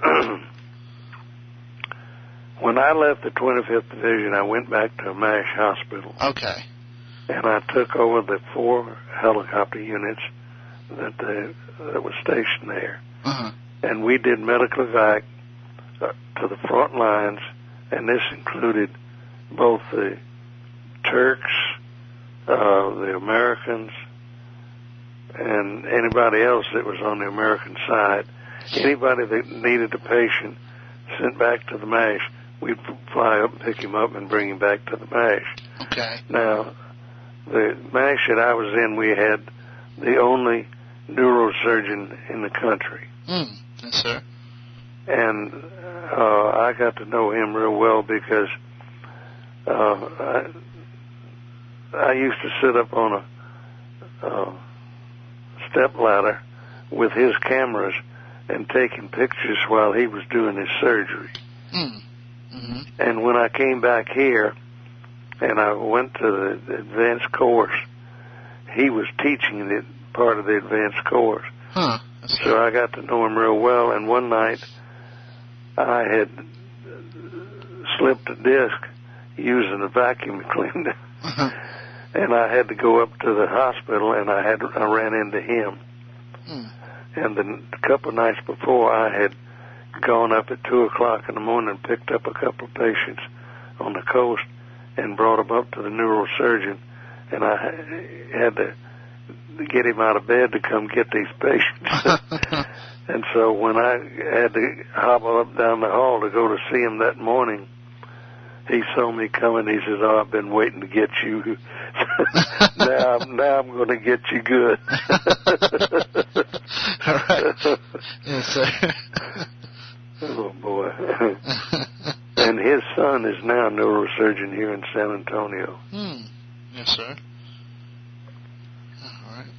when I left the twenty-fifth Division, I went back to MASH Hospital. Okay. And I took over the four helicopter units that they, that was stationed there. Uh-huh. And we did medical evac uh, to the front lines, and this included both the Turks, uh, the Americans, and anybody else that was on the American side. Anybody that needed a patient sent back to the MASH, we'd fly up and pick him up and bring him back to the MASH. Okay. Now, the MASH that I was in, we had the only neurosurgeon in the country. Mm, yes, sir. And uh, I got to know him real well because uh, I, I used to sit up on a, a step ladder with his cameras and taking pictures while he was doing his surgery. Mm. Mm-hmm. And when I came back here and I went to the advanced course, he was teaching the part of the advanced course. Huh. So I got to know him real well. And one night I had slipped a disc using a vacuum cleaner. Uh-huh. And I had to go up to the hospital, and I had I ran into him. Mm. And the, a couple of nights before, I had gone up at two o'clock in the morning and picked up a couple of patients on the coast and brought them up to the neurosurgeon, and I had to get him out of bed to come get these patients. And so when I had to hobble up down the hall to go to see him that morning, he saw me coming. He says, "Oh, I've been waiting to get you. now, now I'm going to get you good." All right. Yes, sir. Oh, boy. And his son is now a neurosurgeon here in San Antonio. Hmm. Yes, sir. All right.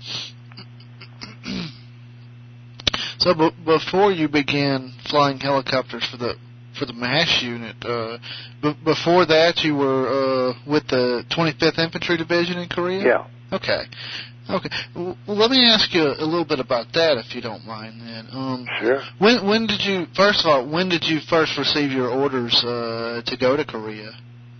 So b- before you began flying helicopters for the for the MASH unit, uh, b- before that you were uh, with the twenty-fifth Infantry Division in Korea? Yeah. Okay. Okay. Well, let me ask you a little bit about that, if you don't mind. Then. Um, Sure. When when did you first of all when did you first receive your orders uh, to go to Korea?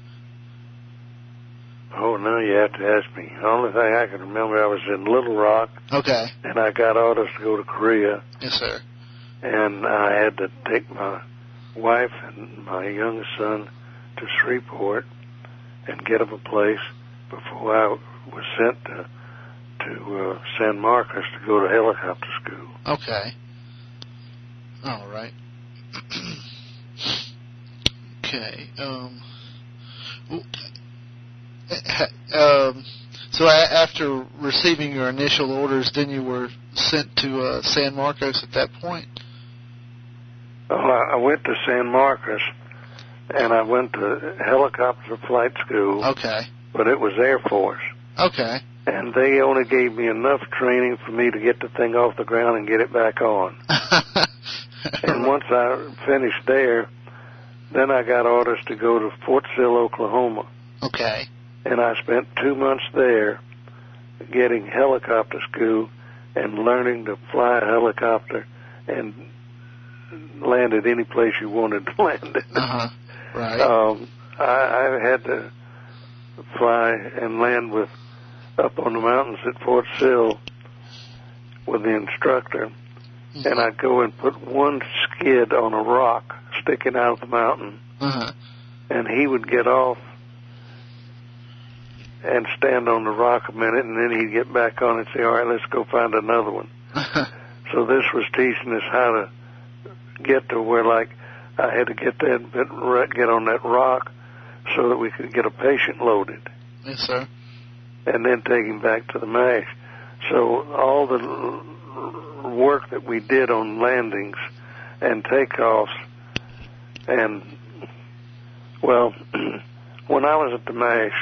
Oh, now you have to ask me. The only thing I can remember, I was in Little Rock. Okay. And I got orders to go to Korea. Yes, sir. And I had to take my wife and my youngest son to Shreveport and get them a place before I was sent to to uh, San Marcos to go to helicopter school. Okay. All right. Okay. Um. Um. So a- after receiving your initial orders, then you were sent to uh, San Marcos at that point? Well, I went to San Marcos, and I went to helicopter flight school. Okay. But it was Air Force. Okay. And they only gave me enough training for me to get the thing off the ground and get it back on. And once I finished there, then I got orders to go to Fort Sill, Oklahoma. Okay. And I spent two months there getting helicopter school and learning to fly a helicopter and land at any place you wanted to land it. Uh-huh. Right. Um, I, I had to fly and land with up on the mountains at Fort Sill with the instructor, mm-hmm. and I'd go and put one skid on a rock sticking out of the mountain, uh-huh. and he would get off and stand on the rock a minute, and then he'd get back on and say, "All right, let's go find another one." So this was teaching us how to get to where, like, I had to get that bit, get on that rock so that we could get a patient loaded. Yes, sir. And then take him back to the MASH. So all the work that we did on landings and takeoffs, and, well, when I was at the MASH,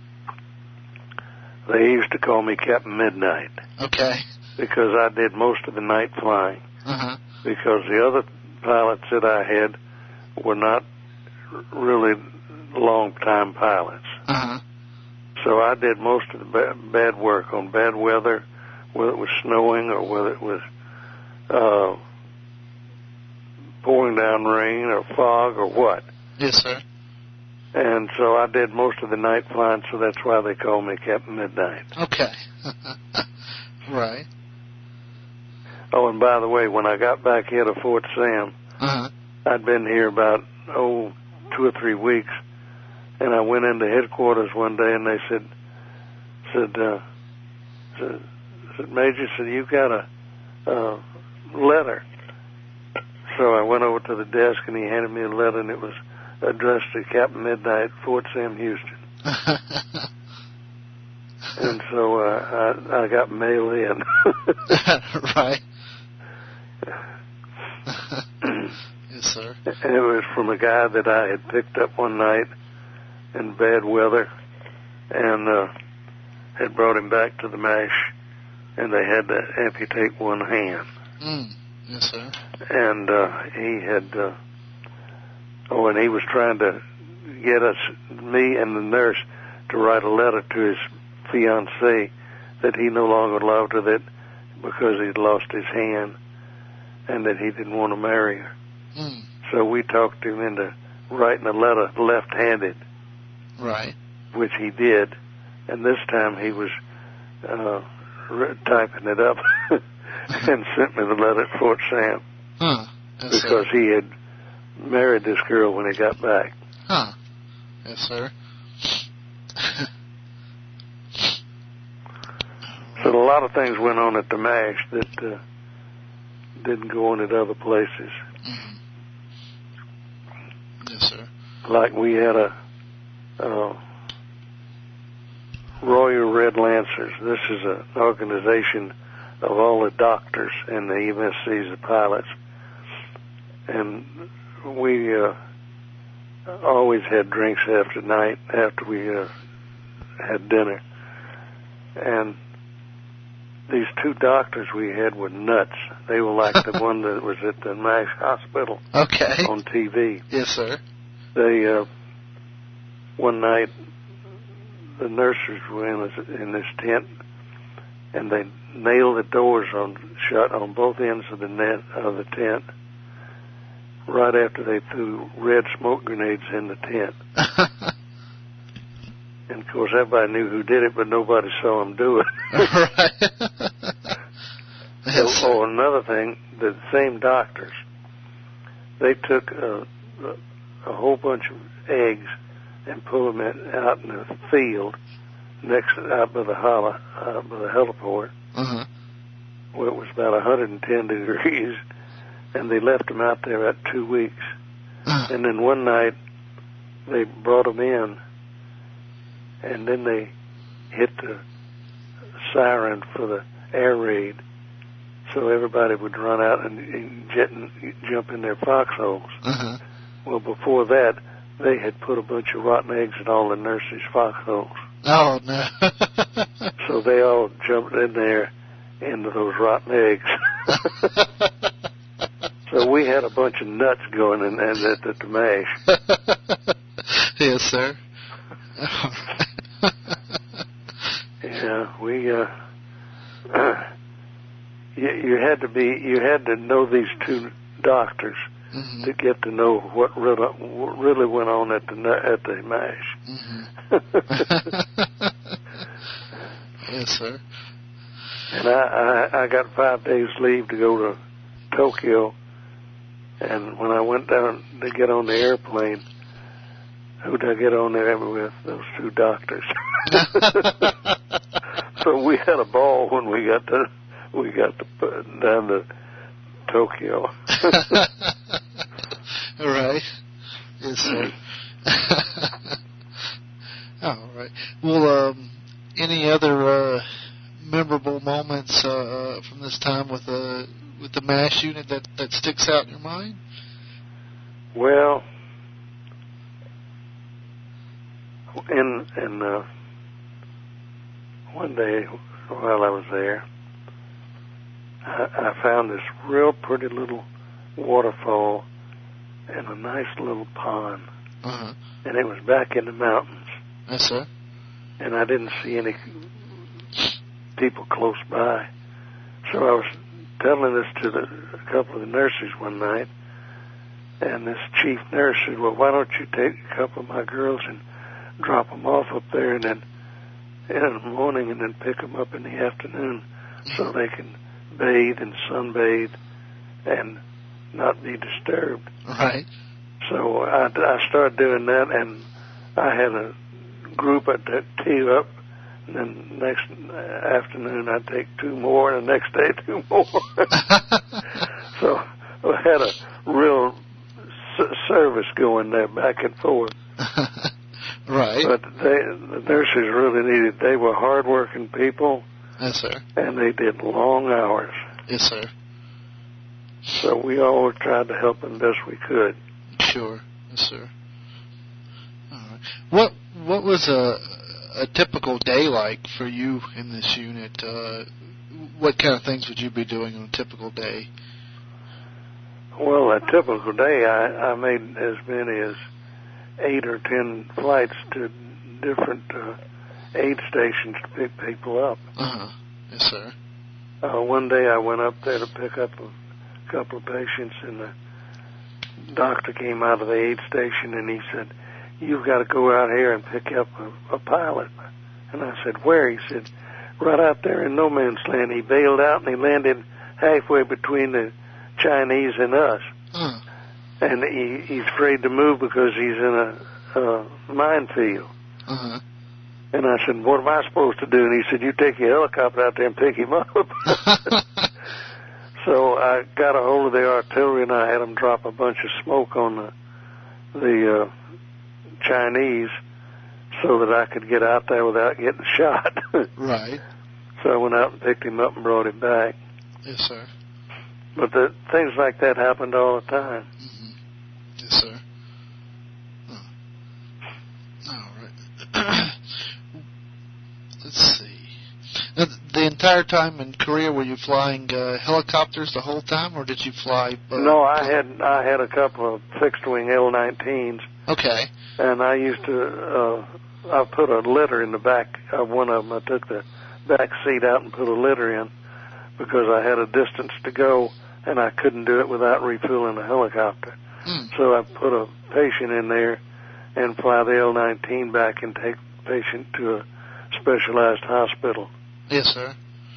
they used to call me Captain Midnight. Okay. Because I did most of the night flying. Uh-huh. Because the other pilots that I had were not really long-time pilots. Uh-huh. So I did most of the ba- bad work on bad weather, whether it was snowing or whether it was uh, pouring down rain or fog or what. Yes, sir. And so I did most of the night flying, so that's why they call me Captain Midnight. Okay. Right. Oh, and by the way, when I got back here to Fort Sam, uh-huh. I'd been here about, oh, two or three weeks. And I went into headquarters one day, and they said, said, uh, said, said Major, said, you got a uh, letter. So I went over to the desk, and he handed me a letter, and it was addressed to Captain Midnight, Fort Sam, Houston. And so uh, I, I got mail in. Right. Yes, sir. And it was from a guy that I had picked up one night in bad weather, and uh, had brought him back to the MASH, and they had to amputate one hand. Mm. Yes, sir. And uh, he had, uh, oh, and he was trying to get us, me and the nurse, to write a letter to his fiancée that he no longer loved her, that because he'd lost his hand, and that he didn't want to marry her. Mm. So we talked him into writing a letter left-handed. Right. Which he did, and this time he was uh, re- typing it up and sent me the letter at Fort Sam. Huh. Yes, because sir. he had married this girl when he got back. Huh. Yes, sir. So a lot of things went on at the MASH that uh, didn't go on at other places. Mm-hmm. Yes, sir. Like we had a uh, Royal Red Lancers. This is an organization of all the doctors and the M S Cs, the pilots. And we uh, always had drinks after night, after we uh, had dinner. And these two doctors we had were nuts. They were like the one that was at the MASH hospital. Okay. On T V. Yes, sir. They, uh, one night, the nurses were in this, in this tent, and they nailed the doors on shut on both ends of the net of the tent. Right after they threw red smoke grenades in the tent. And of course, everybody knew who did it, but nobody saw them do it. Right. Yes, so, oh, another thing, the same doctors, they took a, a whole bunch of eggs and put them in, out in the field next out by the hollow, uh, by the heliport, uh-huh. where it was about one hundred ten degrees, and they left them out there about two weeks. Uh-huh. And then one night, they brought them in, and then they hit the siren for the air raid, so everybody would run out and, and, jet and jump in their foxholes. Uh-huh. Well, before that, they had put a bunch of rotten eggs in all the nurses' foxholes. Oh, no. So they all jumped in there into those rotten eggs. So we had a bunch of nuts going in, in at the MASH. Yes, sir. Yeah, we, uh, you, you had to be, you had to know these two doctors mm-hmm. to get to know what really, what really went on at the, at the MASH. Mm-hmm. Yes, sir. And I, I, I got five days leave to go to Tokyo, and when I went down to get on the airplane, who did I get on there with? Those two doctors. So we had a ball when we got to we got to down to Tokyo. Right. Yes, sir. All right. Well, um, any other uh, memorable moments uh, from this time with the with the MASH unit that, that sticks out in your mind? Well, in in uh, one day while I was there, I, I found this real pretty little waterfall and a nice little pond, uh-huh. and it was back in the mountains. Yes, sir. And I didn't see any people close by, so I was telling this to the, a couple of the nurses one night, and this chief nurse said, "Well, why don't you take a couple of my girls and drop them off up there, and then in the morning, and then pick them up in the afternoon, so they can bathe and sunbathe and not be disturbed." Right. So I, I started doing that, and I had a group I'd tee up, and then next afternoon I'd take two more, and the next day two more. So I had a real s- service going there back and forth. Right. But they, the nurses really needed, they were hard-working people. Yes, sir. And they did long hours. Yes, sir. So we all tried to help them best we could. Sure. Yes, sir. All right. What What was a a typical day like for you in this unit? Uh, what kind of things would you be doing on a typical day? Well, a typical day, I, I made as many as eight or ten flights to different uh, aid stations to pick people up. Uh-huh. Yes, sir. Uh, one day I went up there to pick up a couple of patients, and the doctor came out of the aid station, and he said, "You've got to go out here and pick up a, a pilot." And I said, "Where?" He said, "Right out there in no man's land." He bailed out, and he landed halfway between the Chinese and us. Uh. And he, he's afraid to move because he's in a, a minefield. Uh-huh. And I said, "What am I supposed to do?" And he said, "You take your helicopter out there and pick him up." So I got a hold of the artillery, and I had them drop a bunch of smoke on the, the uh, Chinese so that I could get out there without getting shot. Right. So I went out and picked him up and brought him back. Yes, sir. But the, things like that happened all the time. Mm-hmm. Yes, sir. Oh. All right. Let's see. Now, the entire time in Korea, were you flying uh, helicopters the whole time, or did you fly? Uh, no, I had I had a couple of fixed-wing L nineteens. Okay. And I used to uh, I put a litter in the back of one of them. I took the back seat out and put a litter in because I had a distance to go, and I couldn't do it without refueling the helicopter. Mm. So I put a patient in there and fly the L nineteen back and take the patient to a specialized hospital. Yes, sir.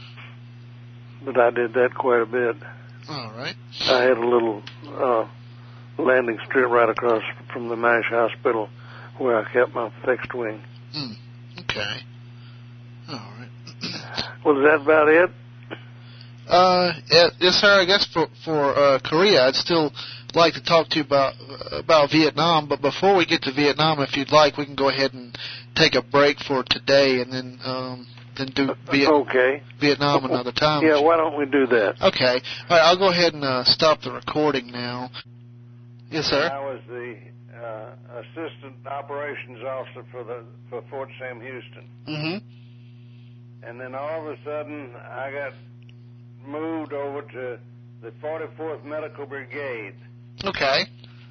But I did that quite a bit. All right. I had a little uh, landing strip right across from the MASH hospital where I kept my fixed wing. Mm. Okay. All right. Well, is that about it? Uh, yes, sir. I guess for for uh, Korea, I'd still like to talk to you about about Vietnam. But before we get to Vietnam, if you'd like, we can go ahead and take a break for today, and then um, then do Viet- okay. Vietnam another time. Yeah, why don't we do that? Okay. All right. I'll go ahead and uh, stop the recording now. Yes, sir. I was the uh, assistant operations officer for the for Fort Sam Houston. Mm-hmm. And then all of a sudden, I got moved over to the forty-fourth Medical Brigade. Okay.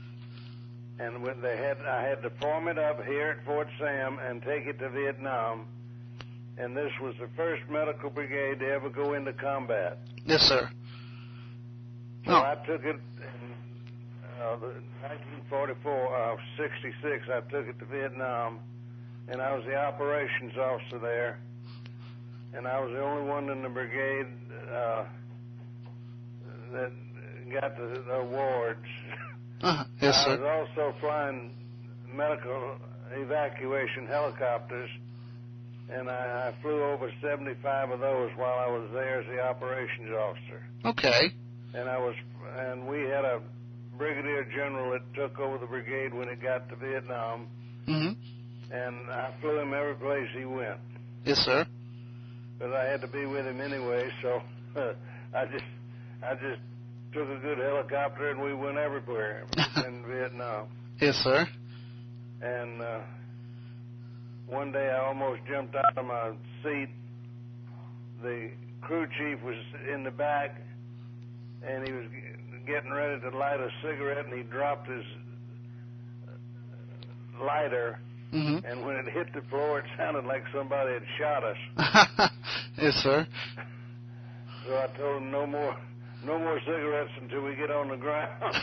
And when they had, I had to form it up here at Fort Sam and take it to Vietnam. And this was the first medical brigade to ever go into combat. Yes, sir. So oh. I took it in uh, the nineteen forty-four, uh, sixty-six. I took it to Vietnam, and I was the operations officer there. And I was the only one in the brigade uh, that got the, the awards. Uh-huh. Yes, I sir. was also flying medical evacuation helicopters, and I, I flew over seventy-five of those while I was there as the operations officer. Okay. And I was, and we had a brigadier general that took over the brigade when it got to Vietnam. Mm-hmm. And I flew him every place he went. Yes, sir. But I had to be with him anyway, so uh, I just, I just took a good helicopter and we went everywhere in Vietnam. Yes, sir. And uh, one day I almost jumped out of my seat. The crew chief was in the back, and he was getting ready to light a cigarette, and he dropped his lighter. Mm-hmm. And when it hit the floor, it sounded like somebody had shot us. Yes, sir. So I told him no more, no more cigarettes until we get on the ground.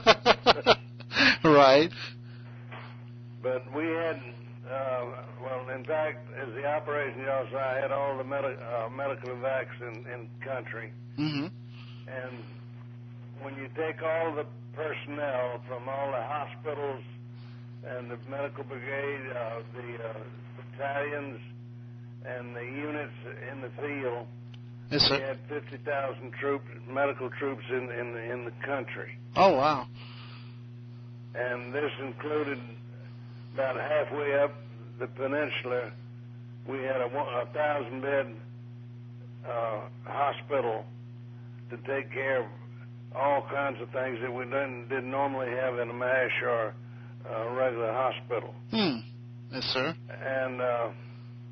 Right. But we had, uh, well, in fact, as the operations officer, I had all the medi- uh, medical evacs in, in country. Mm-hmm. And when you take all the personnel from all the hospitals and the medical brigade, uh, the uh, battalions, and the units in the field, yes, sir. we had fifty thousand troops, medical troops in, in, in the country. Oh, wow. And this included about halfway up the peninsula, we had a, a thousand-bed uh, hospital to take care of all kinds of things that we didn't, didn't normally have in a MASH or a regular hospital. Hmm. Yes, sir. And uh,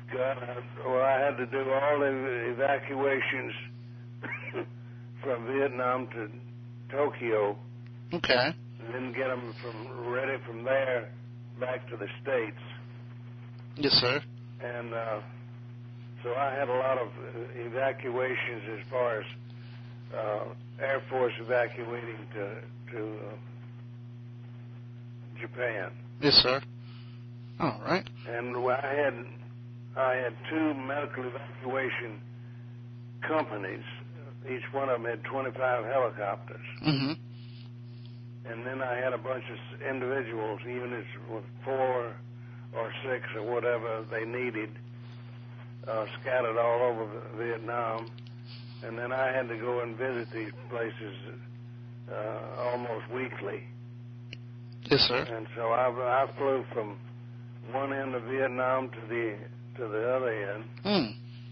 God, I, well, I had to do all the evacuations from Vietnam to Tokyo. Okay. And then get them from ready from there back to the States. Yes, sir. And uh, so I had a lot of evacuations as far as uh, Air Force evacuating to to uh, Japan. Yes, sir. All right. And I had I had two medical evacuation companies. Each one of them had twenty-five helicopters. Mm-hmm. And then I had a bunch of individuals, units with four or six or whatever they needed, uh, scattered all over Vietnam. And then I had to go and visit these places uh, almost weekly. Yes, sir. And so I, I flew from one end of Vietnam to the to the other end. Mm.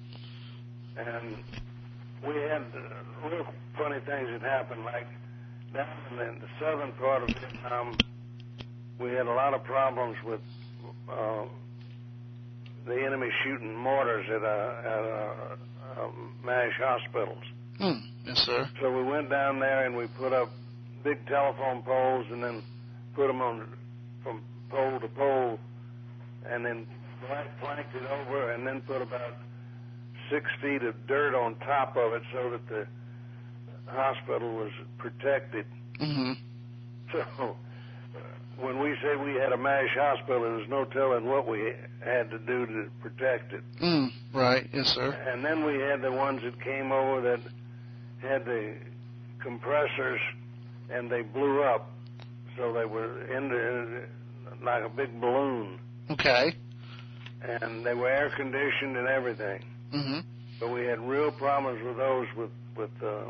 And we had uh, real funny things that happened, like down in the southern part of Vietnam, we had a lot of problems with uh, the enemy shooting mortars at, a, at a, a MASH hospitals. Mm. Yes, sir. So we went down there and we put up big telephone poles and then put them on from pole to pole, and then planked it over, and then put about six feet of dirt on top of it so that the hospital was protected. Mm-hmm. So uh, when we say we had a MASH hospital, there was no telling what we had to do to protect it. Mm. Right. Yes, sir. And then we had the ones that came over that had the compressors, and they blew up, so they were in the, like a big balloon. Okay. And they were air conditioned and everything. Mm-hmm. But we had real problems with those with with uh,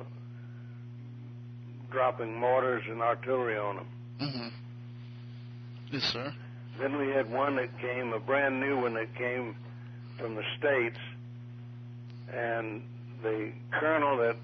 dropping mortars and artillery on them. Mm-hmm. Yes, sir. Then we had one that came, a brand new one that came from the States, and the colonel that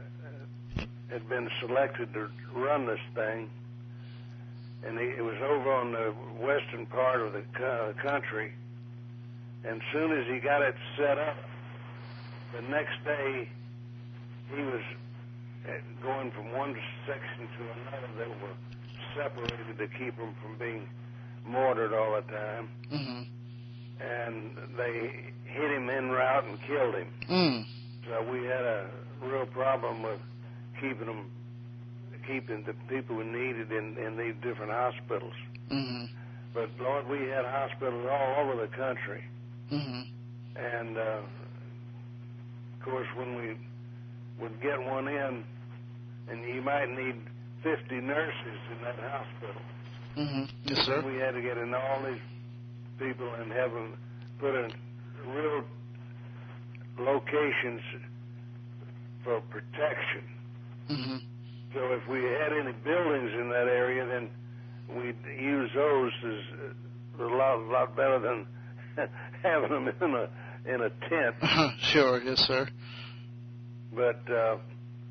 had been selected to run this thing, and he, it was over on the western part of the uh, country, and as soon as he got it set up, the next day he was going from one section to another that were separated to keep them from being mortared all the time. Mm-hmm. And they hit him en route and killed him. Mm. So we had a real problem with keeping them, keeping the people we needed in, in these different hospitals. Mm-hmm. But Lord, we had hospitals all over the country. Mm-hmm. And uh, of course, when we would get one in, and you might need fifty nurses in that hospital. Mm-hmm. Yes, sir. We had to get in all these people and have them put in real locations for protection. Mm-hmm. So if we had any buildings in that area, then we'd use those as a lot, lot better than having them in a in a tent. Sure, yes, sir. But uh,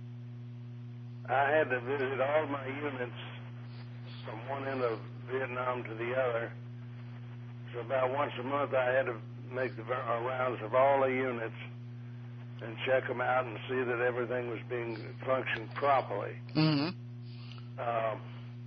I had to visit all my units from one end of Vietnam to the other. So about once a month I had to make the rounds of all the units and check them out and see that everything was being functioned properly. Mm-hmm. Um,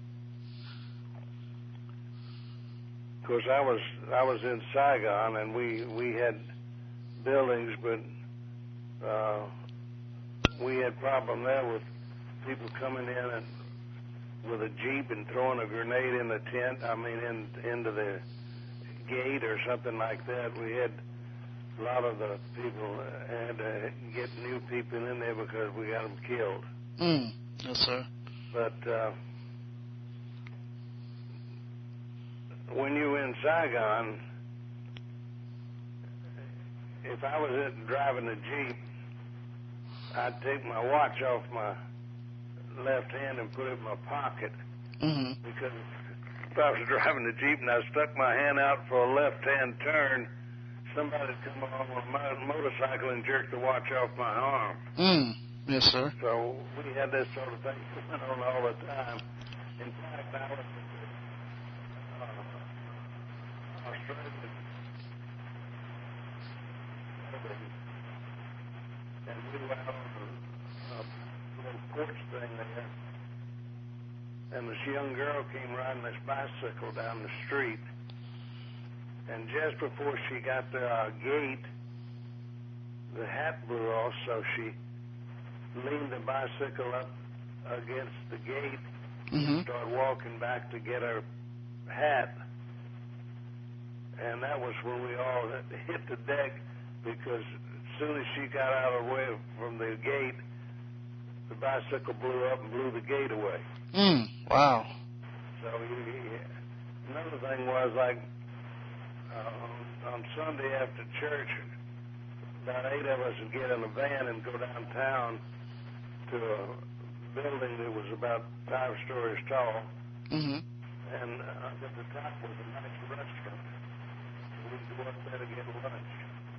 of course, I was I was in Saigon, and we we had buildings, but uh, we had problem there with people coming in and with a jeep and throwing a grenade in the tent. I mean, in into the gate or something like that. We had a lot of the people had to get new people in there because we got them killed. Mm. Yes, sir. But uh, when you were in Saigon, if I was in, driving the Jeep, I'd take my watch off my left hand and put it in my pocket. Mm-hmm. Because if I was driving the Jeep and I stuck my hand out for a left-hand turn, somebody would come along on my motorcycle and jerk the watch off my arm. Mm. Yes, sir. So we had this sort of thing going on all the time. In fact, I was uh, Australia building, and we were out on a, a little porch thing there, and this young girl came riding this bicycle down the street, and just before she got to our gate, the hat blew off, so she leaned the bicycle up against the gate Mm-hmm. and started walking back to get her hat. And that was when we all hit the deck, because as soon as she got out of the way from the gate, the bicycle blew up and blew the gate away. Mm, wow. So yeah. Another thing was, like, uh, on Sunday after church, about eight of us would get in a van and go downtown to a building that was about five stories tall. Mm-hmm. And uh, at the top was a nice restaurant. We'd go up there to get lunch.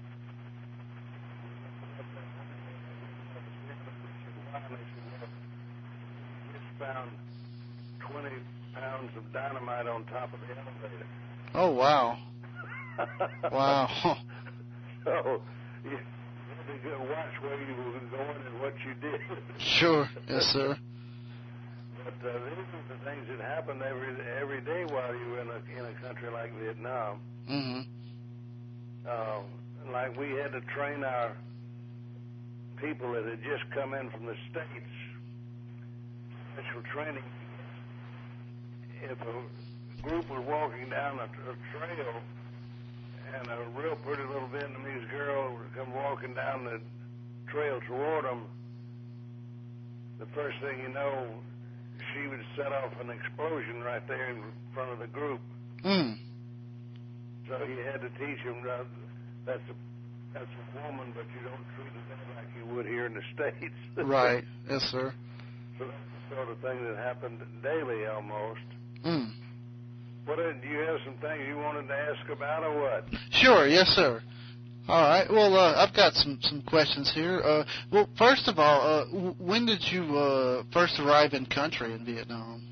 We just found twenty pounds of dynamite on top of the elevator. Oh, wow. Wow. So you had to go watch where you were going and what you did. Sure. Yes, sir. But uh, these are the things that happen every every day while you were in a in a country like Vietnam. Mm-hmm. Uh, like we had to train our people that had just come in from the States, special training. If a group was walking down a, a trail and a real pretty little Vietnamese girl would come walking down the trail toward them, the first thing you know, she would set off an explosion right there in front of the group. Mm. So you had to teach them that that's a that's a woman, but you don't treat her like you would here in the States. Right. Yes, sir. So that's the sort of thing that happened daily almost. Mm. What did, do you have some things you wanted to ask about or what? Sure. Yes, sir. All right. Well, uh, I've got some, some questions here. Uh, well, first of all, uh, w- when did you uh, first arrive in country in Vietnam?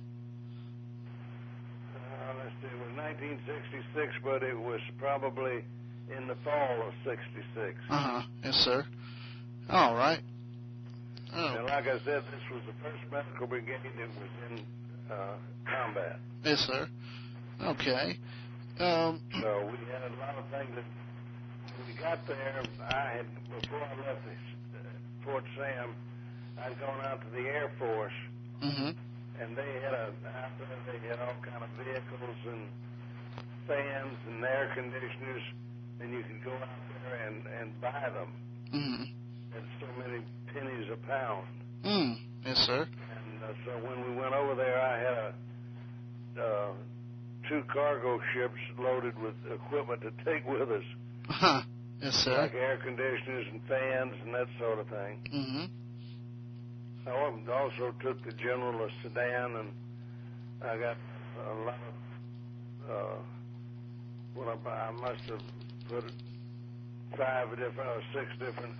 Uh, let's see, it was nineteen sixty-six, but it was probably in the fall of sixty-six. Uh-huh. Yes, sir. All right. Oh. And like I said, this was the first medical brigade that was in uh, combat. Yes, sir. Okay. Um, so we had a lot of things that when we got there, I had, before I left this, uh, Fort Sam, I'd gone out to the Air Force, mm-hmm. and they had a, out there they had all kind of vehicles and fans and air conditioners, and you could go out there and, and buy them Mm-hmm. at so many pennies a pound. Mm. Yes, sir. And uh, so when we went over there, I had a uh, two cargo ships loaded with equipment to take with us. Uh-huh. Yes, sir. Like air conditioners and fans and that sort of thing. Mm-hmm. I also took the General a sedan, and I got a lot of, uh, well, I, I must have put five different or six different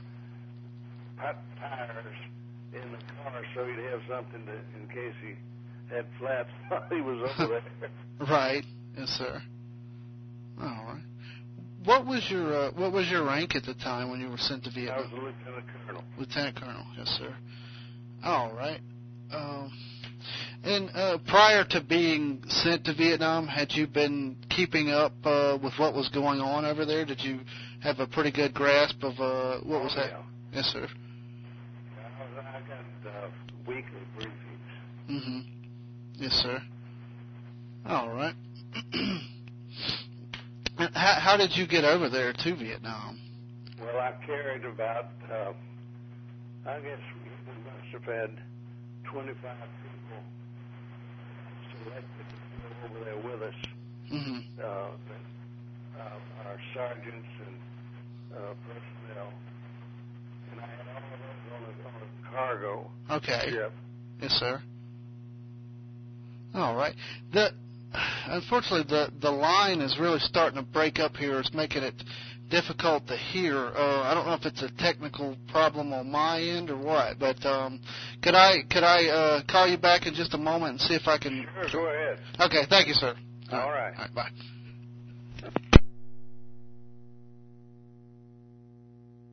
tires in the car so he'd have something to, in case he had flats while he was over there. Right. Yes, sir. All right. What was your uh, what was your rank at the time when you were sent to Vietnam? I was a lieutenant colonel. Lieutenant colonel. Yes, sir. All right. Um, and uh, prior to being sent to Vietnam, had you been keeping up uh, with what was going on over there? Did you have a pretty good grasp of uh, what oh, was yeah. that? Yes, sir. I got uh, weekly briefings. Mm-hmm. Yes, sir. All right. how, how did you get over there to Vietnam? Well, I carried about, uh, I guess we must have had twenty-five people selected to go over there with us. Mm-hmm. Uh, uh, our sergeants and uh, personnel. And I had all of those on a, on a cargo Okay. ship. Yes, sir. All right. The unfortunately the the line is really starting to break up here. It's making it difficult to hear. Uh, I don't know if it's a technical problem on my end or what, but um, could I could I uh, call you back in just a moment and see if I can? Sure, go ahead. Okay. Thank you, sir. All, all right. right. All right. Bye.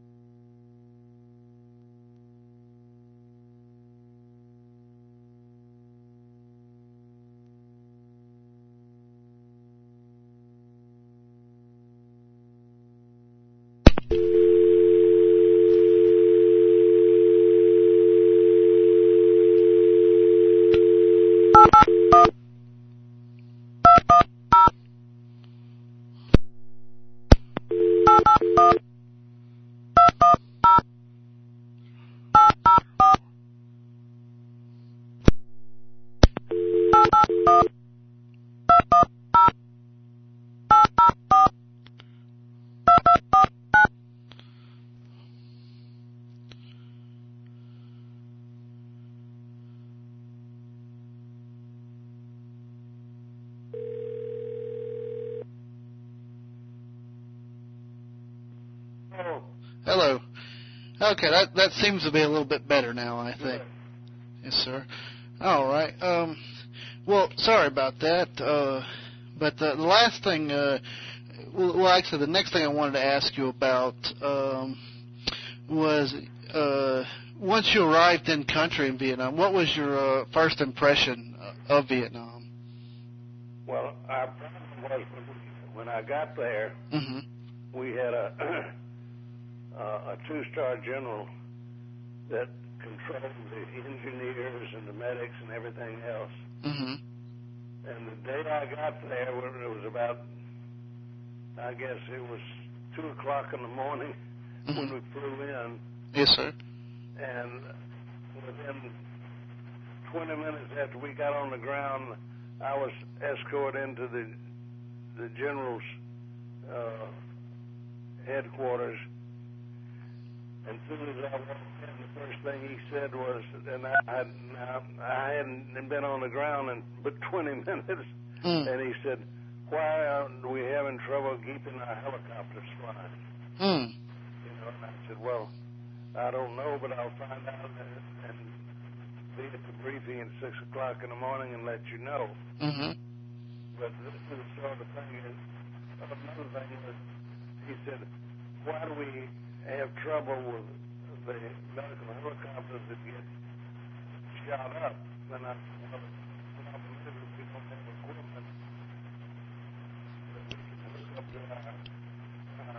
Okay, that that seems to be a little bit better now, I think. Yeah. Yes, sir. All right. Um, well, sorry about that. Uh, but the, the last thing, uh, well, well, actually, the next thing I wanted to ask you about um, was uh, once you arrived in country in Vietnam, what was your uh, first impression of Vietnam? Well, our problem was when, we, when I got there, Mm-hmm. we had a uh, a two-star general that controlled the engineers and the medics and everything else. Mm-hmm. And the day I got there, it was about, I guess it was two o'clock in the morning mm-hmm. when we flew in. Yes, sir. And within twenty minutes after we got on the ground, I was escorted into the the general's uh, headquarters. And as soon as I walked in, the first thing he said was, and I, had, I hadn't been on the ground in but twenty minutes, mm. and he said, "Why are we having trouble keeping our helicopters flying?" Mm. You know, and I said, "Well, I don't know, but I'll find out and, and be at the briefing at six o'clock in the morning and let you know." Mm-hmm. But this is sort of thing. Is, another thing was, he said, "Why do we have trouble with the medical helicopters that get shot up?" And I said, "Well, the problem is we don't have equipment that we can hook up to our, uh,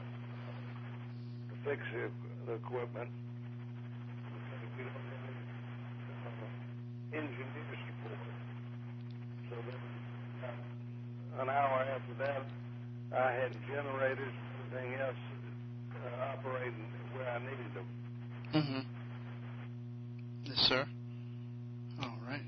to fix the, the equipment. Because we don't have any uh, engineer support." So then, uh, an hour after that, I had generators and everything else Uh, operating where I needed them. Mm-hmm. Yes, sir. All right.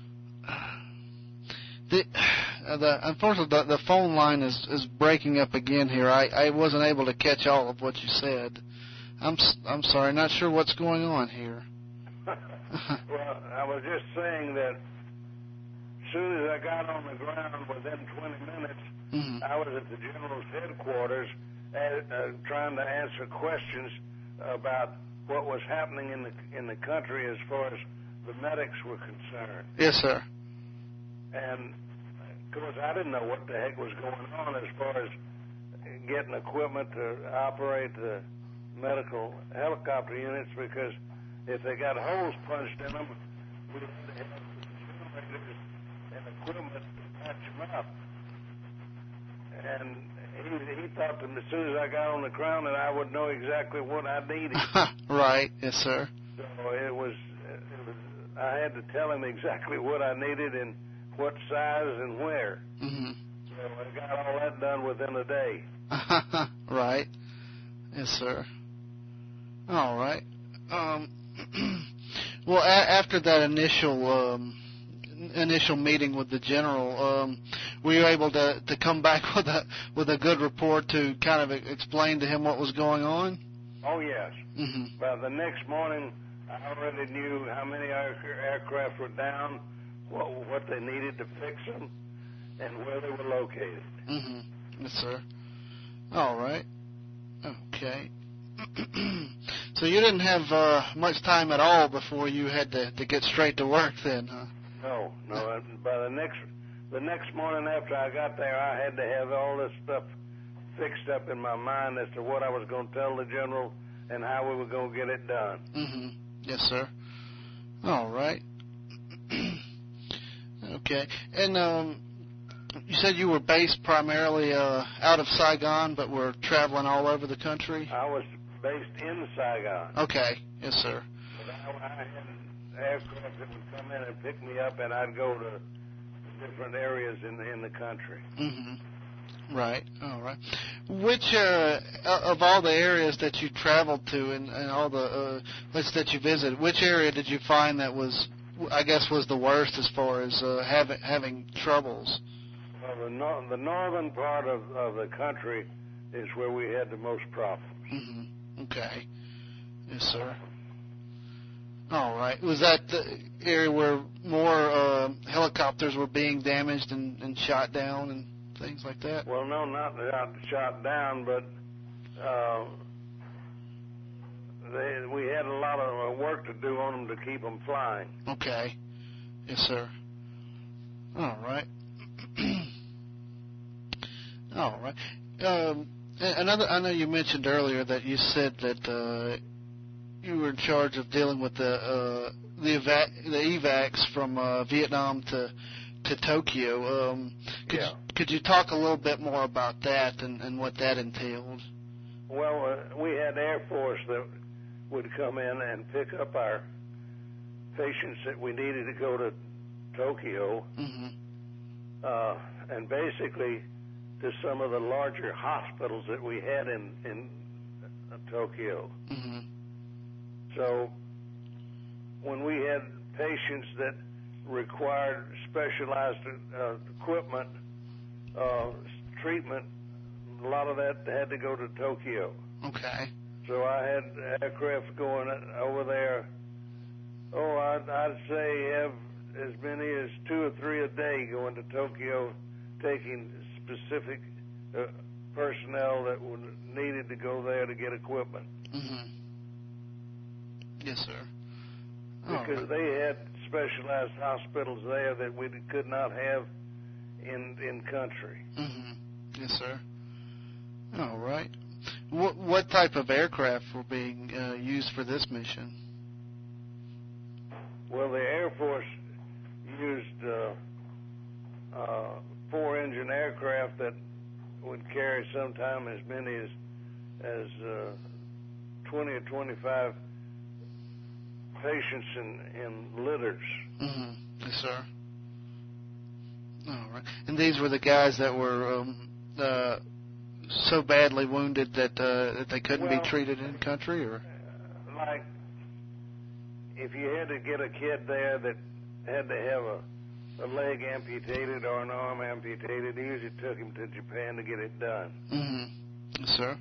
The, uh, the unfortunately, the, the phone line is, is breaking up again here. I, I wasn't able to catch all of what you said. I'm I'm sorry, not sure what's going on here. Well, I was just saying that as soon as I got on the ground, within twenty minutes, mm-hmm. I was at the general's headquarters. Uh, trying to answer questions about what was happening in the in the country as far as the medics were concerned. Yes, sir. And of course, I didn't know what the heck was going on as far as getting equipment to operate the medical helicopter units, because if they got holes punched in them, we had to have generators and equipment to patch them up. And he, he thought that as soon as I got on the ground that I would know exactly what I needed. Right, yes, sir. So it was, it was, I had to tell him exactly what I needed and what size and where. Mm-hmm. So I got all that done within a day. Right, yes, sir. All right. Um, well, a- after that initial um, initial meeting with the general, um, were you able to, to come back with a with a good report to kind of explain to him what was going on? Oh yes. Mm-hmm. Well, the next morning, I already knew how many air- aircraft were down, what what they needed to fix them, and where they were located. Mm-hmm. Yes, sir. All right. Okay. So you didn't have uh, much time at all before you had to, to get straight to work then, huh? No, no. By the next the next morning after I got there, I had to have all this stuff fixed up in my mind as to what I was going to tell the general and how we were going to get it done. Mm-hmm. Yes, sir. All right. Okay. And um, you said you were based primarily uh, out of Saigon, but were traveling all over the country? I was based in Saigon. Okay. Yes, sir. But I, I had aircraft that would come in and pick me up, and I'd go to different areas in the, in the country. Mm-hmm. Right. All right. Which uh, of all the areas that you traveled to and, and all the uh, places that you visited, which area did you find that was, I guess, was the worst as far as uh, having having troubles? Well, the, nor- the northern part of, of the country is where we had the most problems. Mm-hmm. Okay. Yes, sir. All right. Was that the area where more uh, helicopters were being damaged and, and shot down and things like that? Well, no, not, not shot down, but uh, they, we had a lot of work to do on them to keep them flying. Okay. Yes, sir. All right. All right. Um, another. I know you mentioned earlier that you said that uh, you were in charge of dealing with the uh, the, eva- the evacs from uh, Vietnam to to Tokyo. Um, could yeah. you, could you talk a little bit more about that and, and what that entailed? Well, uh, we had Air Force that would come in and pick up our patients that we needed to go to Tokyo, Mm-hmm. uh, and basically to some of the larger hospitals that we had in in uh, Tokyo. Mm-hmm. So when we had patients that required specialized uh, equipment, uh, treatment, a lot of that had to go to Tokyo. Okay. So I had aircraft going over there. Oh, I'd, I'd say have as many as two or three a day going to Tokyo, taking specific uh, personnel that would, needed to go there to get equipment. Mm-hmm. Yes, sir. Because right. they had specialized hospitals there that we could not have in in country. Mm-hmm. Yes, sir. All right. What what type of aircraft were being uh, used for this mission? Well, the Air Force used uh, uh, four-engine aircraft that would carry sometime as many as as uh, twenty or twenty-five patients in, in litters. Mm-hmm. Yes, sir. All right. And these were the guys that were um, uh, so badly wounded that uh, that they couldn't well, be treated in country, or like if you had to get a kid there that had to have a, a leg amputated or an arm amputated, they usually took him to Japan to get it done. Mm-hmm. Yes, sir.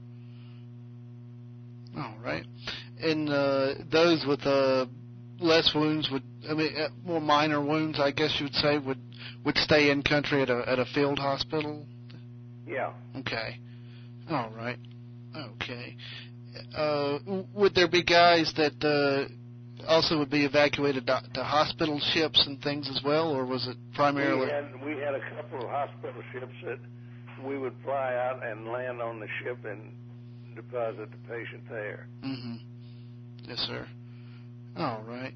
All right. And uh, those with uh, less wounds would, I mean, uh, more minor wounds, I guess you would say, would would stay in country at a at a field hospital. Yeah. Okay. All right. Okay. Uh, would there be guys that uh, also would be evacuated to, to hospital ships and things as well, or was it primarily? We had we had a couple of hospital ships that we would fly out and land on the ship and deposit the patient there. Mm-hmm. Yes, sir. All right.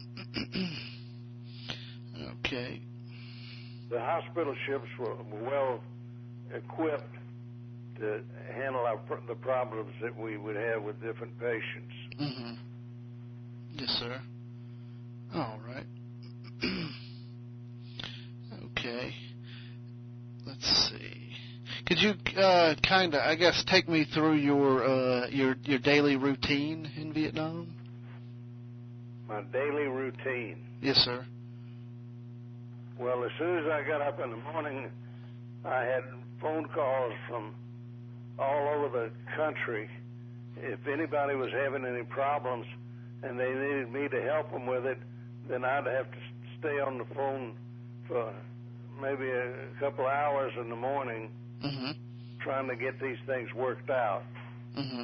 Okay. The hospital ships were well equipped to handle our, the problems that we would have with different patients. Mm-hmm. Yes, sir. All right. Okay. Let's see. Could you uh, kind of, I guess, take me through your uh, your your daily routine in Vietnam? My daily routine. Yes, sir. Well, as soon as I got up in the morning, I had phone calls from all over the country. If anybody was having any problems and they needed me to help them with it, then I'd have to stay on the phone for maybe a couple hours in the morning, Mm-hmm. trying to get these things worked out. Mm-hmm.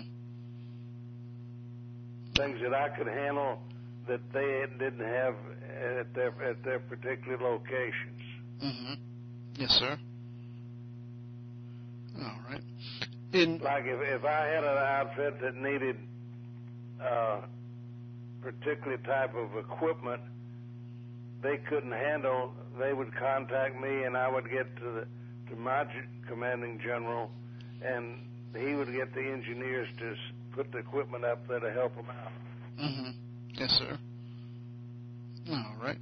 Things that I could handle that they didn't have at their at their particular locations. Mm-hmm. Yes, sir. All right. In Like if if I had an outfit that needed uh, particular type of equipment they couldn't handle, they would contact me, and I would get to the to my commanding general, and he would get the engineers to put the equipment up there to help them out. Mm-hmm. Yes, sir. All right.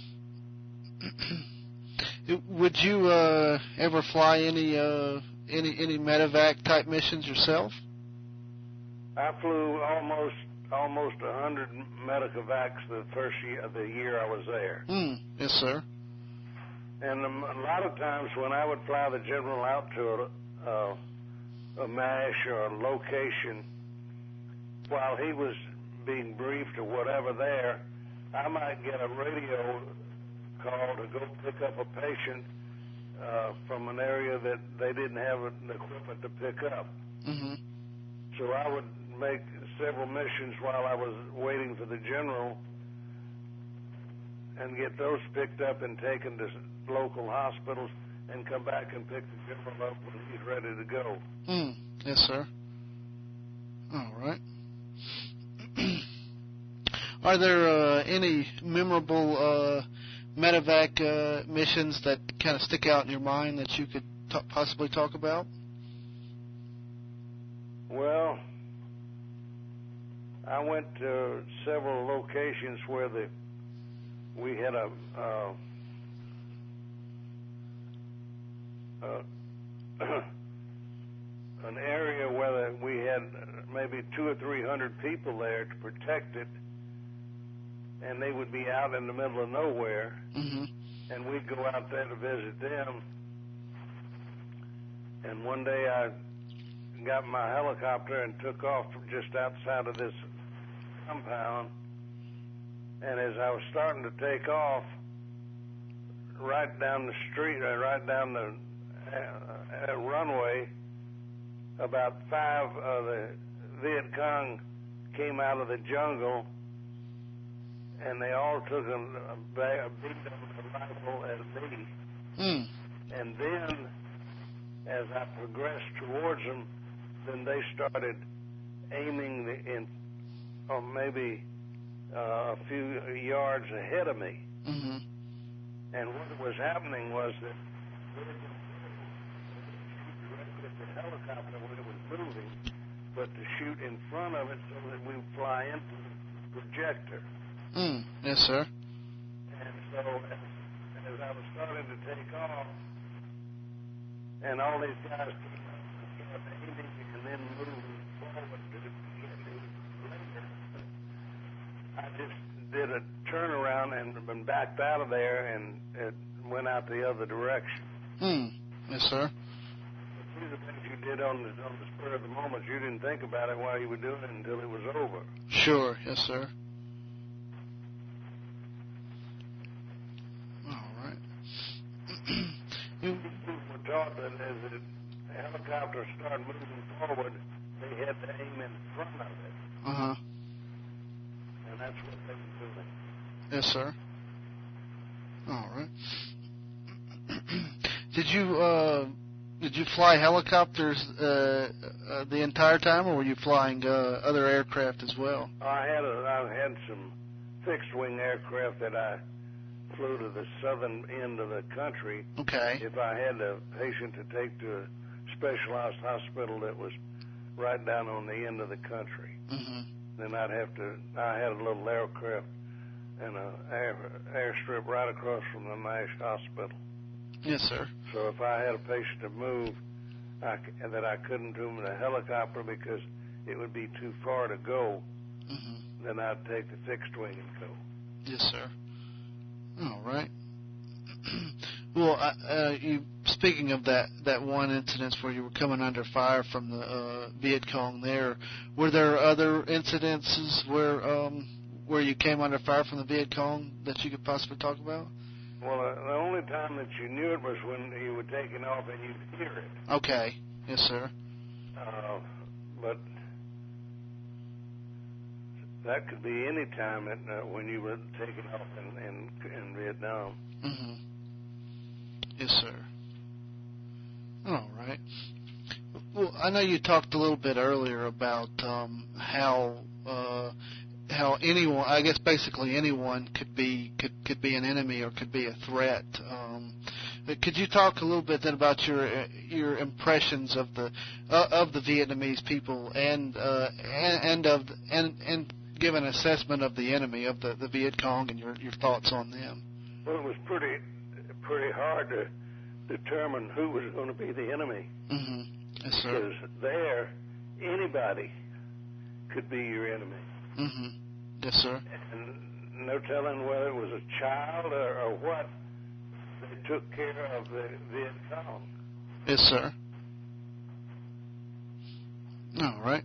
Would you uh, ever fly any uh, any any medevac type missions yourself? I flew almost almost a hundred medevacs the first year the year I was there. Mm. Yes, sir. And um, a lot of times when I would fly the general out to a, uh, a MASH or a location, while he was being briefed or whatever there, I might get a radio call to go pick up a patient uh, from an area that they didn't have the equipment to pick up. Mm-hmm. So I would make several missions while I was waiting for the general and get those picked up and taken to local hospitals and come back and pick the general up when he's ready to go. Mm. Yes, sir. All right. Are there uh, any memorable uh, medevac uh, missions that kind of stick out in your mind that you could t- possibly talk about? Well, I went to several locations where the we had a uh, uh, an area where we had maybe two or three hundred people there to protect it, and they would be out in the middle of nowhere, mm-hmm. and we'd go out there to visit them. And one day I got my helicopter and took off from just outside of this compound, and as I was starting to take off, right down the street, uh, right down the uh, uh, runway, about five of the Viet Cong came out of the jungle, and they all took a, a, a beat on the rifle at me. Mm. And then, as I progressed towards them, then they started aiming the, in, or maybe uh, a few yards ahead of me. Mm-hmm. And what was happening was that the helicopter when it was moving, but to shoot in front of it so that we would fly into the projector. Mm. Yes, sir. And so as, as I was starting to take off, and all these guys came up and started aiming and then moving forward to the beginning later, I just did a turnaround and, and backed out of there and it went out the other direction. Mm. Yes, sir. These are things you did on the, on the spur of the moment. You didn't think about it while you were doing it until it was over. Sure. Yes, sir. All right. you were taught that as the helicopter started moving forward, they had to aim in front of it. Uh-huh. And that's what they were doing. Yes, sir. All right. Did you uh, did you fly helicopters uh, uh, the entire time, or were you flying uh, other aircraft as well? I had a, I had some fixed wing aircraft that I flew to the southern end of the country. Okay. If I had a patient to take to a specialized hospital that was right down on the end of the country, mm-hmm. then I'd have to. I had a little aircraft and a air, airstrip right across from the Nash Hospital. Yes, sir. So if I had a patient to move, I, that I couldn't do in a helicopter because it would be too far to go, mm-hmm. then I'd take the fixed wing and go. Yes, sir. All right. Well, uh, you speaking of that, that one incident where you were coming under fire from the uh, Viet Cong there, were there other incidences where um, where you came under fire from the Viet Cong that you could possibly talk about? Well, uh, the only time that you knew it was when you were taking off and you'd hear it. Okay. Yes, sir. Uh, but that could be any time at, uh, when you were taking off in, in, in Vietnam. Mm-hmm. Yes, sir. All right. Well, I know you talked a little bit earlier about um, how uh, how anyone, I guess basically anyone could be could, could be an enemy or could be a threat. Um, could you talk a little bit then about your your impressions of the uh, of the Vietnamese people and uh, and, and of the, and and give an assessment of the enemy of the, the Viet Cong and your your thoughts on them? Well, it was pretty pretty hard to determine who was going to be the enemy. Mm-hmm. Yes, sir. Because there, anybody could be your enemy. Mm-hmm. Yes, sir. And no telling whether it was a child or, or what. They took care of the Viet Cong. Yes, sir. All right.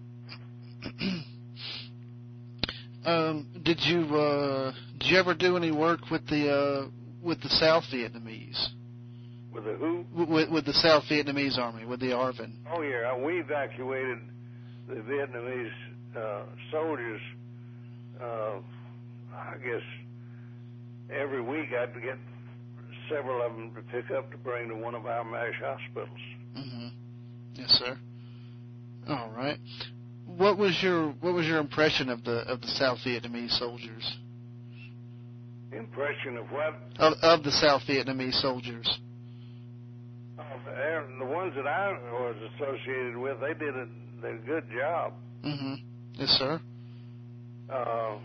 um, did you uh, did you ever do any work with the uh, with the South Vietnamese? With the who? With, with the South Vietnamese Army, with the A R V N. Oh yeah, we evacuated the Vietnamese uh, soldiers, uh, I guess every week I'd get several of them to pick up to bring to one of our MASH hospitals. Mm-hmm. Yes, sir. All right. What was your what was your impression of the of the South Vietnamese soldiers? Impression of what? Of, of the South Vietnamese soldiers. Uh, the ones that I was associated with, they did a, did a good job. Mm-hmm. Yes, sir. Uh,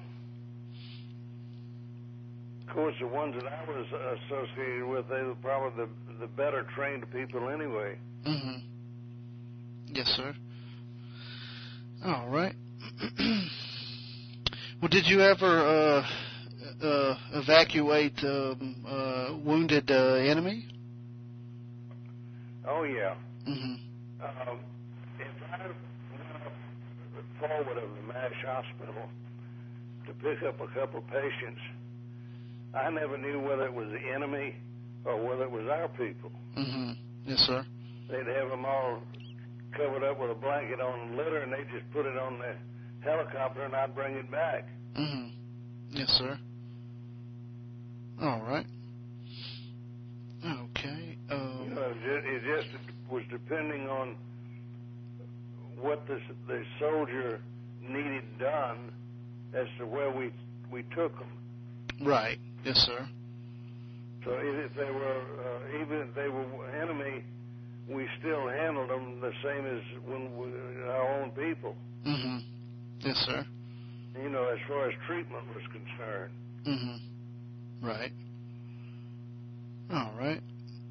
of course, the ones that I was associated with, they were probably the, the better trained people anyway. Mm-hmm. Yes, sir. All right. Well, did you ever uh, uh, evacuate um, uh, wounded uh, enemy? Oh, yeah. Mm-hmm. Um, if I went up forward of the MASH hospital to pick up a couple of patients, I never knew whether it was the enemy or whether it was our people. Mm-hmm. Yes, sir. They'd have them all covered up with a blanket on litter, and they just put it on the helicopter, and I'd bring it back. Mm-hmm. Yes, sir. All right. Okay. Um, you know, it just, it just was depending on what the the soldier needed done as to where we we took them. Right. Yes, sir. So if they were uh, even if they were enemy, we still handled them the same as when we, our own people. Mm-hmm. Yes, sir. You know, as far as treatment was concerned. Mm-hmm. Right. All right.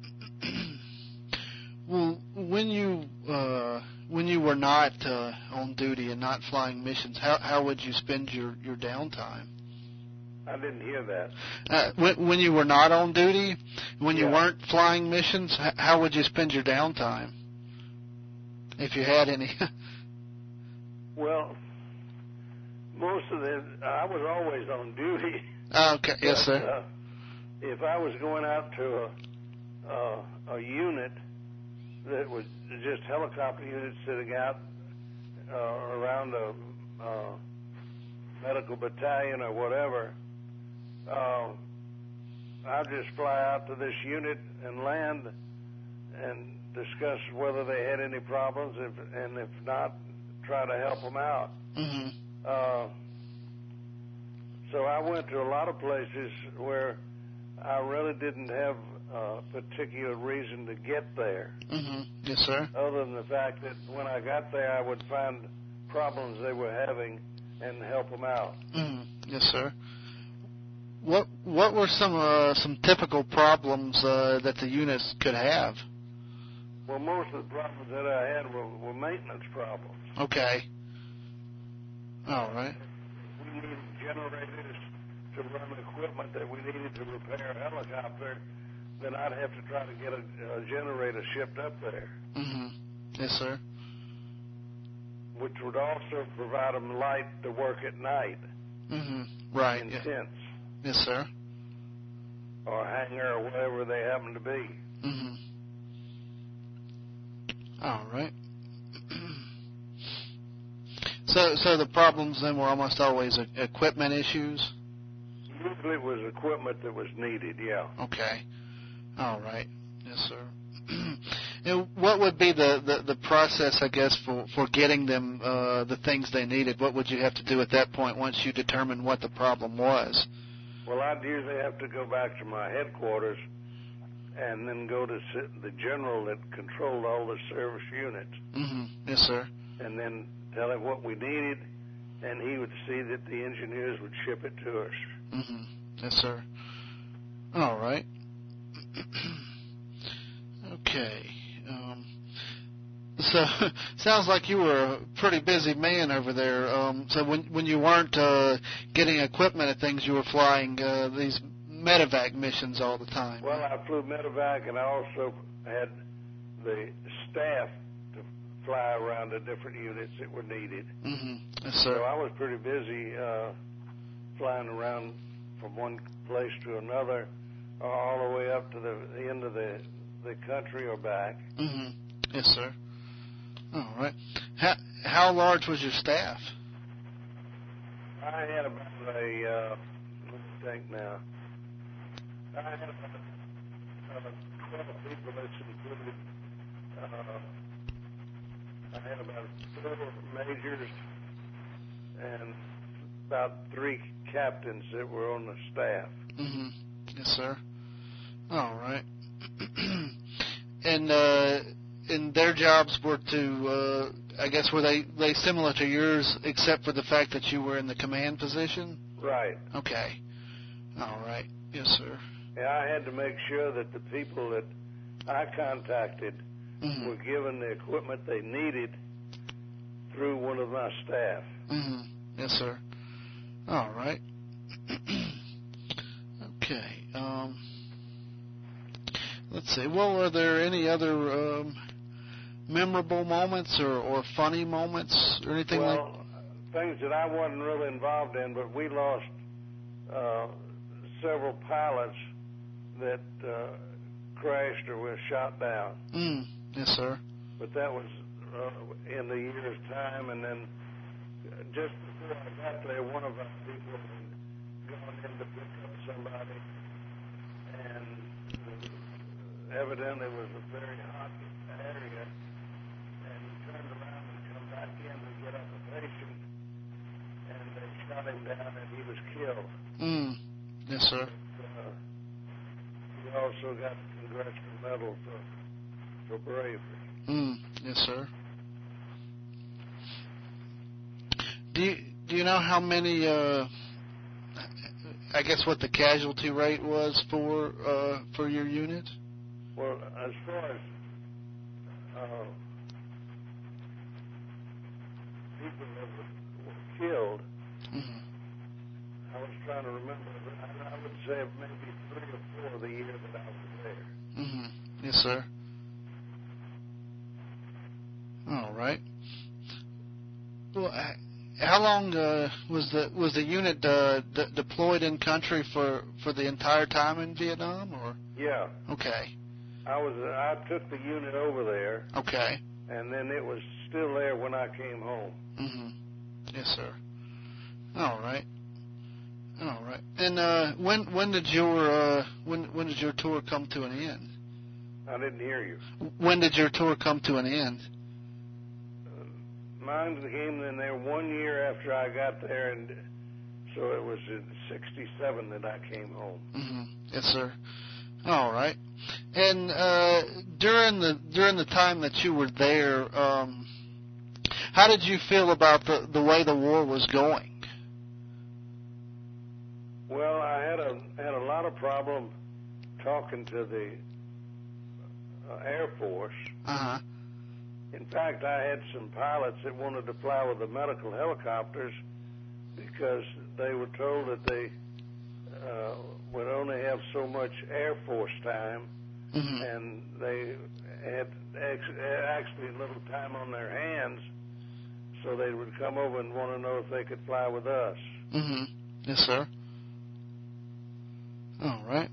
Well, when you uh, when you were not uh, on duty and not flying missions, how how would you spend your, your downtime? I didn't hear that. Uh, when, when you were not on duty, when you Yeah. weren't flying missions, h- how would you spend your downtime, if you had any? Well, most of the I was always on duty. Okay. Yes, but, sir. Uh, if I was going out to a uh, a unit that was just helicopter units sitting out uh, around a uh, medical battalion or whatever, uh, I'd just fly out to this unit and land and discuss whether they had any problems, if, and if not, try to help them out. Mm-hmm. Uh, so I went to a lot of places where I really didn't have a particular reason to get there. Mm-hmm. Yes, sir. Other than the fact that when I got there, I would find problems they were having and help them out. Mm-hmm. Yes, sir. What what were some uh, some typical problems uh, that the units could have? Well, most of the problems that I had were, were maintenance problems. Okay. All right. We needed generators to run equipment that we needed to repair a helicopter, then I'd have to try to get a, a generator shipped up there. Mm-hmm. Yes, sir. Which would also provide them light to work at night. Mm-hmm. Right. In Yeah. tents. Yes, sir. Or hangar or wherever they happen to be. Mm-hmm. All right. so, so the problems then were almost always e- equipment issues? Usually it was equipment that was needed, yeah. Okay. All right. Yes, sir. And what would be the, the, the process, I guess, for, for getting them uh, the things they needed? What would you have to do at that point once you determined what the problem was? Well, I'd usually have to go back to my headquarters and then go to the general that controlled all the service units. Mm-hmm. Yes, sir. And then tell him what we needed, and he would see that the engineers would ship it to us. Mm-hmm. Yes, sir. All right. Okay. Um, so, sounds like you were a pretty busy man over there. Um, so when when you weren't uh, getting equipment and things, you were flying uh, these medevac missions all the time. Well, I flew medevac, and I also had the staff to fly around the different units that were needed. Mm-hmm. Yes, sir. So I was pretty busy uh, flying around from one place to another, uh, all the way up to the, the end of the the country or back. Mm-hmm. Yes, sir. All right. How how large was your staff? I had about a, uh, let me think now. I had about uh, twelve people that's included. Uh, I had about four majors and about three captains that were on the staff. Mm-hmm. Yes, sir. All right. and uh, and their jobs were to, uh, I guess, were they, they similar to yours, except for the fact that you were in the command position? Right. Okay. All right. Yes, sir. Yeah, I had to make sure that the people that I contacted mm-hmm. were given the equipment they needed through one of my staff. Mm-hmm. Yes, sir. All right. Okay. Um, let's see. Well, are there any other um, memorable moments or, or funny moments or anything well, like? Well, things that I wasn't really involved in, but we lost uh, several pilots that uh, crashed or were shot down. Mm. Yes, sir. But that was uh, in the year's time, and then just before I got there, one of our people had gone in to pick up somebody, and evidently it was a very hot area, and he turned around and come back in to get up a patient, and they shot him down, and he was killed. Mm. Yes, sir. But, uh, he also got the Congressional Medal for, for bravery. Mm. Yes, sir. Do you, do you know how many, uh, I guess what the casualty rate was for uh, for your unit? Well, as far as uh, people that were, were killed, mm-hmm. I was trying to remember, I, I would say maybe three or four the year that I was there. Mm-hmm. Yes, sir. All right. Well, how long uh, was the was the unit uh, d- deployed in country for, for the entire time in Vietnam, or? Yeah. Okay. I was I took the unit over there. Okay. And then it was still there when I came home. Mm-hmm. Yes, sir. All right. All right. And uh, when when did your uh, when when did your tour come to an end? I didn't hear you. When did your tour come to an end? Mine came in there one year after I got there, and so it was in sixty-seven that I came home. Mm-hmm. Yes, sir. All right. And uh, during the during the time that you were there, um, how did you feel about the, the way the war was going? Well, I had a had a lot of problem talking to the uh, Air Force. Uh-huh. In fact, I had some pilots that wanted to fly with the medical helicopters because they were told that they uh, would only have so much Air Force time, mm-hmm. and they had actually little time on their hands, so they would come over and want to know if they could fly with us. Mm-hmm. Yes, sir. All right.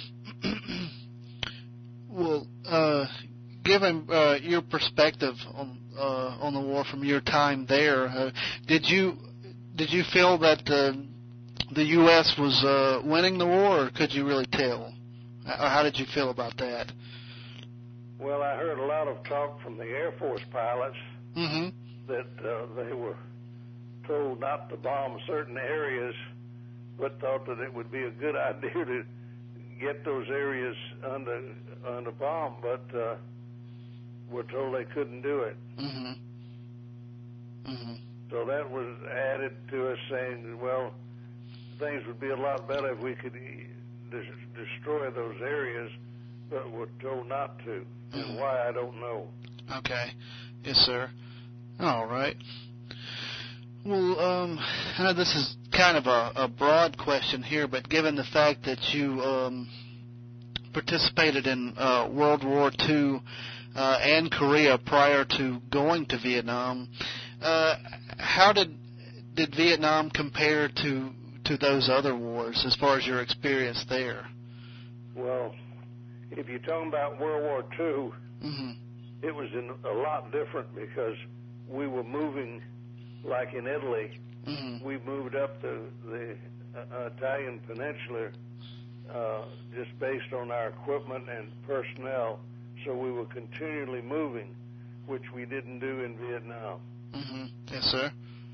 Well, uh, given uh, your perspective on uh, on the war from your time there, uh, did you did you feel that uh, the U S was uh, winning the war, or could you really tell? Or how did you feel about that? Well, I heard a lot of talk from the Air Force pilots mm-hmm. that uh, they were told not to bomb certain areas, but thought that it would be a good idea to get those areas under under bomb, but uh, were told they couldn't do it. Mm-hmm. Mm-hmm. So that was added to us saying, well, things would be a lot better if we could de- destroy those areas, but we're told not to. Mm-hmm. And why, I don't know. Okay. Yes, sir. All right. Well, um, I know this is kind of a, a broad question here, but given the fact that you um, participated in uh, World War Two uh, and Korea prior to going to Vietnam, uh, how did did Vietnam compare to to those other wars as far as your experience there? Well, if you're talking about World War Two, mm-hmm. it was in a lot different because we were moving like in Italy, Mm-hmm. we moved up the, the uh, Italian Peninsula uh, just based on our equipment and personnel, so we were continually moving, which we didn't do in Vietnam. Mm-hmm. Yes, sir.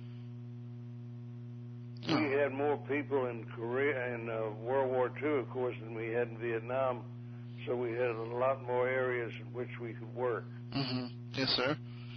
We oh. had more people in Korea in uh, World War Two, of course, than we had in Vietnam, so we had a lot more areas in which we could work. Mm-hmm. Yes, sir.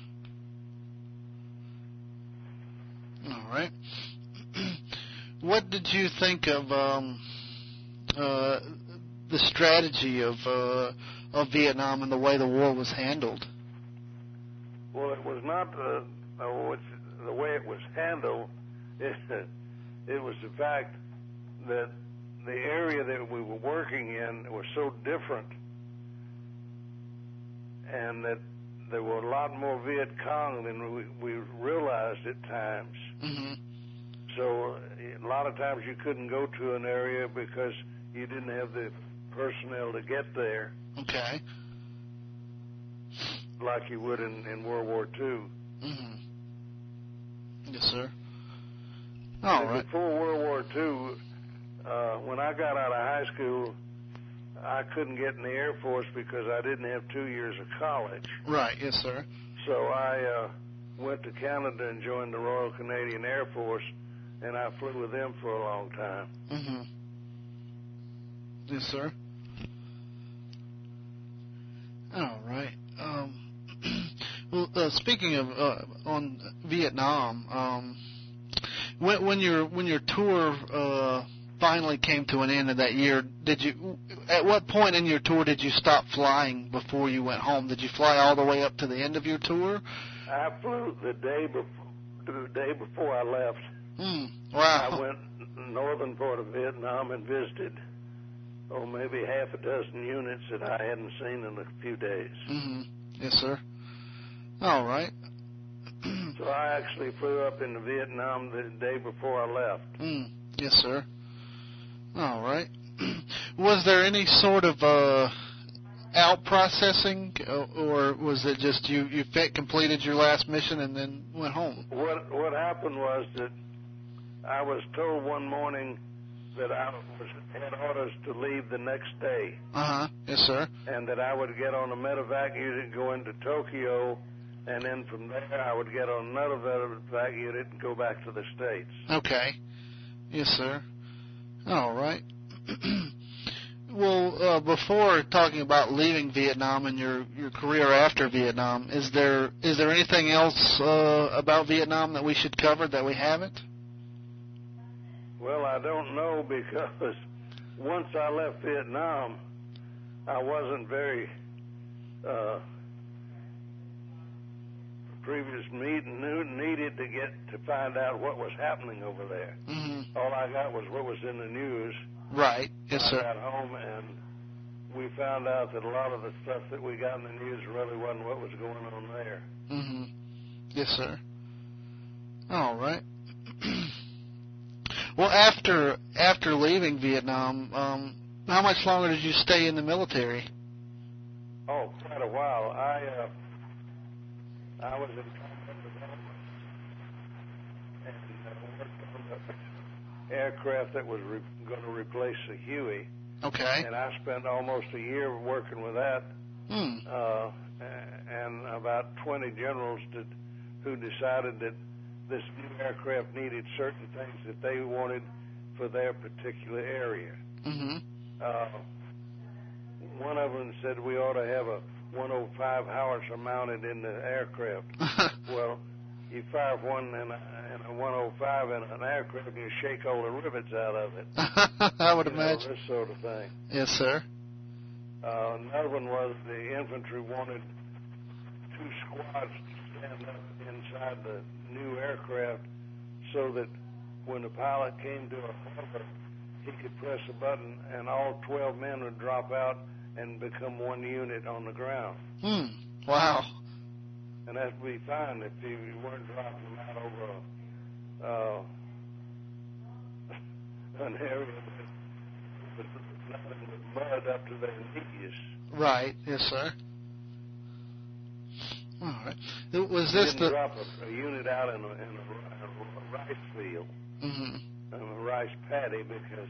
All right. What did you think of um, uh, the strategy of uh, of Vietnam and the way the war was handled? Well, it was not uh, uh, the way it was handled. It, it was the fact that the area that we were working in was so different, and that there were a lot more Viet Cong than we, we realized at times. Mm-hmm. So a lot of times you couldn't go to an area because you didn't have the personnel to get there. Okay. Like you would in, in World War Two. Mm-hmm. Yes, sir. All and right. Before World War Two, uh, when I got out of high school, I couldn't get in the Air Force because I didn't have two years of college. Right. Yes, sir. So I uh, went to Canada and joined the Royal Canadian Air Force, and I flew with them for a long time. Mm-hmm. Yes, sir. All right. Um, well, uh, speaking of uh, on Vietnam, um, when, when your when your tour uh, finally came to an end of that year, did you? At what point in your tour did you stop flying before you went home? Did you fly all the way up to the end of your tour? I flew the day before. The day before I left. Mm, wow. I went northern part of Vietnam and visited, oh, maybe half a dozen units that I hadn't seen in a few days. Mm-hmm. Yes, sir. All right. So I actually flew up into Vietnam the day before I left. Mm, yes, sir. All right. Was there any sort of uh, out processing, or was it just you you completed your last mission and then went home? What what happened was that I was told one morning that I was, had orders to leave the next day. Uh-huh. Yes, sir. And that I would get on a medevac unit and go into Tokyo, and then from there I would get on another medevac unit and go back to the States. Okay. Yes, sir. All right. Well, uh, before talking about leaving Vietnam and your, your career after Vietnam, is there is there anything else uh, about Vietnam that we should cover that we haven't? Well, I don't know, because once I left Vietnam, I wasn't very uh, previous meeting needed to get to find out what was happening over there. Mm-hmm. All I got was what was in the news. Right. Yes, sir. I got home and we found out that a lot of the stuff that we got in the news really wasn't what was going on there. Mm-hmm. Yes, sir. All right. Well, after after leaving Vietnam, um, how much longer did you stay in the military? Oh, quite a while. I uh, I was in combat development and uh, worked on the aircraft that was re- going to replace the Huey. Okay. And I spent almost a year working with that. Hmm. Uh, and about twenty generals did, who decided that this new aircraft needed certain things that they wanted for their particular area. Mm-hmm. Uh, one of them said we ought to have a one oh five howitzer mounted in the aircraft. Well, you fire one in a, in a one oh five in an aircraft and you shake all the rivets out of it. I would you imagine. Know, this sort of thing. Yes, sir. Uh, another one was the infantry wanted two squads to stand up inside the new aircraft so that when the pilot came to a hover, he could press a button and all twelve men would drop out and become one unit on the ground. Hmm. Wow. And that would be fine if you weren't dropping them out over a, uh, an area that was nothing but mud up to their knees. Right. Yes, sir. All right. Was We this didn't the... drop a, a unit out in a, in a, a rice field, Mm-hmm. in a rice paddy, because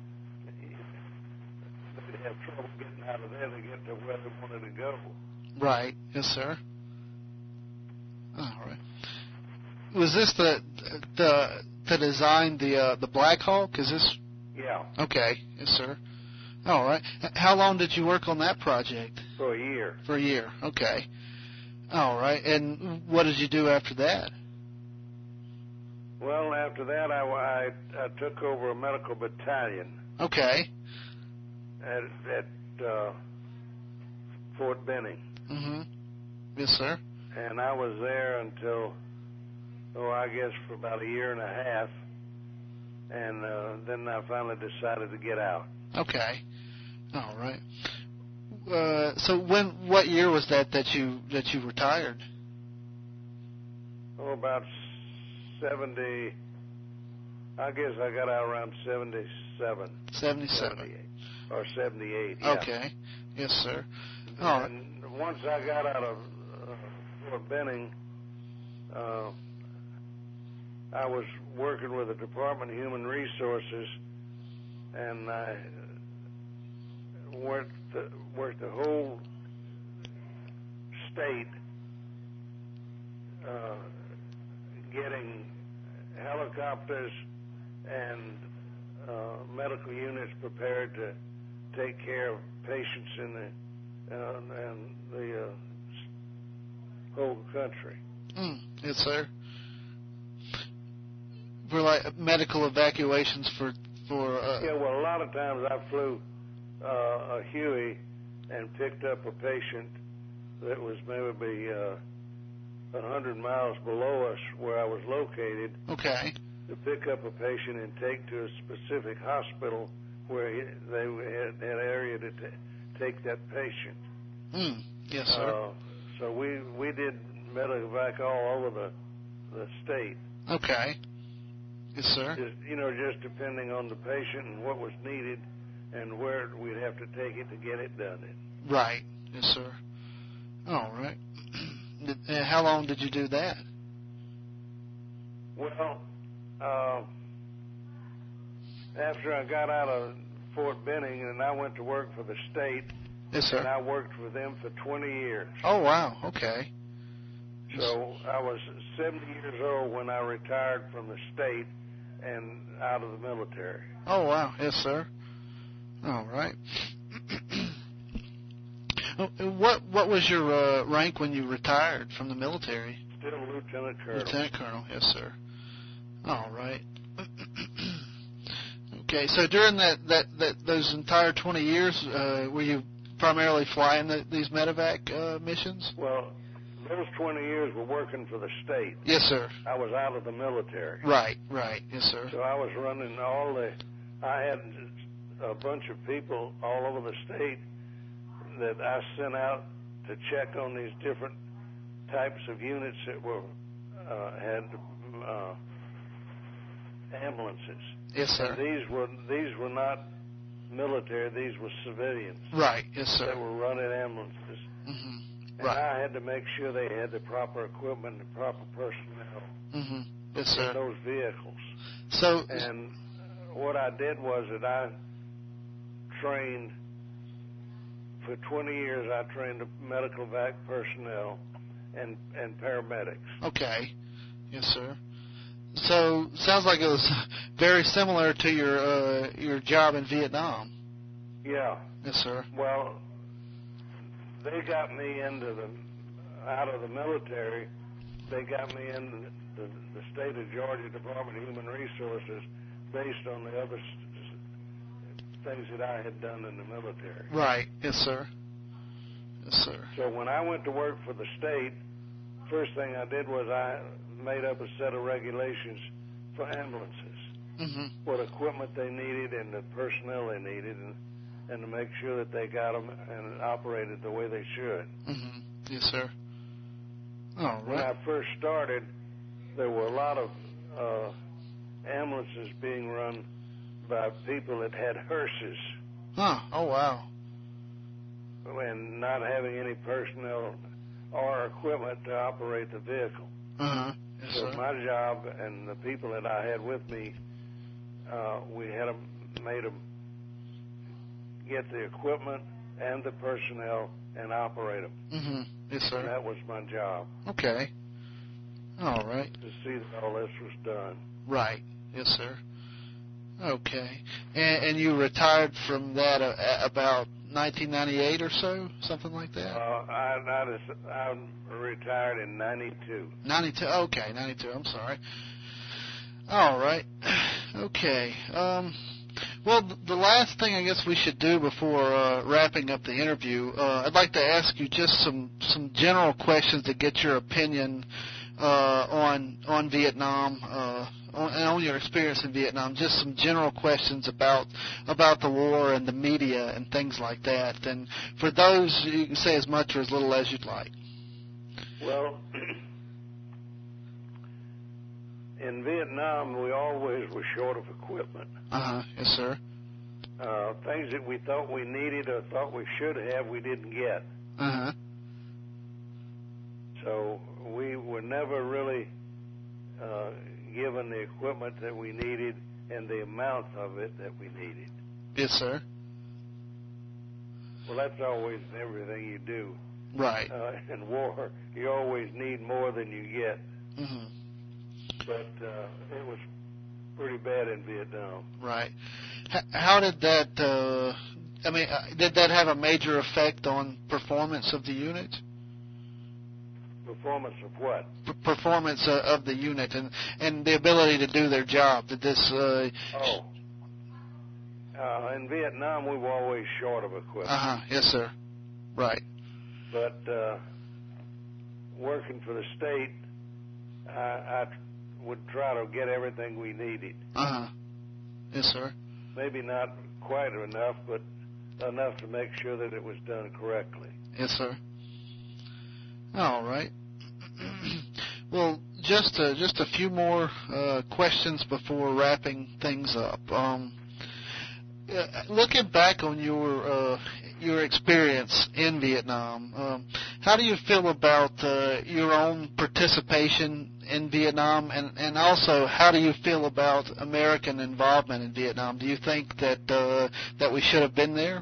they'd have trouble getting out of there to get to where they wanted to go. Right. Yes, sir. All right. Was this the the to design the uh, the Black Hawk? Is this? Yeah. Okay. Yes, sir. All right. How long did you work on that project? For a year. For a year. Okay. All right. And what did you do after that? Well, after that, I, I, I took over a medical battalion. Okay. At at uh, Fort Benning. Mm-hmm. Yes, sir. And I was there until, oh, I guess for about a year and a half, and uh, then I finally decided to get out. Okay. All right. Uh, so when, what year was that that you that you retired? Oh, about seventy. I guess I got out around seventy-seven. Seventy-seven. seventy-eight, or seventy-eight. Yeah. Okay. Yes, sir. All right. And once I got out of uh, Fort Benning, uh, I was working with the Department of Human Resources, and I worked the, worked the whole state, uh, getting helicopters and uh, medical units prepared to take care of patients in the uh, and the uh, whole country. Mm, yes, sir. For like medical evacuations for for. Uh, Yeah, well, a lot of times I flew uh, a Huey and picked up a patient that was maybe uh, a hundred miles below us where I was located. Okay. To pick up a patient and take to a specific hospital where he, they had an area to t- take that patient. Mm, yes, sir. Uh, so we we did medevac all over the the state. Okay. Yes, sir. Just, you know, just depending on the patient and what was needed and where we'd have to take it to get it done. Right. Yes, sir. All right. Uh, how long did you do that? Well, uh, after I got out of Fort Benning, and I went to work for the state. Yes, sir. And I worked with them for twenty years. Oh, wow. Okay. So I was seventy years old when I retired from the state and out of the military. Oh, wow. Yes, sir. All right. What what was your uh, rank when you retired from the military? Still Lieutenant Colonel. Lieutenant Colonel, yes, sir. All right. Okay, so during that, that, that those entire twenty years, uh, were you primarily flying the, these medevac uh, missions? Well, those twenty years were working for the state. Yes, sir. I was out of the military. Right, right. Yes, sir. So I was running all the, I had a bunch of people all over the state that I sent out to check on these different types of units that were, uh, had uh, ambulances. Yes, sir. And these were, these were not military, these were civilians. Right, yes, sir. That were running ambulances. Mm-hmm. And right. I had to make sure they had the proper equipment and proper personnel. Mm-hmm. Yes, sir. In those vehicles. So, and what I did was that I trained, for twenty years I trained medical vac personnel and, and paramedics. Okay. Yes, sir. So, sounds like it was very similar to your uh, your job in Vietnam. Yeah. Yes, sir. Well, they got me into the, out of the military, they got me in the, the state of Georgia Department of Human Resources based on the other things that I had done in the military. Right. Yes, sir. Yes, sir. So when I went to work for the state, first thing I did was I made up a set of regulations for ambulances. Mm-hmm. What equipment they needed and the personnel they needed, and, and to make sure that they got them and operated the way they should. Mm-hmm. Yes, sir. All right. When I first started, there were a lot of uh, ambulances being run by people that had hearses. Huh. Oh, wow. And not having any personnel or equipment to operate the vehicle. Uh-huh. Yes, so sir. my job and the people that I had with me, uh, we had them, made them get the equipment and the personnel and operate them. Mm-hmm. Yes, sir. And that was my job. Okay. All right. To see that all this was done. Right. Yes, sir. Okay. And, and you retired from that uh, about nineteen ninety-eight or so, something like that? Uh, I, I, just, I retired in ninety-two. ninety-two. Okay, ninety-two. I'm sorry. All right. Okay. Um, well, the last thing I guess we should do before uh, wrapping up the interview, uh, I'd like to ask you just some, some general questions to get your opinion uh, on on Vietnam, uh, on, and on your experience in Vietnam. Just some general questions about about the war and the media and things like that. And for those, you can say as much or as little as you'd like. Well, in Vietnam, we always were short of equipment. Uh-huh. Yes, sir. Uh, things that we thought we needed or thought we should have, we didn't get. Uh-huh. So we were never really uh, given the equipment that we needed and the amount of it that we needed. Yes, sir. Well, that's always everything you do. Right. Uh, in war, you always need more than you get. Mm-hmm. But uh, it was pretty bad in Vietnam. Right. H- how did that, uh, I mean, uh, did that have a major effect on performance of the unit? Performance of what? P- performance uh, of the unit and, and the ability to do their job. Did this... Uh, oh. Uh, in Vietnam, we were always short of equipment. Uh-huh. Yes, sir. Right. But uh, working for the state, I, I would try to get everything we needed. Uh-huh. Yes, sir. Maybe not quite enough, but enough to make sure that it was done correctly. Yes, sir. All right. Well, just uh, just a few more uh, questions before wrapping things up. Um, uh, looking back on your uh, your experience in Vietnam, um, how do you feel about uh, your own participation in Vietnam, and, and also how do you feel about American involvement in Vietnam? Do you think that uh, that we should have been there?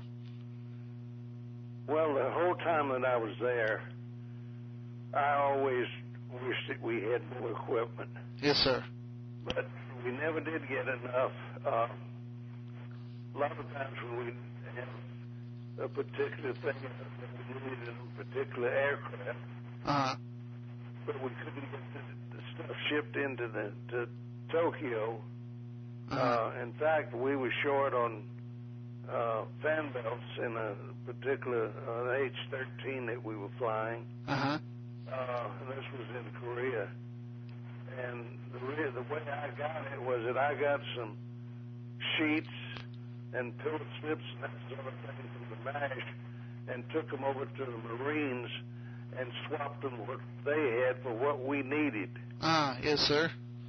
Well, the whole time that I was there, I always wished that we had more equipment. Yes, sir. But we never did get enough. Uh, a lot of times when we had a particular thing that we needed, a particular aircraft, Uh-huh. but we couldn't get the, the stuff shipped into the to Tokyo. Uh-huh. Uh, in fact, we were short on uh, fan belts in a particular uh, H thirteen that we were flying. Uh-huh. Uh, and this was in Korea. And the, re- the way I got it was that I got some sheets and pillow slips and that sort of thing from the MASH and took them over to the Marines and swapped them what they had for what we needed. Ah, yes, sir.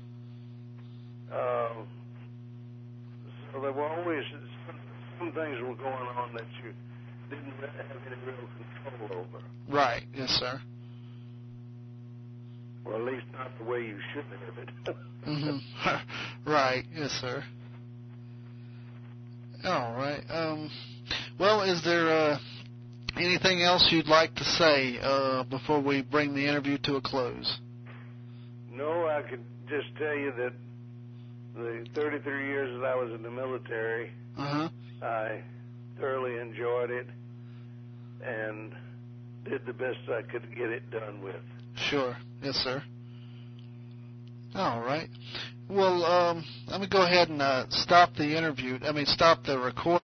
Uh, so there were always some, some things were going on that you didn't have any real control over. Right, yes, sir. Well, at least not the way you should have it. Mm-hmm. Right, yes, sir. All right. Um, well, is there uh, anything else you'd like to say uh, before we bring the interview to a close? No, I could just tell you that the thirty-three years that I was in the military, Uh-huh. I thoroughly enjoyed it and did the best I could get it done with. Sure. Yes, sir. All right. Well, um, let me go ahead and uh, stop the interview. I mean, stop the recording.